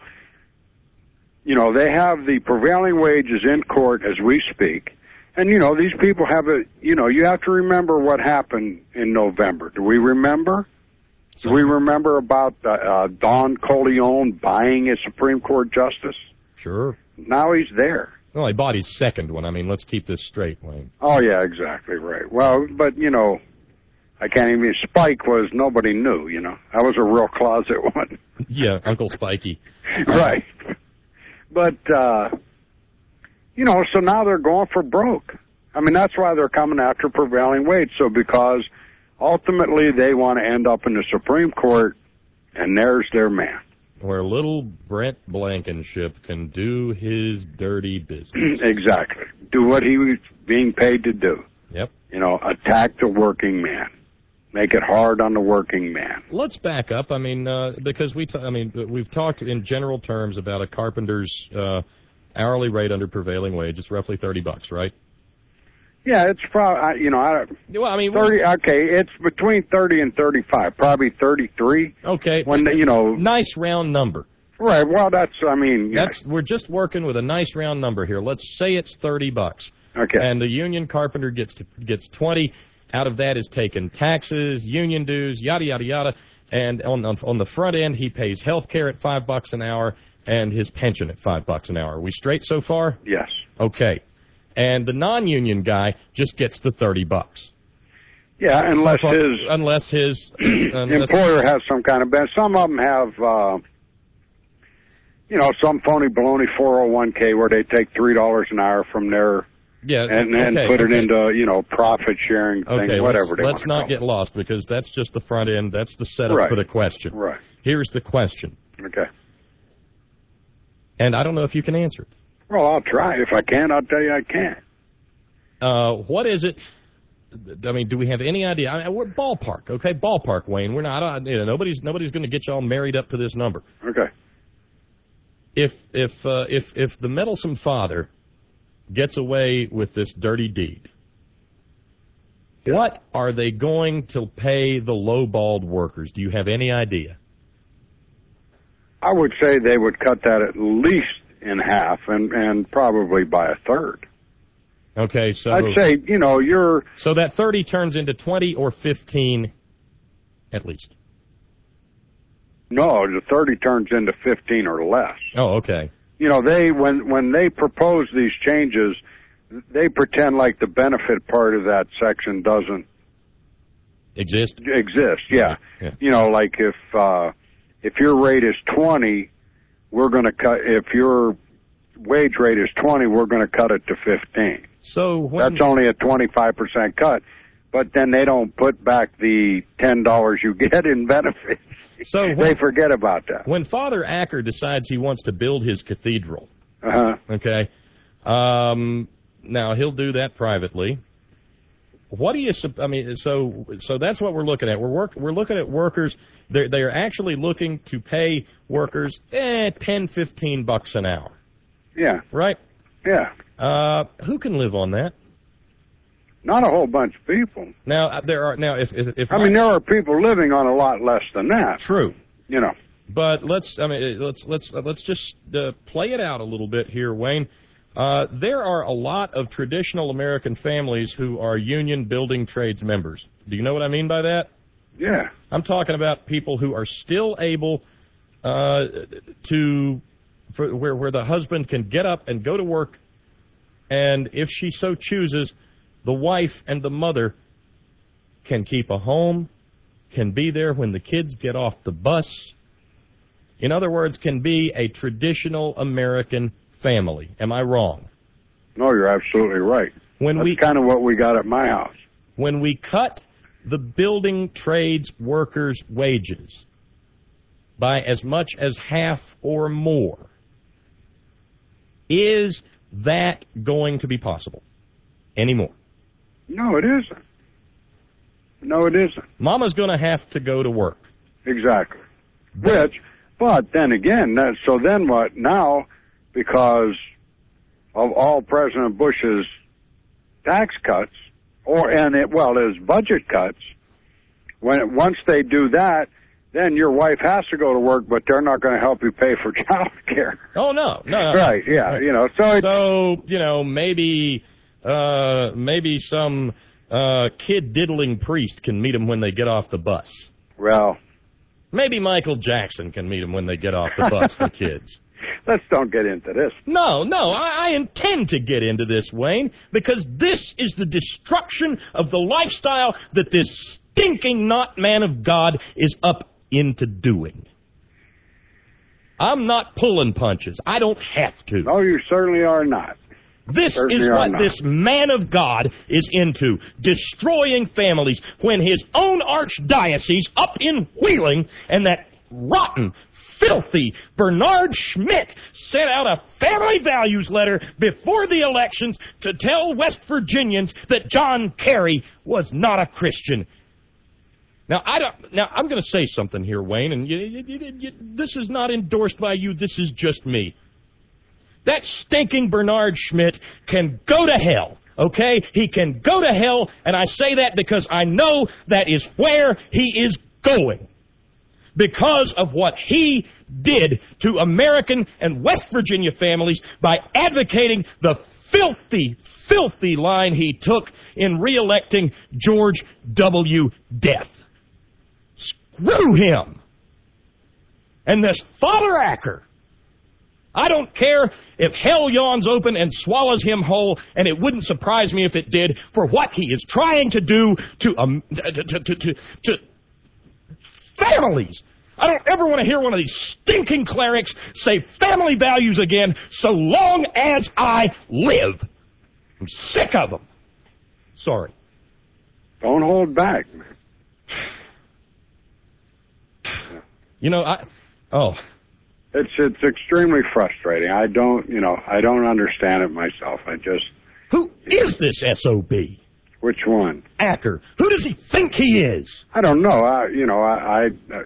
You know, they have the prevailing wages in court as we speak. And, you know, these people have a, you know, you have to remember what happened in November. Do we remember? Do we remember about uh, uh, Don Corleone buying a Supreme Court justice? Sure. Now he's there. Well, he bought his second one. I mean, let's keep this straight, Wayne. Oh, yeah, exactly right. Well, but, you know, I can't even, Spike was, nobody knew, you know. That was a real closet one. Yeah, Uncle Spikey. Right. But, uh, you know, so now they're going for broke. I mean, that's why they're coming after prevailing wage. So because ultimately they want to end up in the Supreme Court, and there's their man. Where little Brent Blankenship can do his dirty business. Exactly. Do what he was being paid to do. Yep. You know, attack the working man. Make it hard on the working man. Let's back up. I mean, uh, because we, t- I mean, we've talked in general terms about a carpenter's uh, hourly rate under prevailing wage. It's roughly thirty bucks, right? Yeah, it's probably, you know, I, well, I mean, thirty. Okay, it's between thirty and thirty-five. Probably thirty-three. Okay. When the, you know, nice round number. Right. Well, that's. I mean, that's. Yeah. We're just working with a nice round number here. Let's say it's thirty bucks. Okay. And the union carpenter gets to, gets twenty. Out of that is taken taxes, union dues, yada, yada, yada. And on, on, on the front end, he pays health care at five bucks an hour and his pension at five bucks an hour. Are we straight so far? Yes. Okay. And the non-union guy just gets the thirty bucks. Yeah, unless so, his unless his unless employer has some kind of benefit. Some of them have, uh, you know, some phony baloney four oh one k where they take three dollars an hour from their yeah, and then okay, put it okay. into, you know, profit sharing thing, okay, whatever let's, they let's want not get lost because that's just the front end. That's the setup Right. for the question. Right. Here's the question. Okay. And I don't know if you can answer it. Well, I'll try. If I can, I'll tell you I can't. Uh, what is it? I mean, do we have any idea? I mean, we're ballpark, okay? Ballpark, Wayne. We're not. Uh, you know, nobody's nobody's going to get y'all married up to this number. Okay. If if uh, if if the meddlesome father gets away with this dirty deed, yeah. what are they going to pay the low-balled workers? Do you have any idea? I would say they would cut that at least in half, and and probably by a third. Okay, so I'd say, you know, you're so that thirty turns into twenty or fifteen, at least. No, the thirty turns into fifteen or less. Oh, okay. You know, they when when they propose these changes, they pretend like the benefit part of that section doesn't exist. Exist, yeah. yeah. You know, like if uh, if your rate is twenty, we're going to cut. If your wage rate is twenty, we're going to cut it to fifteen. So when, that's only a twenty-five percent cut, but then they don't put back the ten dollars you get in benefits. So when, they forget about that. When Father Acker decides he wants to build his cathedral, uh-huh. okay, um, now he'll do that privately. What do you? I mean, so so that's what we're looking at. We're work, we're looking at workers. They they are actually looking to pay workers eh, ten, fifteen bucks an hour. Yeah. Right. Yeah. Uh, who can live on that? Not a whole bunch of people. Now there are now if if, if I mean there are people living on a lot less than that. True. You know. But let's I mean let's let's let's just uh, play it out a little bit here, Wayne. Uh, there are a lot of traditional American families who are union building trades members. Do you know what I mean by that? Yeah. I'm talking about people who are still able uh, to for, where where the husband can get up and go to work. And if she so chooses, the wife and the mother can keep a home, can be there when the kids get off the bus. In other words, can be a traditional American family. Am I wrong? No, you're absolutely right. When That's we kind of what we got at my house. When we cut the building trades workers' wages by as much as half or more, is that going to be possible anymore? No, it isn't. No, it isn't. Mama's going to have to go to work. Exactly. Which, but then again, that, so then what? Now, because of all President Bush's tax cuts, or and it well his budget cuts, when once they do that, then your wife has to go to work, but they're not going to help you pay for child care. Oh, no, no, no. Right, yeah, right. you know, so it's, So, you know, maybe, uh, maybe some, uh, kid-diddling priest can meet them when they get off the bus. Well. Maybe Michael Jackson can meet them when they get off the bus, the kids. Let's don't get into this. No, no, I, I intend to get into this, Wayne, because this is the destruction of the lifestyle that this stinking not man of God is up into doing. I'm not pulling punches. I don't have to. No, you certainly are not. This certainly is what not. this man of God is into, destroying families when his own archdiocese up in Wheeling and that rotten, filthy Bernard Schmidt sent out a family values letter before the elections to tell West Virginians that John Kerry was not a Christian. Now, I don't, now I'm going to say something here, Wayne, and you, you, you, you, this is not endorsed by you. This is just me. That stinking Bernard Schmidt can go to hell, okay? He can go to hell, and I say that because I know that is where he is going. Because of what he did to American and West Virginia families by advocating the filthy, filthy line he took in re-electing George W. Death. Screw him. And this Father Acker, I don't care if hell yawns open and swallows him whole, and it wouldn't surprise me if it did, for what he is trying to do to um, to, to, to, to, to families. I don't ever want to hear one of these stinking clerics say family values again so long as I live. I'm sick of them. Sorry. Don't hold back, man. You know, I... Oh. It's it's extremely frustrating. I don't, you know, I don't understand it myself. I just... Who is this S O B? Which one? Acker. Who does he think he is? I don't know. I, you know, I, I,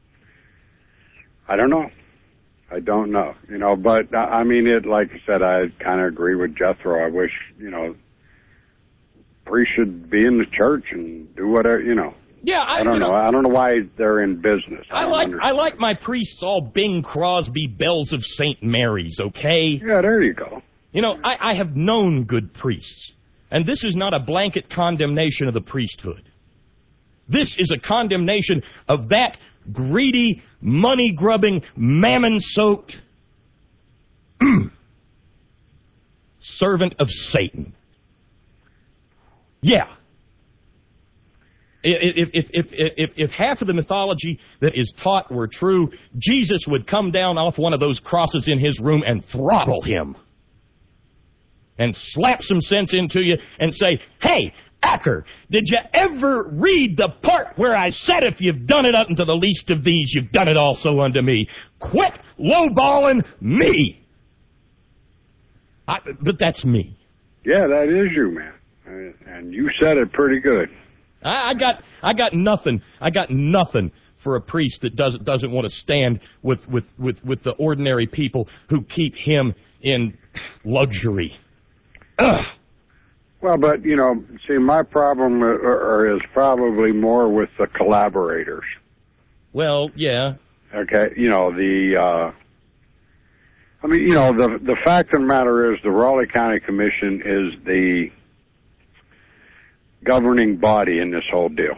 I don't know. I don't know. You know, but I mean, it. Like I said, I kind of agree with Jethro. I wish, you know, priests should be in the church and do whatever. You know. Yeah, I, I don't you know. know. I don't know why they're in business. I, I don't like understand. I like my priests all Bing Crosby, bells of Saint Mary's. Okay. Yeah, there you go. You know, I, I have known good priests, and this is not a blanket condemnation of the priesthood. This is a condemnation of that greedy, money-grubbing, mammon-soaked servant of Satan. Yeah. If, if, if, if, if half of the mythology that is taught were true, Jesus would come down off one of those crosses in his room and throttle him. And slap some sense into you and say, hey, Acker, did you ever read the part where I said if you've done it unto the least of these, you've done it also unto me? Quit lowballing me! I, but that's me. Yeah, that is you, man. And you said it pretty good. I, I got I got nothing. I got nothing for a priest that doesn't doesn't want to stand with, with, with, with the ordinary people who keep him in luxury. Ugh. Well, but, you know, see, my problem or, or is probably more with the collaborators. Well, yeah. Okay, you know, the, uh, I mean, you know, the the fact of the matter is the Raleigh County Commission is the governing body in this whole deal.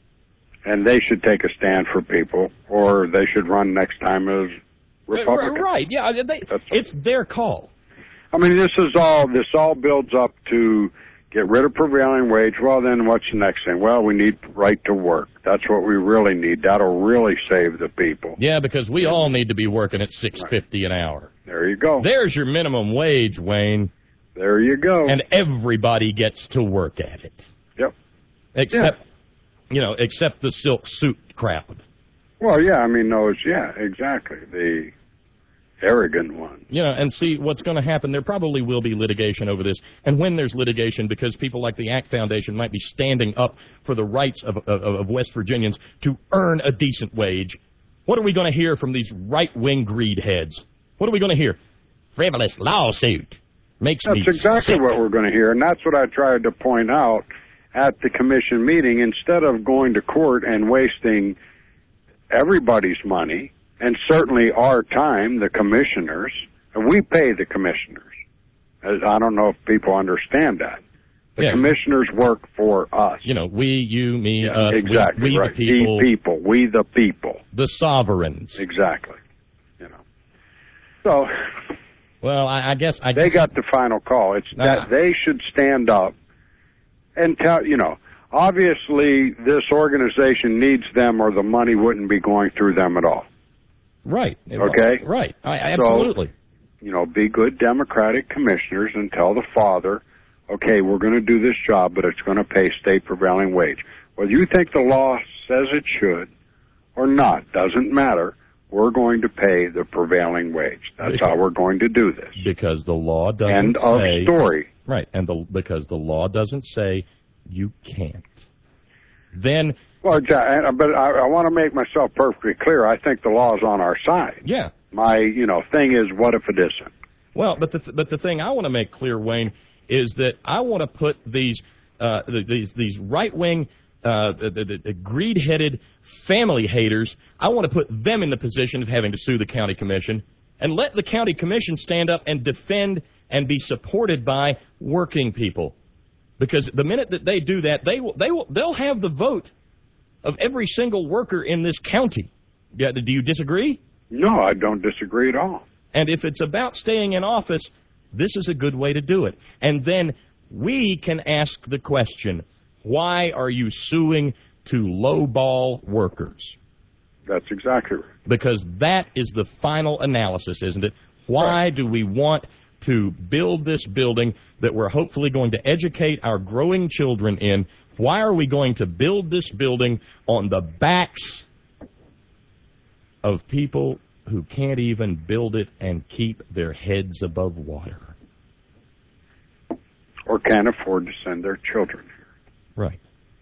And they should take a stand for people, or they should run next time as Republicans. Right, yeah, they, it's their call. I mean, this is all, this all builds up to get rid of prevailing wage. Well, then what's the next thing? Well, we need right to work. That's what we really need. That'll really save the people. Yeah, because we all need to be working at six fifty an hour. There you go. There's your minimum wage, Wayne. There you go. And everybody gets to work at it. Yep. Except, yeah. you know, except the silk suit crowd. Well, yeah, I mean, those, yeah, exactly. The arrogant one. You know, and see, what's going to happen, there probably will be litigation over this. And when there's litigation, because people like the ACT Foundation might be standing up for the rights of, of, of West Virginians to earn a decent wage, what are we going to hear from these right-wing greed heads? What are we going to hear? Frivolous lawsuit. Makes That's me exactly sick. what we're going to hear, and that's what I tried to point out at the commission meeting. Instead of going to court and wasting everybody's money, and certainly our time, the commissioners, and we pay the commissioners. As I don't know if people understand that. The yeah. commissioners work for us. You know, we, you, me, yeah, us, exactly we, we right. the people. The people, we the people. The sovereigns. Exactly. You know. So, well, I, I guess I they guess got the final call. It's uh, that they should stand up and tell, you know, obviously this organization needs them or the money wouldn't be going through them at all. Right. Okay? Right. I, absolutely. So, you know, be good Democratic commissioners and tell the father, okay, we're going to do this job, but it's going to pay state prevailing wage. Whether you think the law says it should or not, doesn't matter. We're going to pay the prevailing wage. That's because, how we're going to do this. Because the law doesn't End say... of story. Right, and the, because the law doesn't say you can't. Then... Well, but I, I want to make myself perfectly clear. I think the law is on our side. Yeah. My, you know, thing is, what if it isn't? Well, but the th- but the thing I want to make clear, Wayne, is that I want to put these uh, these these right wing, uh, the, the, the greed-headed family haters. I want to put them in the position of having to sue the county commission and let the county commission stand up and defend and be supported by working people. Because the minute that they do that, they will, they will, they'll have the vote of every single worker in this county. Yeah, do you disagree? No, I don't disagree at all. And if it's about staying in office, this is a good way to do it. And then we can ask the question, why are you suing to lowball workers? That's exactly right. Because that is the final analysis, isn't it? Why right. do we want to build this building that we're hopefully going to educate our growing children in? Why are we going to build this building on the backs of people who can't even build it and keep their heads above water? Or can't afford to send their children here. Right.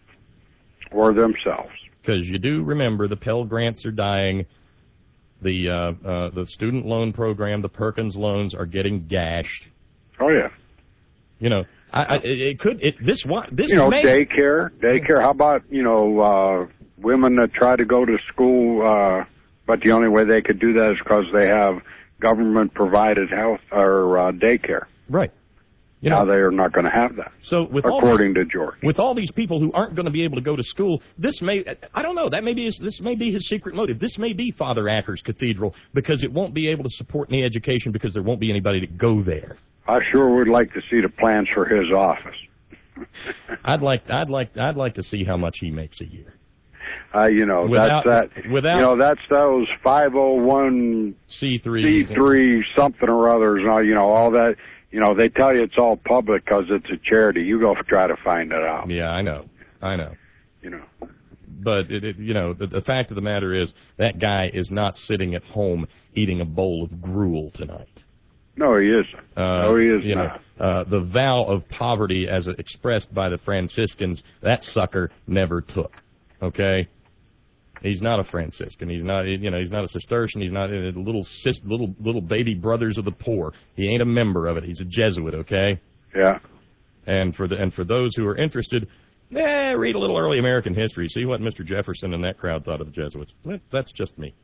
Or themselves. Because you do remember the Pell Grants are dying, the uh, uh, the student loan program, the Perkins loans are getting gashed. Oh, yeah. You know, I, I, it could, it, this one, this You know, may... daycare, daycare, how about, you know, uh, women that try to go to school, uh, but the only way they could do that is because they have government-provided health or uh, daycare. Right. You know, now they are not going to have that, so with according all, to George. With all these people who aren't going to be able to go to school, this may, I don't know, that may be his, this may be his secret motive. This may be Father Acker's cathedral, because it won't be able to support any education because there won't be anybody to go there. I sure would like to see the plans for his office. I'd like, I'd like, I'd like to see how much he makes a year. Uh, you know, without, that's that. Without, you know, that's those five oh one C three, C three something or others. You know, all that. You know, they tell you it's all public because it's a charity. You go try to find it out. Yeah, I know. I know. You know. But, it, it, you know, the, the fact of the matter is that guy is not sitting at home eating a bowl of gruel tonight. No, he isn't. Uh, no, he is you not. Know, uh, the vow of poverty as expressed by the Franciscans, that sucker never took. Okay? He's not a Franciscan. He's not, you know, he's not a Cistercian. He's not a little sis, little little baby brothers of the poor. He ain't a member of it. He's a Jesuit, okay? Yeah. And for the and for those who are interested, eh, read a little early American history. See what Mister Jefferson and that crowd thought of the Jesuits. That's just me.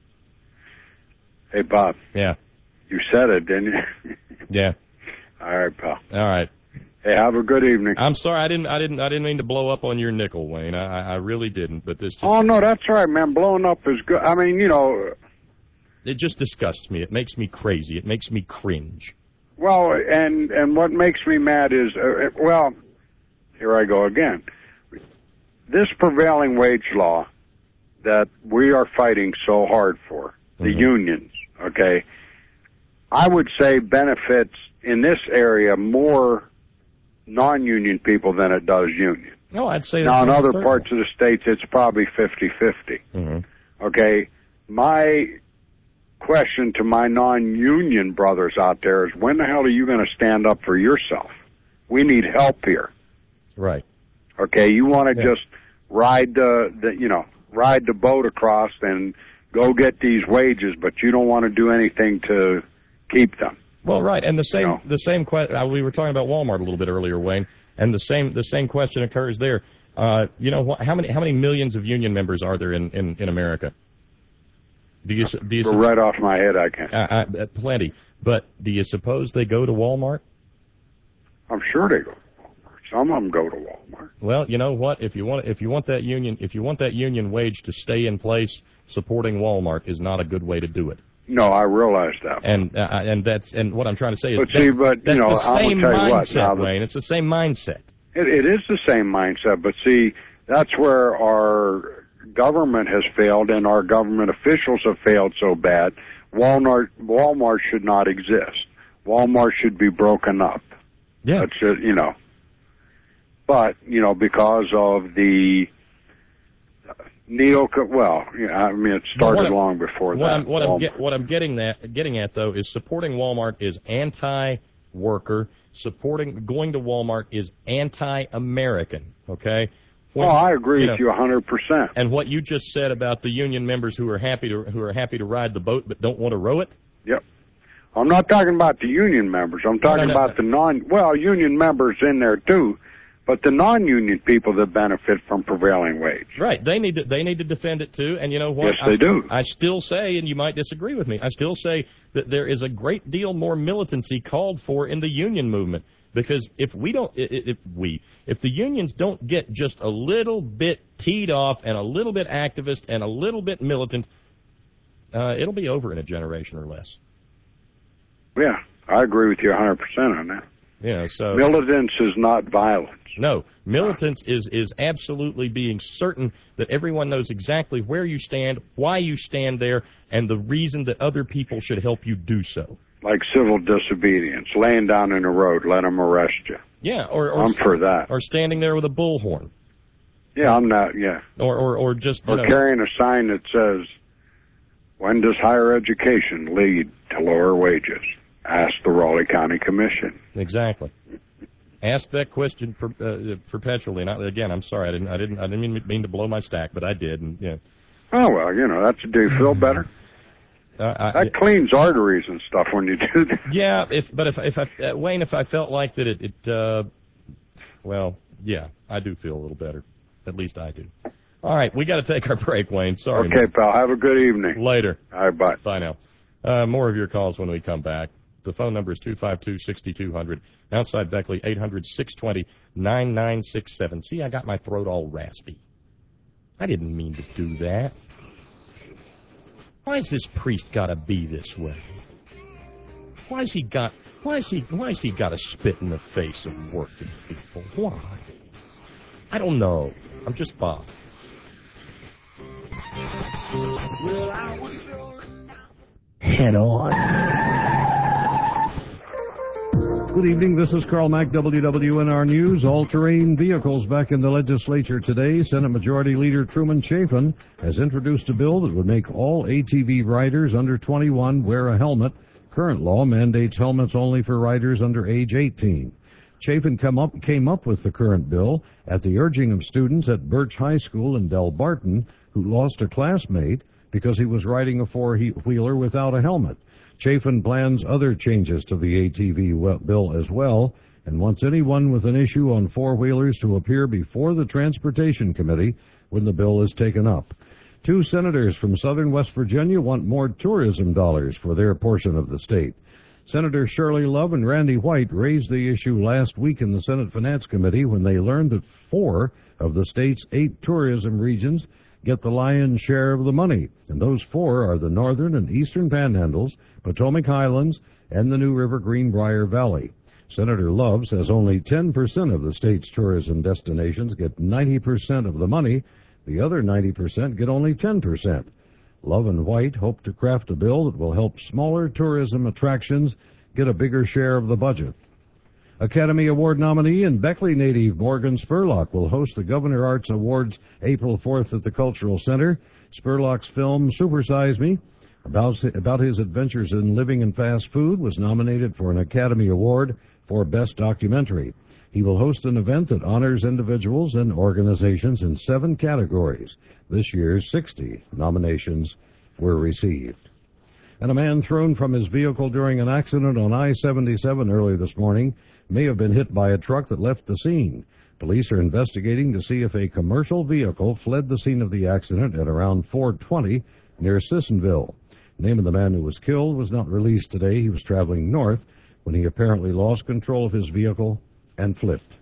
Hey, Bob. Yeah. You said it, didn't you? Yeah. All right, pal. All right. Hey, have a good evening. I'm sorry, I didn't, I didn't, I didn't mean to blow up on your nickel, Wayne. I, I really didn't. But this. Just, oh no, that's all right, man. Blowing up is good. I mean, you know. It just disgusts me. It makes me crazy. It makes me cringe. Well, and and what makes me mad is, uh, well, here I go again. This prevailing wage law that we are fighting so hard for, the mm-hmm. unions, okay, I would say benefits in this area more non-union people than it does union. No, I'd say now in other certain. parts of the states it's probably fifty-fifty. Mm-hmm. Okay, my question to my non-union brothers out there is, when the hell are you going to stand up for yourself? We need help here. Right. Okay, you want to yeah. just ride the, the you know ride the boat across and go get these wages, but you don't want to do anything to keep them. Well, right, and the same you know? the same question. Uh, we were talking about Walmart a little bit earlier, Wayne, and the same the same question occurs there. Uh, you know, wh- how many how many millions of union members are there in, in, in America? Do you do you? Right off my head, I can't. Uh, uh, plenty, but do you suppose they go to Walmart? I'm sure they go to Walmart. Some of them go to Walmart. Well, you know what? If you want if you want that union if you want that union wage to stay in place, supporting Walmart is not a good way to do it. No, I realize that. And uh, and that's and what I'm trying to say is but that, see, but, that's you know, the same mindset, what, Wayne. It's the same mindset. It, it is the same mindset, but see, that's where our government has failed and our government officials have failed so bad. Walmart, Walmart should not exist. Walmart should be broken up. Yeah. That's just, you know. But, you know, because of the neo, well, you know, I mean, it started well, long before what that. I'm, what I'm, get, what I'm getting that getting at though is supporting Walmart is anti-worker. Supporting going to Walmart is anti-American. Okay. When, well, I agree you with know, you one hundred percent. And what you just said about the union members who are happy to who are happy to ride the boat but don't want to row it. Yep. I'm not talking about the union members. I'm talking no, no, about no. the non. Well, union members in there too, but the non-union people that benefit from prevailing wage. Right. They need to, they need to defend it, too. And you know what? Yes, they I, do. I still say, and you might disagree with me, I still say that there is a great deal more militancy called for in the union movement. Because if we don't, if we, if the unions don't get just a little bit teed off and a little bit activist and a little bit militant, uh, it'll be over in a generation or less. Yeah, I agree with you one hundred percent on that. Yeah, so militance is not violence. No, militance is, is absolutely being certain that everyone knows exactly where you stand, why you stand there, and the reason that other people should help you do so. Like civil disobedience, laying down in the road, let them arrest you. Yeah, or, or I'm for that. Or standing there with a bullhorn. Yeah, I'm not. Yeah. Or or, or just you or know, carrying a sign that says, "When does higher education lead to lower wages?" Ask the Raleigh County Commission. Exactly. Ask that question per, uh, perpetually. And I, again, I'm sorry, I didn't, I didn't, I didn't mean, mean to blow my stack, but I did. And yeah. Oh well, you know that's do you feel better. Uh, I, that cleans arteries and stuff when you do that. Yeah, if but if if I, uh, Wayne, if I felt like that, it, it uh, well, yeah, I do feel a little better. At least I do. All right, we got to take our break, Wayne. Sorry. Okay, man. pal. Have a good evening. Later. All right, bye. Bye now. Uh, more of your calls when we come back. The phone number is two five two, six two zero zero. Outside Beckley, eight hundred, six two zero, nine nine six seven. See, I got my throat all raspy. I didn't mean to do that. Why's this priest got to be this way? Why's he got? Why's he? Why's he got to spit in the face of working people? Why? I don't know. I'm just Bob. Head on. Good evening. This is Carl Mack, W W N R News. All-terrain vehicles back in the legislature today. Senate Majority Leader Truman Chafin has introduced a bill that would make all A T V riders under twenty-one wear a helmet. Current law mandates helmets only for riders under age eighteen. Chafin come up, came up with the current bill at the urging of students at Birch High School in Del Barton who lost a classmate because he was riding a four-wheeler without a helmet. Chafin plans other changes to the A T V bill as well and wants anyone with an issue on four-wheelers to appear before the Transportation Committee when the bill is taken up. Two senators from southern West Virginia want more tourism dollars for their portion of the state. Senator Shirley Love and Randy White raised the issue last week in the Senate Finance Committee when they learned that four of the state's eight tourism regions get the lion's share of the money, and those four are the northern and eastern panhandles, Potomac Highlands, and the New River Greenbrier Valley. Senator Love says only ten percent of the state's tourism destinations get ninety percent of the money. The other ninety percent get only ten percent. Love and White hope to craft a bill that will help smaller tourism attractions get a bigger share of the budget. Academy Award nominee and Beckley native Morgan Spurlock will host the Governor Arts Awards April fourth at the Cultural Center. Spurlock's film Super Size Me, about, about his adventures in living in fast food, was nominated for an Academy Award for Best Documentary. He will host an event that honors individuals and organizations in seven categories. This year's sixty nominations were received. And a man thrown from his vehicle during an accident on I seventy-seven early this morning may have been hit by a truck that left the scene. Police are investigating to see if a commercial vehicle fled the scene of the accident at around four twenty near Sissonville. The name of the man who was killed was not released today. He was traveling north when he apparently lost control of his vehicle and flipped.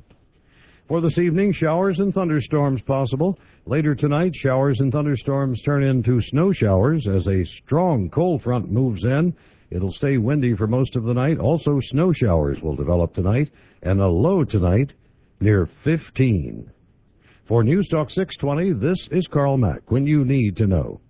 For this evening, showers and thunderstorms possible. Later tonight, showers and thunderstorms turn into snow showers as a strong cold front moves in. It'll stay windy for most of the night. Also, snow showers will develop tonight, and a low tonight near fifteen. For News Talk six twenty, this is Carl Mack, when you need to know.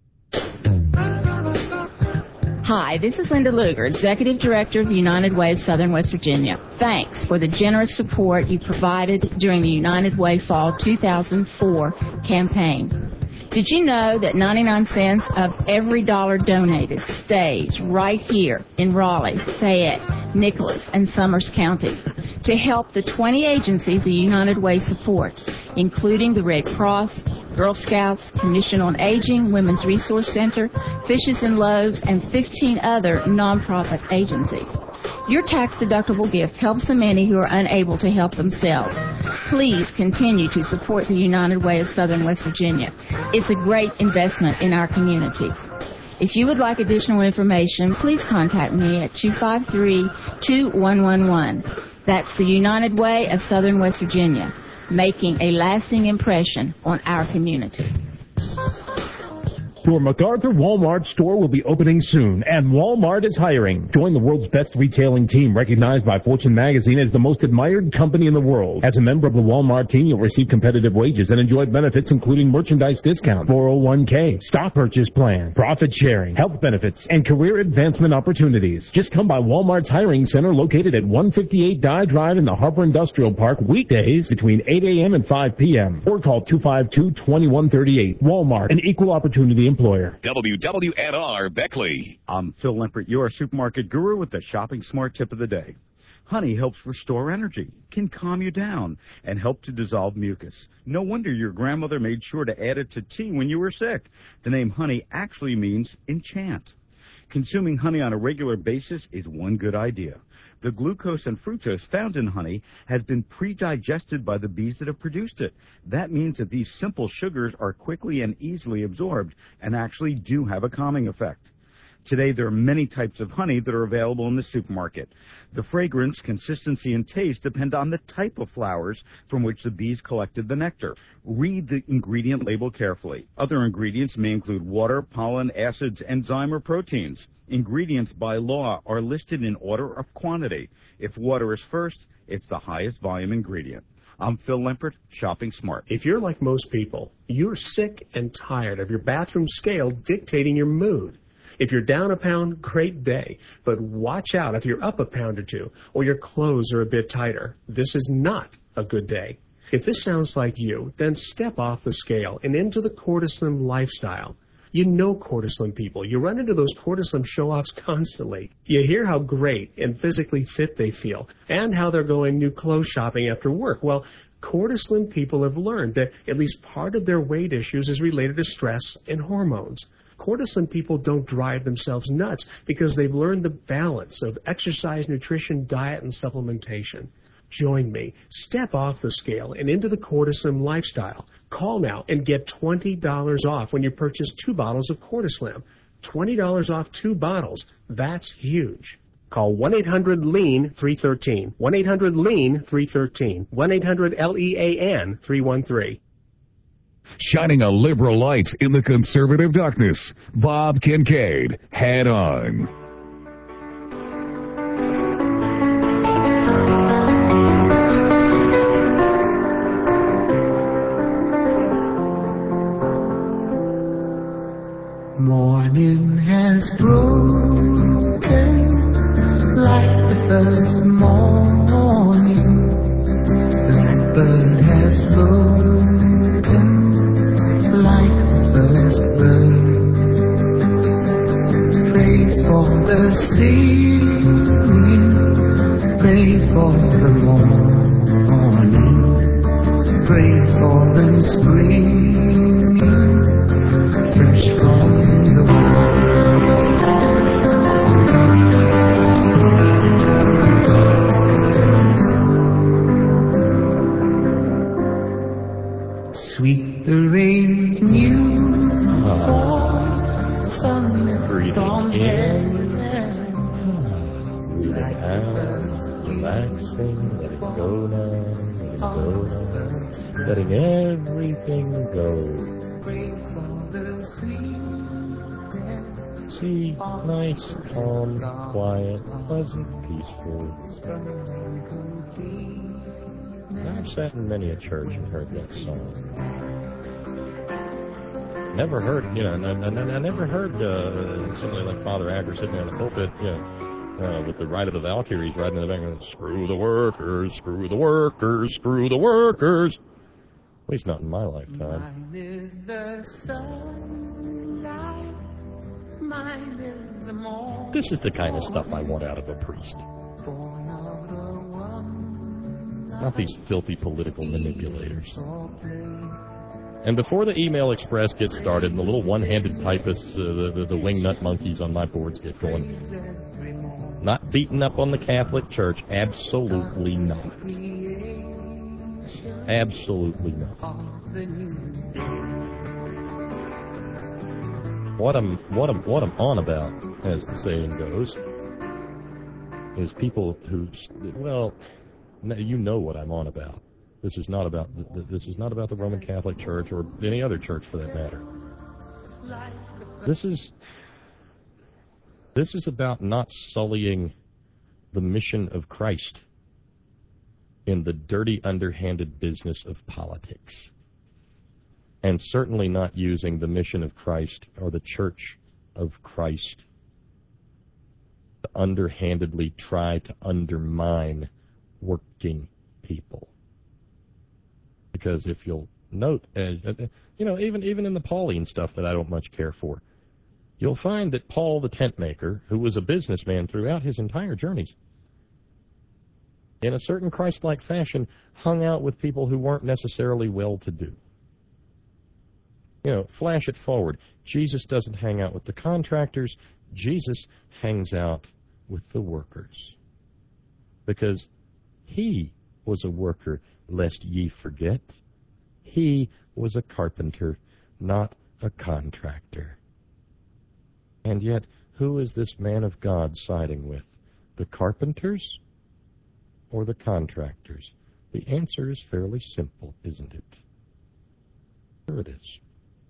Hi, this is Linda Luger, Executive Director of the United Way of Southern West Virginia. Thanks for the generous support you provided during the United Way Fall two thousand four campaign. Did you know that ninety-nine cents of every dollar donated stays right here in Raleigh, Fayette, Nicholas, and Summers County to help the twenty agencies the United Way supports, including the Red Cross, Girl Scouts, Commission on Aging, Women's Resource Center, Fishes and Loaves, and fifteen other nonprofit agencies. Your tax-deductible gift helps the many who are unable to help themselves. Please continue to support the United Way of Southern West Virginia. It's a great investment in our community. If you would like additional information, please contact me at two five three, two one one one. That's the United Way of Southern West Virginia, making a lasting impression on our community. Your MacArthur Walmart store will be opening soon, and Walmart is hiring. Join the world's best retailing team, recognized by Fortune magazine as the most admired company in the world. As a member of the Walmart team, you'll receive competitive wages and enjoy benefits including merchandise discount, four oh one k, stock purchase plan, profit sharing, health benefits, and career advancement opportunities. Just come by Walmart's hiring center located at one fifty-eight Dye Drive in the Harper Industrial Park weekdays between eight a.m. and five p.m. or call two five two, two one three eight. Walmart, an equal opportunity employer. W W N R Beckley. I'm Phil Limpert, your supermarket guru, with the Shopping Smart tip of the day. Honey helps restore energy, can calm you down, and help to dissolve mucus. No wonder your grandmother made sure to add it to tea when you were sick. The name honey actually means enchant. Consuming honey on a regular basis is one good idea. The glucose and fructose found in honey has been pre-digested by the bees that have produced it. That means that these simple sugars are quickly and easily absorbed and actually do have a calming effect. Today, there are many types of honey that are available in the supermarket. The fragrance, consistency, and taste depend on the type of flowers from which the bees collected the nectar. Read the ingredient label carefully. Other ingredients may include water, pollen, acids, enzyme, or proteins. Ingredients by law are listed in order of quantity. If water is first, it's the highest volume ingredient. I'm Phil Limpert, Shopping Smart. If you're like most people, you're sick and tired of your bathroom scale dictating your mood. If you're down a pound, great day. But watch out if you're up a pound or two, or your clothes are a bit tighter. This is not a good day. If this sounds like you, then step off the scale and into the Cortislim lifestyle. You know Cortislim people. You run into those Cortislim show-offs constantly. You hear how great and physically fit they feel, and how they're going new clothes shopping after work. Well, Cortislim people have learned that at least part of their weight issues is related to stress and hormones. Cortislim people don't drive themselves nuts because they've learned the balance of exercise, nutrition, diet, and supplementation. Join me. Step off the scale and into the Cortislim lifestyle. Call now and get twenty dollars off when you purchase two bottles of Cortislim. twenty dollars off two bottles. That's huge. Call one eight hundred lean three one three. one eight hundred lean three one three. one eight hundred L E A N three one three. Shining a liberal light in the conservative darkness, Bob Kincaid, Head On. Morning has broken like the first morning. Blackbird has spoken like the first bird. Praise for the singing, praise for the morning, praise for them screaming, fresh from the world. Sweet the rain's new fall, sun Breathing in, breathing out, relaxing, letting go now, letting go now, letting everything go. See, nice, calm, quiet, pleasant, peaceful. I've sat in many a church and heard that song. Never heard, you know, I, I, I never heard uh, somebody like Father Acker sitting there in the pulpit, you know, uh, with the Ride of the Valkyries riding in the back and screw the workers, screw the workers, screw the workers. At least not in my lifetime. Mine is the sunlight, mine is the morning. This is the kind of stuff I want out of a priest. Not these filthy political manipulators. And before the email express gets started and the little one-handed typists, uh, the, the, the wingnut monkeys on my boards get going, not beating up on the Catholic Church, absolutely not. Absolutely not. What I'm what I'm what I'm on about, as the saying goes, is people who, well, you know what I'm on about. This is not about this is not about the Roman Catholic Church or any other church for that matter. This is this is about not sullying the mission of Christ in the dirty, underhanded business of politics. And certainly not using the mission of Christ or the Church of Christ to underhandedly try to undermine working people. Because if you'll note, uh, you know, even even in the Pauline stuff that I don't much care for, you'll find that Paul the tent maker, who was a businessman throughout his entire journeys, in a certain Christ-like fashion, hung out with people who weren't necessarily well-to-do. You know, flash it forward. Jesus doesn't hang out with the contractors. Jesus hangs out with the workers. Because he was a worker, lest ye forget. He was a carpenter, not a contractor. And yet, who is this man of God siding with? The carpenters or the contractors? The answer is fairly simple, isn't it? Sure it is.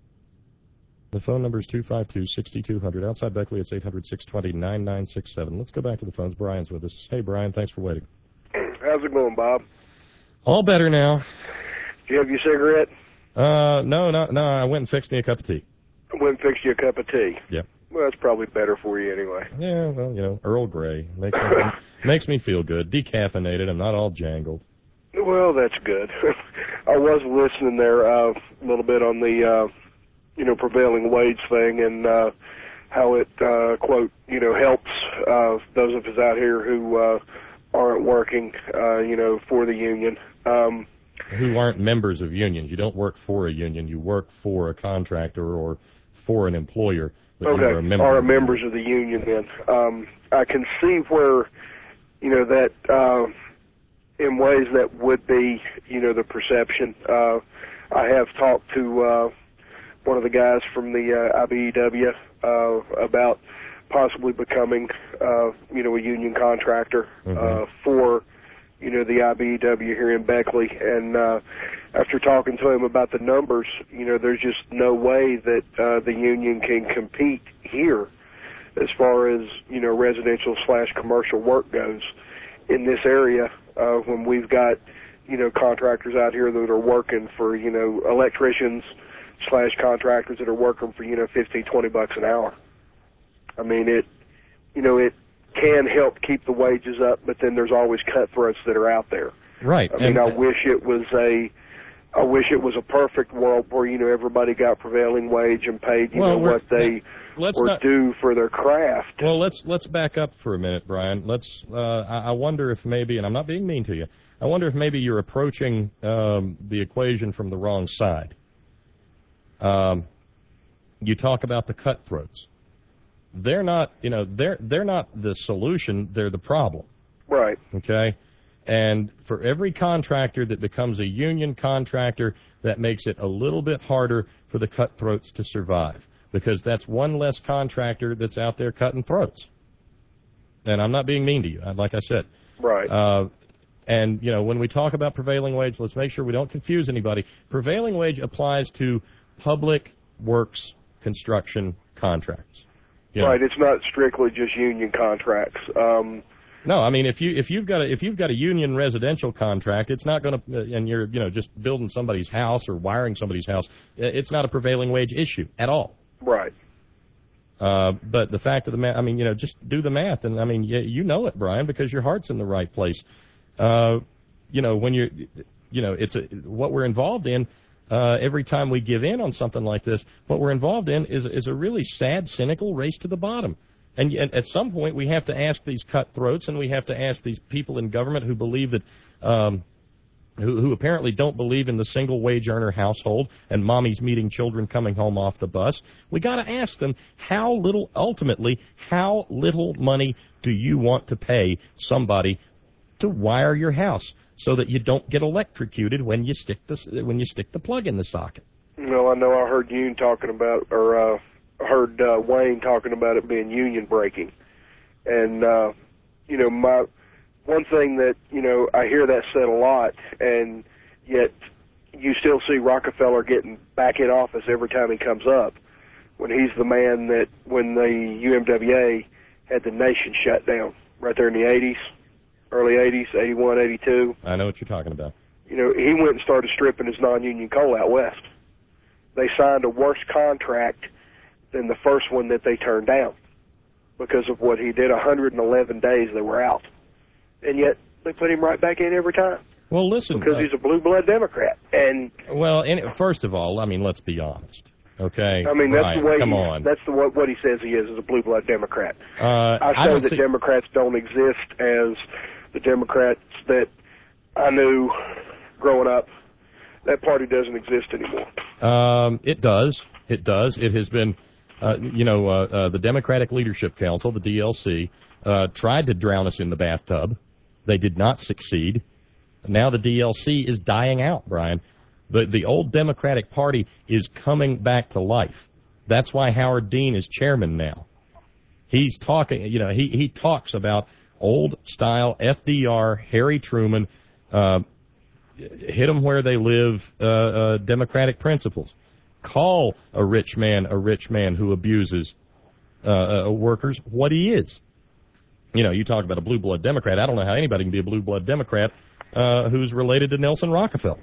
The phone number is two five two, six two zero zero. Outside Beckley, it's eight hundred, six two zero, nine nine six seven. Let's go back to the phones. Brian's with us. Hey, Brian, thanks for waiting. How's it going, Bob? All better now. Do you have your cigarette? Uh, no, no, no. I went and fixed me a cup of tea. I went and fixed you a cup of tea. Yep. Well, that's probably better for you anyway. Yeah, well, you know, Earl Grey. Makes me, makes me feel good. Decaffeinated. I'm not all jangled. Well, that's good. I was listening there uh, a little bit on the, uh, you know, prevailing wage thing and uh, how it, uh, quote, you know, helps uh, those of us out here who uh, aren't working, uh, you know, for the union. Um, who aren't members of unions. You don't work for a union. You work for a contractor or for an employer. But okay, you are a member are of members of the union then. Um, I can see where, you know, that uh, in ways that would be, you know, the perception. Uh, I have talked to uh, one of the guys from the uh, I B E W uh, about possibly becoming, uh, you know, a union contractor mm-hmm. uh, for, you know, the I B E W here in Beckley. And uh, after talking to him about the numbers, you know, there's just no way that uh, the union can compete here as far as, you know, residential slash commercial work goes in this area uh, when we've got, you know, contractors out here that are working for, you know, electricians slash contractors that are working for, you know, fifteen, twenty bucks an hour. I mean, it, you know, it can help keep the wages up, but then there's always cutthroats that are out there. Right. I mean, and, I wish it was a, I wish it was a perfect world where, you know, everybody got prevailing wage and paid, you well, know, what they let's were not, due for their craft. Well, let's let's back up for a minute, Brian. Let's. Uh, I, I wonder if maybe, and I'm not being mean to you, I wonder if maybe you're approaching um, the equation from the wrong side. Um, you talk about the cutthroats. They're not, you know, they're they're not the solution. They're the problem. Right. Okay. And for every contractor that becomes a union contractor, that makes it a little bit harder for the cutthroats to survive, because that's one less contractor that's out there cutting throats. And I'm not being mean to you, like I said. Right. Uh, and, you know, when we talk about prevailing wage, let's make sure we don't confuse anybody. Prevailing wage applies to public works construction contracts. You know? Right. It's not strictly just union contracts. Um, No, I mean, if you if you've got a if you've got a union residential contract, it's not going to, and you're you know just building somebody's house or wiring somebody's house, it's not a prevailing wage issue at all. Right. Uh, but the fact of the matter, I mean, you know, just do the math, and I mean, you, you know it, Brian, because your heart's in the right place. Uh, you know, when you're, you know, it's a, what we're involved in. Uh, every time we give in on something like this, what we're involved in is is a really sad, cynical race to the bottom. And at some point, we have to ask these cutthroats, and we have to ask these people in government who believe that, um, who, who apparently don't believe in the single wage earner household and mommy's meeting children coming home off the bus. We got to ask them how little, ultimately, how little money do you want to pay somebody to wire your house, so that you don't get electrocuted when you stick the when you stick the plug in the socket. No, I know. I heard you talking about, or uh, heard uh, Wayne talking about it being union breaking, and uh, you know, my one thing that you know I hear that said a lot, and yet you still see Rockefeller getting back in office every time he comes up, when he's the man that when the U M W A had the nation shut down right there in the eighties, early eighties, eighty-one, eighty-two. I know what you're talking about. You know, he went and started stripping his non-union coal out west. They signed a worse contract than the first one that they turned down because of what he did. one hundred eleven days they were out. And yet they put him right back in every time. Well, listen. Because uh, he's a blue blood Democrat. And well, and first of all, I mean, let's be honest. Okay. I mean, that's Brian, the way come he, on. that's the what, what he says he is, is a blue blood Democrat. Uh, I I say don't that see- Democrats don't exist as the Democrats that I knew growing up. That party doesn't exist anymore. Um, it does. It does. It has been, uh, you know, uh, uh, the Democratic Leadership Council, the D L C, uh, tried to drown us in the bathtub. They did not succeed. Now the D L C is dying out, Brian. The, the old Democratic Party is coming back to life. That's why Howard Dean is chairman now. He's talking, you know, he, he talks about old-style F D R, Harry Truman, uh, hit them where they live, uh, uh, democratic principles. Call a rich man a rich man who abuses uh, uh, workers what he is. You know, you talk about a blue blood Democrat. I don't know how anybody can be a blue blood Democrat uh, who's related to Nelson Rockefeller.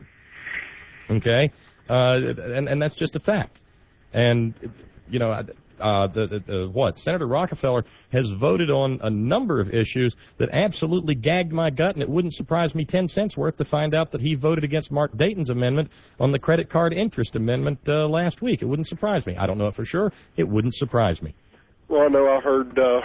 Okay? Uh, and, and that's just a fact. And, you know, uh, the, the, the what? Senator Rockefeller has voted on a number of issues that absolutely gagged my gut, and it wouldn't surprise me ten cents worth to find out that he voted against Mark Dayton's amendment on the credit card interest amendment uh, last week. It wouldn't surprise me. I don't know it for sure. It wouldn't surprise me. Well, I know I heard, uh,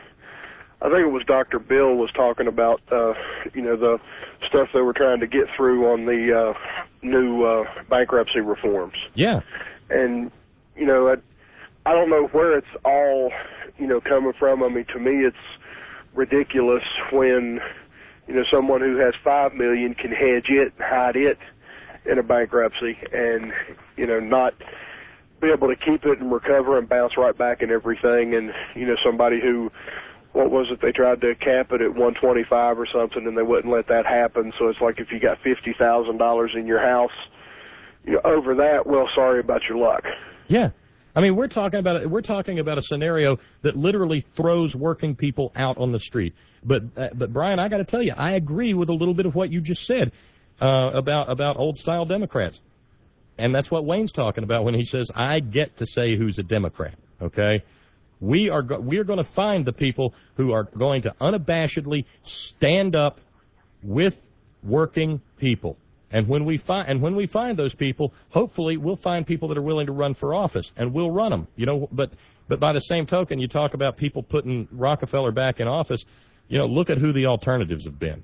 I think it was Doctor Bill was talking about, uh, you know, the stuff they were trying to get through on the uh, new uh, bankruptcy reforms. Yeah. And, you know, I, I don't know where it's all, you know, coming from. I mean, to me, it's ridiculous when, you know, someone who has five million can hedge it, hide it in a bankruptcy, and, you know, not be able to keep it and recover and bounce right back and everything. And, you know, somebody who, what was it? They tried to cap it at one twenty-five or something, and they wouldn't let that happen. So it's like if you got fifty thousand dollars in your house, you know, over that, well, sorry about your luck. Yeah. I mean, we're talking about we're talking about a scenario that literally throws working people out on the street. But uh, but Brian, I got to tell you, I agree with a little bit of what you just said uh, about about old style Democrats, and that's what Wayne's talking about when he says I get to say who's a Democrat. Okay, we are go- we are going to find the people who are going to unabashedly stand up with working people. And when we find and when we find those people, hopefully we'll find people that are willing to run for office, and we'll run them. You know, but but by the same token, you talk about people putting Rockefeller back in office. You know, look at who the alternatives have been.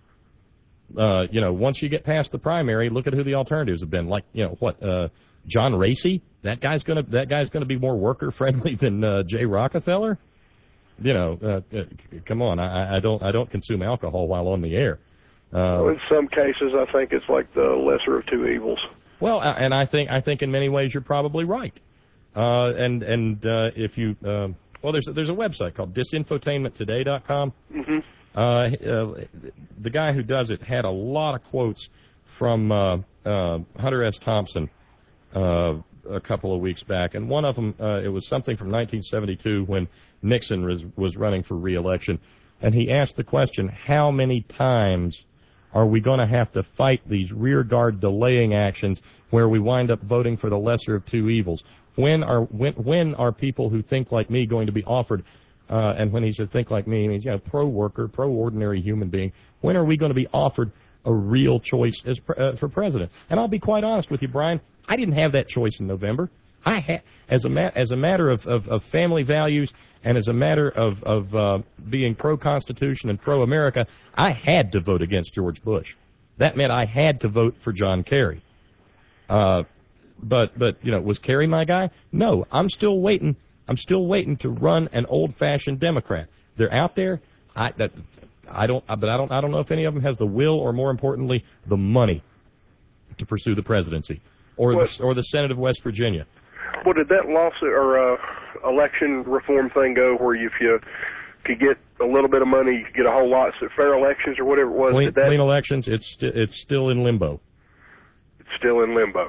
Uh, you know, once you get past the primary, look at who the alternatives have been. Like, you know, what uh, John Racy? That guy's gonna that guy's gonna be more worker friendly than uh, Jay Rockefeller. You know, uh, uh, come on, I, I don't I don't consume alcohol while on the air. Uh, Well, in some cases, I think it's like the lesser of two evils. Well, uh, and I think I think in many ways you're probably right. Uh, and and uh, if you uh, well, there's there's a website called disinfotainment today dot com. Mm-hmm. Uh, uh, the guy who does it had a lot of quotes from uh, uh, Hunter S. Thompson uh, a couple of weeks back, and one of them uh, it was something from nineteen seventy-two when Nixon was was running for re-election, and he asked the question, how many times are we going to have to fight these rearguard delaying actions where we wind up voting for the lesser of two evils? When are when when are people who think like me going to be offered? Uh, and when he says think like me, he means, you know, pro-worker, pro-ordinary human being. When are we going to be offered a real choice as pre- uh, for president? And I'll be quite honest with you, Brian. I didn't have that choice in November. I ha- as a ma- as a matter of, of, of family values and as a matter of of uh, being pro-Constitution and pro-America, I had to vote against George Bush. That meant I had to vote for John Kerry. Uh, but but you know, was Kerry my guy? No, I'm still waiting. I'm still waiting to run an old-fashioned Democrat. They're out there. I, that, I don't, but I don't, I don't know if any of them has the will or, more importantly, the money to pursue the presidency or the, or the Senate of West Virginia. Well, did that lawsuit or uh, election reform thing go where if you could get a little bit of money, you could get a whole lot? So fair elections or whatever it was? Clean, did that, clean elections. It's st- it's still in limbo. It's still in limbo.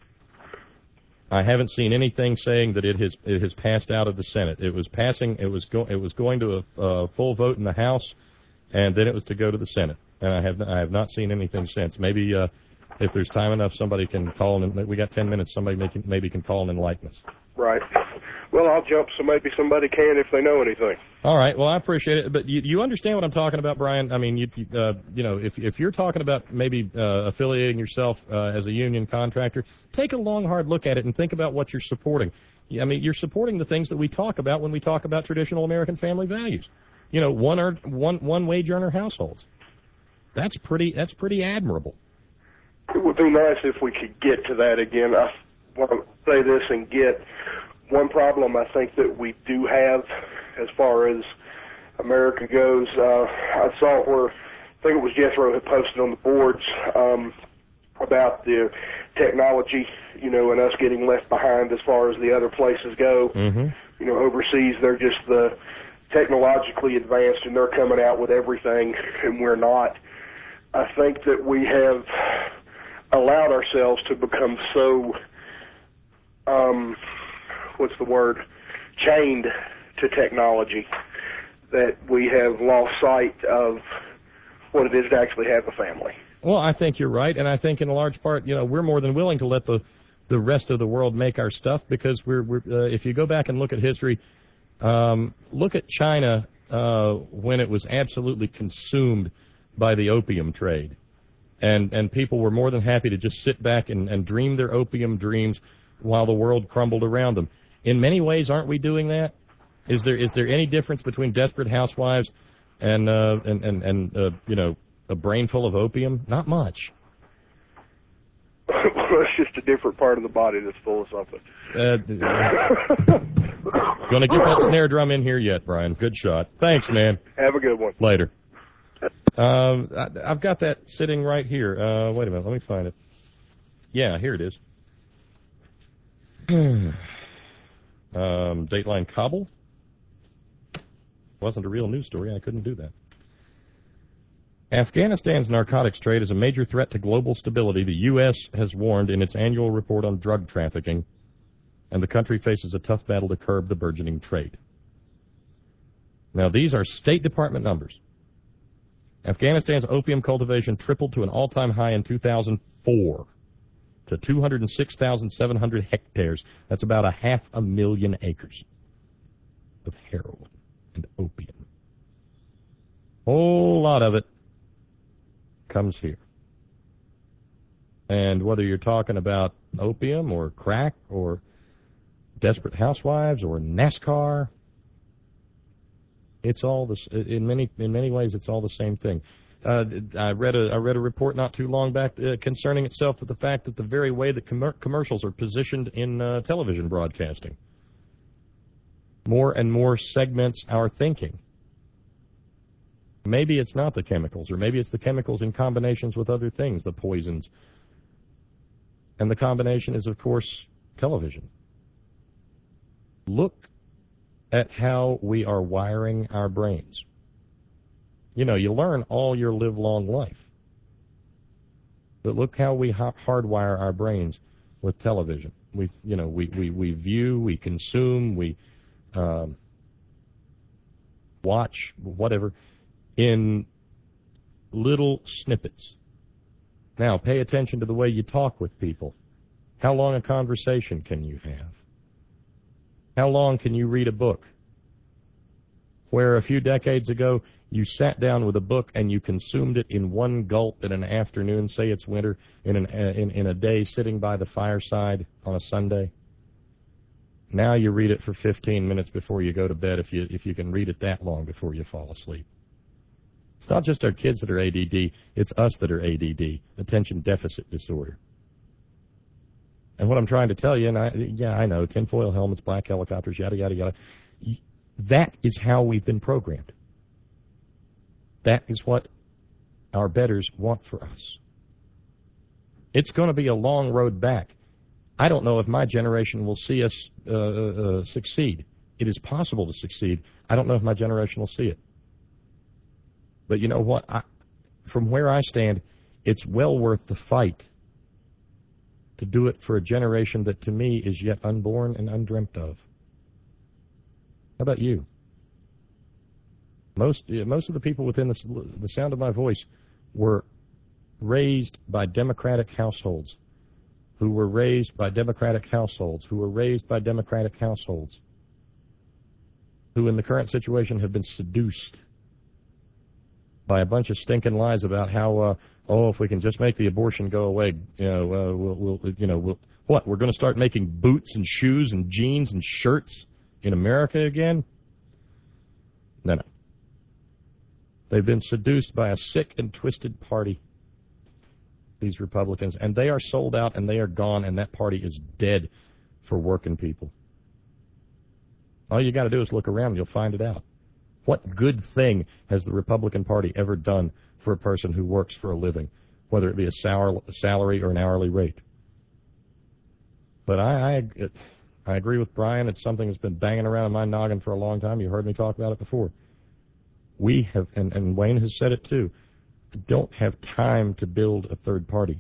I haven't seen anything saying that it has it has passed out of the Senate. It was passing. It was go, it was going to a uh, full vote in the House, and then it was to go to the Senate. And I have I have not seen anything since. Maybe uh, if there's time enough, somebody can call and we got ten minutes. Somebody may can, maybe can call and enlighten us. Right. Well, I'll jump so maybe somebody can if they know anything. All right. Well, I appreciate it. But you, you understand what I'm talking about, Brian? I mean, you you, uh, you know, if if you're talking about maybe uh, affiliating yourself uh, as a union contractor, take a long, hard look at it and think about what you're supporting. I mean, you're supporting the things that we talk about when we talk about traditional American family values. You know, one earn, one one wage earner households. That's pretty. That's pretty admirable. It would be nice if we could get to that again. I want to say this and get one problem I think that we do have as far as America goes. Uh, I saw where, I think it was Jethro had posted on the boards um, about the technology, you know, and us getting left behind as far as the other places go. Mm-hmm. You know, overseas they're just the technologically advanced and they're coming out with everything and we're not. I think that we have allowed ourselves to become so, um, what's the word, chained to technology that we have lost sight of what it is to actually have a family. Well, I think you're right, and I think in a large part, you know, we're more than willing to let the the rest of the world make our stuff because we're, we're uh, if you go back and look at history, um, look at China uh, when it was absolutely consumed by the opium trade. And and people were more than happy to just sit back and, and dream their opium dreams while the world crumbled around them. In many ways, aren't we doing that? Is there is there any difference between desperate housewives and uh, and and, and uh, you know, a brain full of opium? Not much. It's just a different part of the body that's full of something. Uh, gonna get that snare drum in here yet, Brian. Good shot. Thanks, man. Have a good one. Later. Um, I, I've got that sitting right here. Uh, wait a minute, let me find it. Yeah, here it is. um, Dateline Kabul. Wasn't a real news story. I couldn't do that. Afghanistan's narcotics trade is a major threat to global stability, the U S has warned in its annual report on drug trafficking, and the country faces a tough battle to curb the burgeoning trade. Now, these are State Department numbers. Afghanistan's opium cultivation tripled to an all-time high in two thousand four to two hundred six thousand seven hundred hectares. That's about a half a million acres of heroin and opium. Whole lot of it comes here. And whether you're talking about opium or crack or desperate housewives or NASCAR, it's all this. In many in many ways, it's all the same thing. Uh, I read a I read a report not too long back uh, concerning itself with the fact that the very way that com- commercials are positioned in uh, television broadcasting, more and more segments our thinking. Maybe it's not the chemicals, or maybe it's the chemicals in combinations with other things, the poisons. And the combination is, of course, television. Look at how we are wiring our brains. You know, you learn all your live-long life. But look how we hardwire our brains with television. We, you know, we, we, we view, we consume, we um, watch, whatever, in little snippets. Now, pay attention to the way you talk with people. How long a conversation can you have? How long can you read a book? Where a few decades ago, you sat down with a book and you consumed it in one gulp in an afternoon, say it's winter, in, an, uh, in, in a day sitting by the fireside on a Sunday. Now you read it for fifteen minutes before you go to bed, if you, if you can read it that long before you fall asleep. It's not just our kids that are A D D, it's us that are A D D, attention deficit disorder. And what I'm trying to tell you, and I, yeah, I know, tinfoil helmets, black helicopters, yada, yada, yada. That is how we've been programmed. That is what our betters want for us. It's going to be a long road back. I don't know if my generation will see us uh, uh, succeed. It is possible to succeed. I don't know if my generation will see it. But you know what? I, from where I stand, it's well worth the fight to do it for a generation that to me is yet unborn and undreamt of. How about you? Most most of the people within the, the sound of my voice were raised by Democratic households, who were raised by Democratic households, who were raised by Democratic households, who in the current situation have been seduced by a bunch of stinking lies about how, uh, oh, if we can just make the abortion go away, you know, uh, we'll, we'll, you know, we'll, what? We're going to start making boots and shoes and jeans and shirts in America again? No, no. They've been seduced by a sick and twisted party, these Republicans, and they are sold out and they are gone, and that party is dead for working people. All you got to do is look around and you'll find it out. What good thing has the Republican Party ever done for a person who works for a living, whether it be a, sour, a salary or an hourly rate? But I, I, it, I agree with Brian. It's something that's been banging around in my noggin for a long time. You heard me talk about it before. We have, and, and Wayne has said it too, don't have time to build a third party.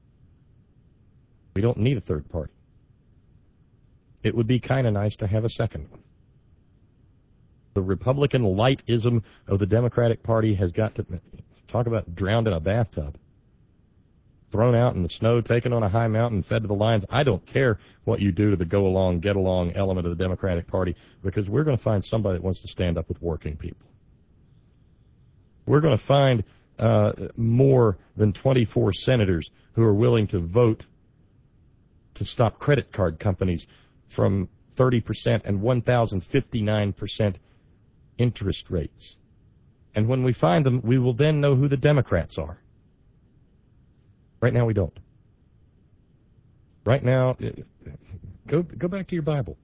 We don't need a third party. It would be kind of nice to have a second one. The Republican lightism of the Democratic Party has got to, talk about drowned in a bathtub, thrown out in the snow, taken on a high mountain, fed to the lions. I don't care what you do to the go-along, get-along element of the Democratic Party, because we're going to find somebody that wants to stand up with working people. We're going to find uh, more than twenty-four senators who are willing to vote to stop credit card companies from thirty percent and one thousand fifty-nine percent interest rates. And when we find them, we will then know who the Democrats are. Right now, we don't. Right now, go, go back to your Bible.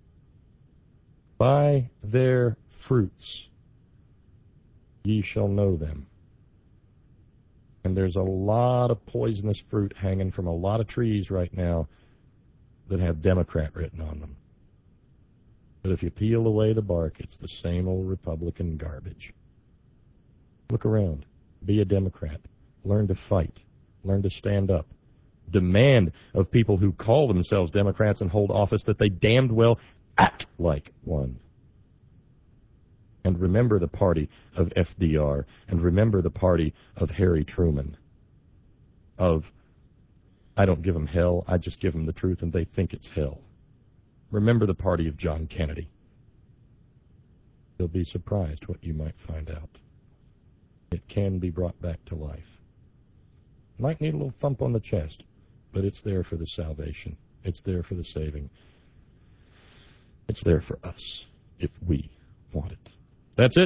By their fruits ye shall know them. And there's a lot of poisonous fruit hanging from a lot of trees right now that have Democrat written on them. But if you peel away the bark, it's the same old Republican garbage. Look around. Be a Democrat. Learn to fight. Learn to stand up. Demand of people who call themselves Democrats and hold office that they damned well act like one. And remember the party of F D R, and remember the party of Harry Truman, of, I don't give them hell, I just give them the truth, and they think it's hell. Remember the party of John Kennedy. You'll be surprised what you might find out. It can be brought back to life. Might need a little thump on the chest, but it's there for the salvation. It's there for the saving. It's there for us, if we want it. That's it.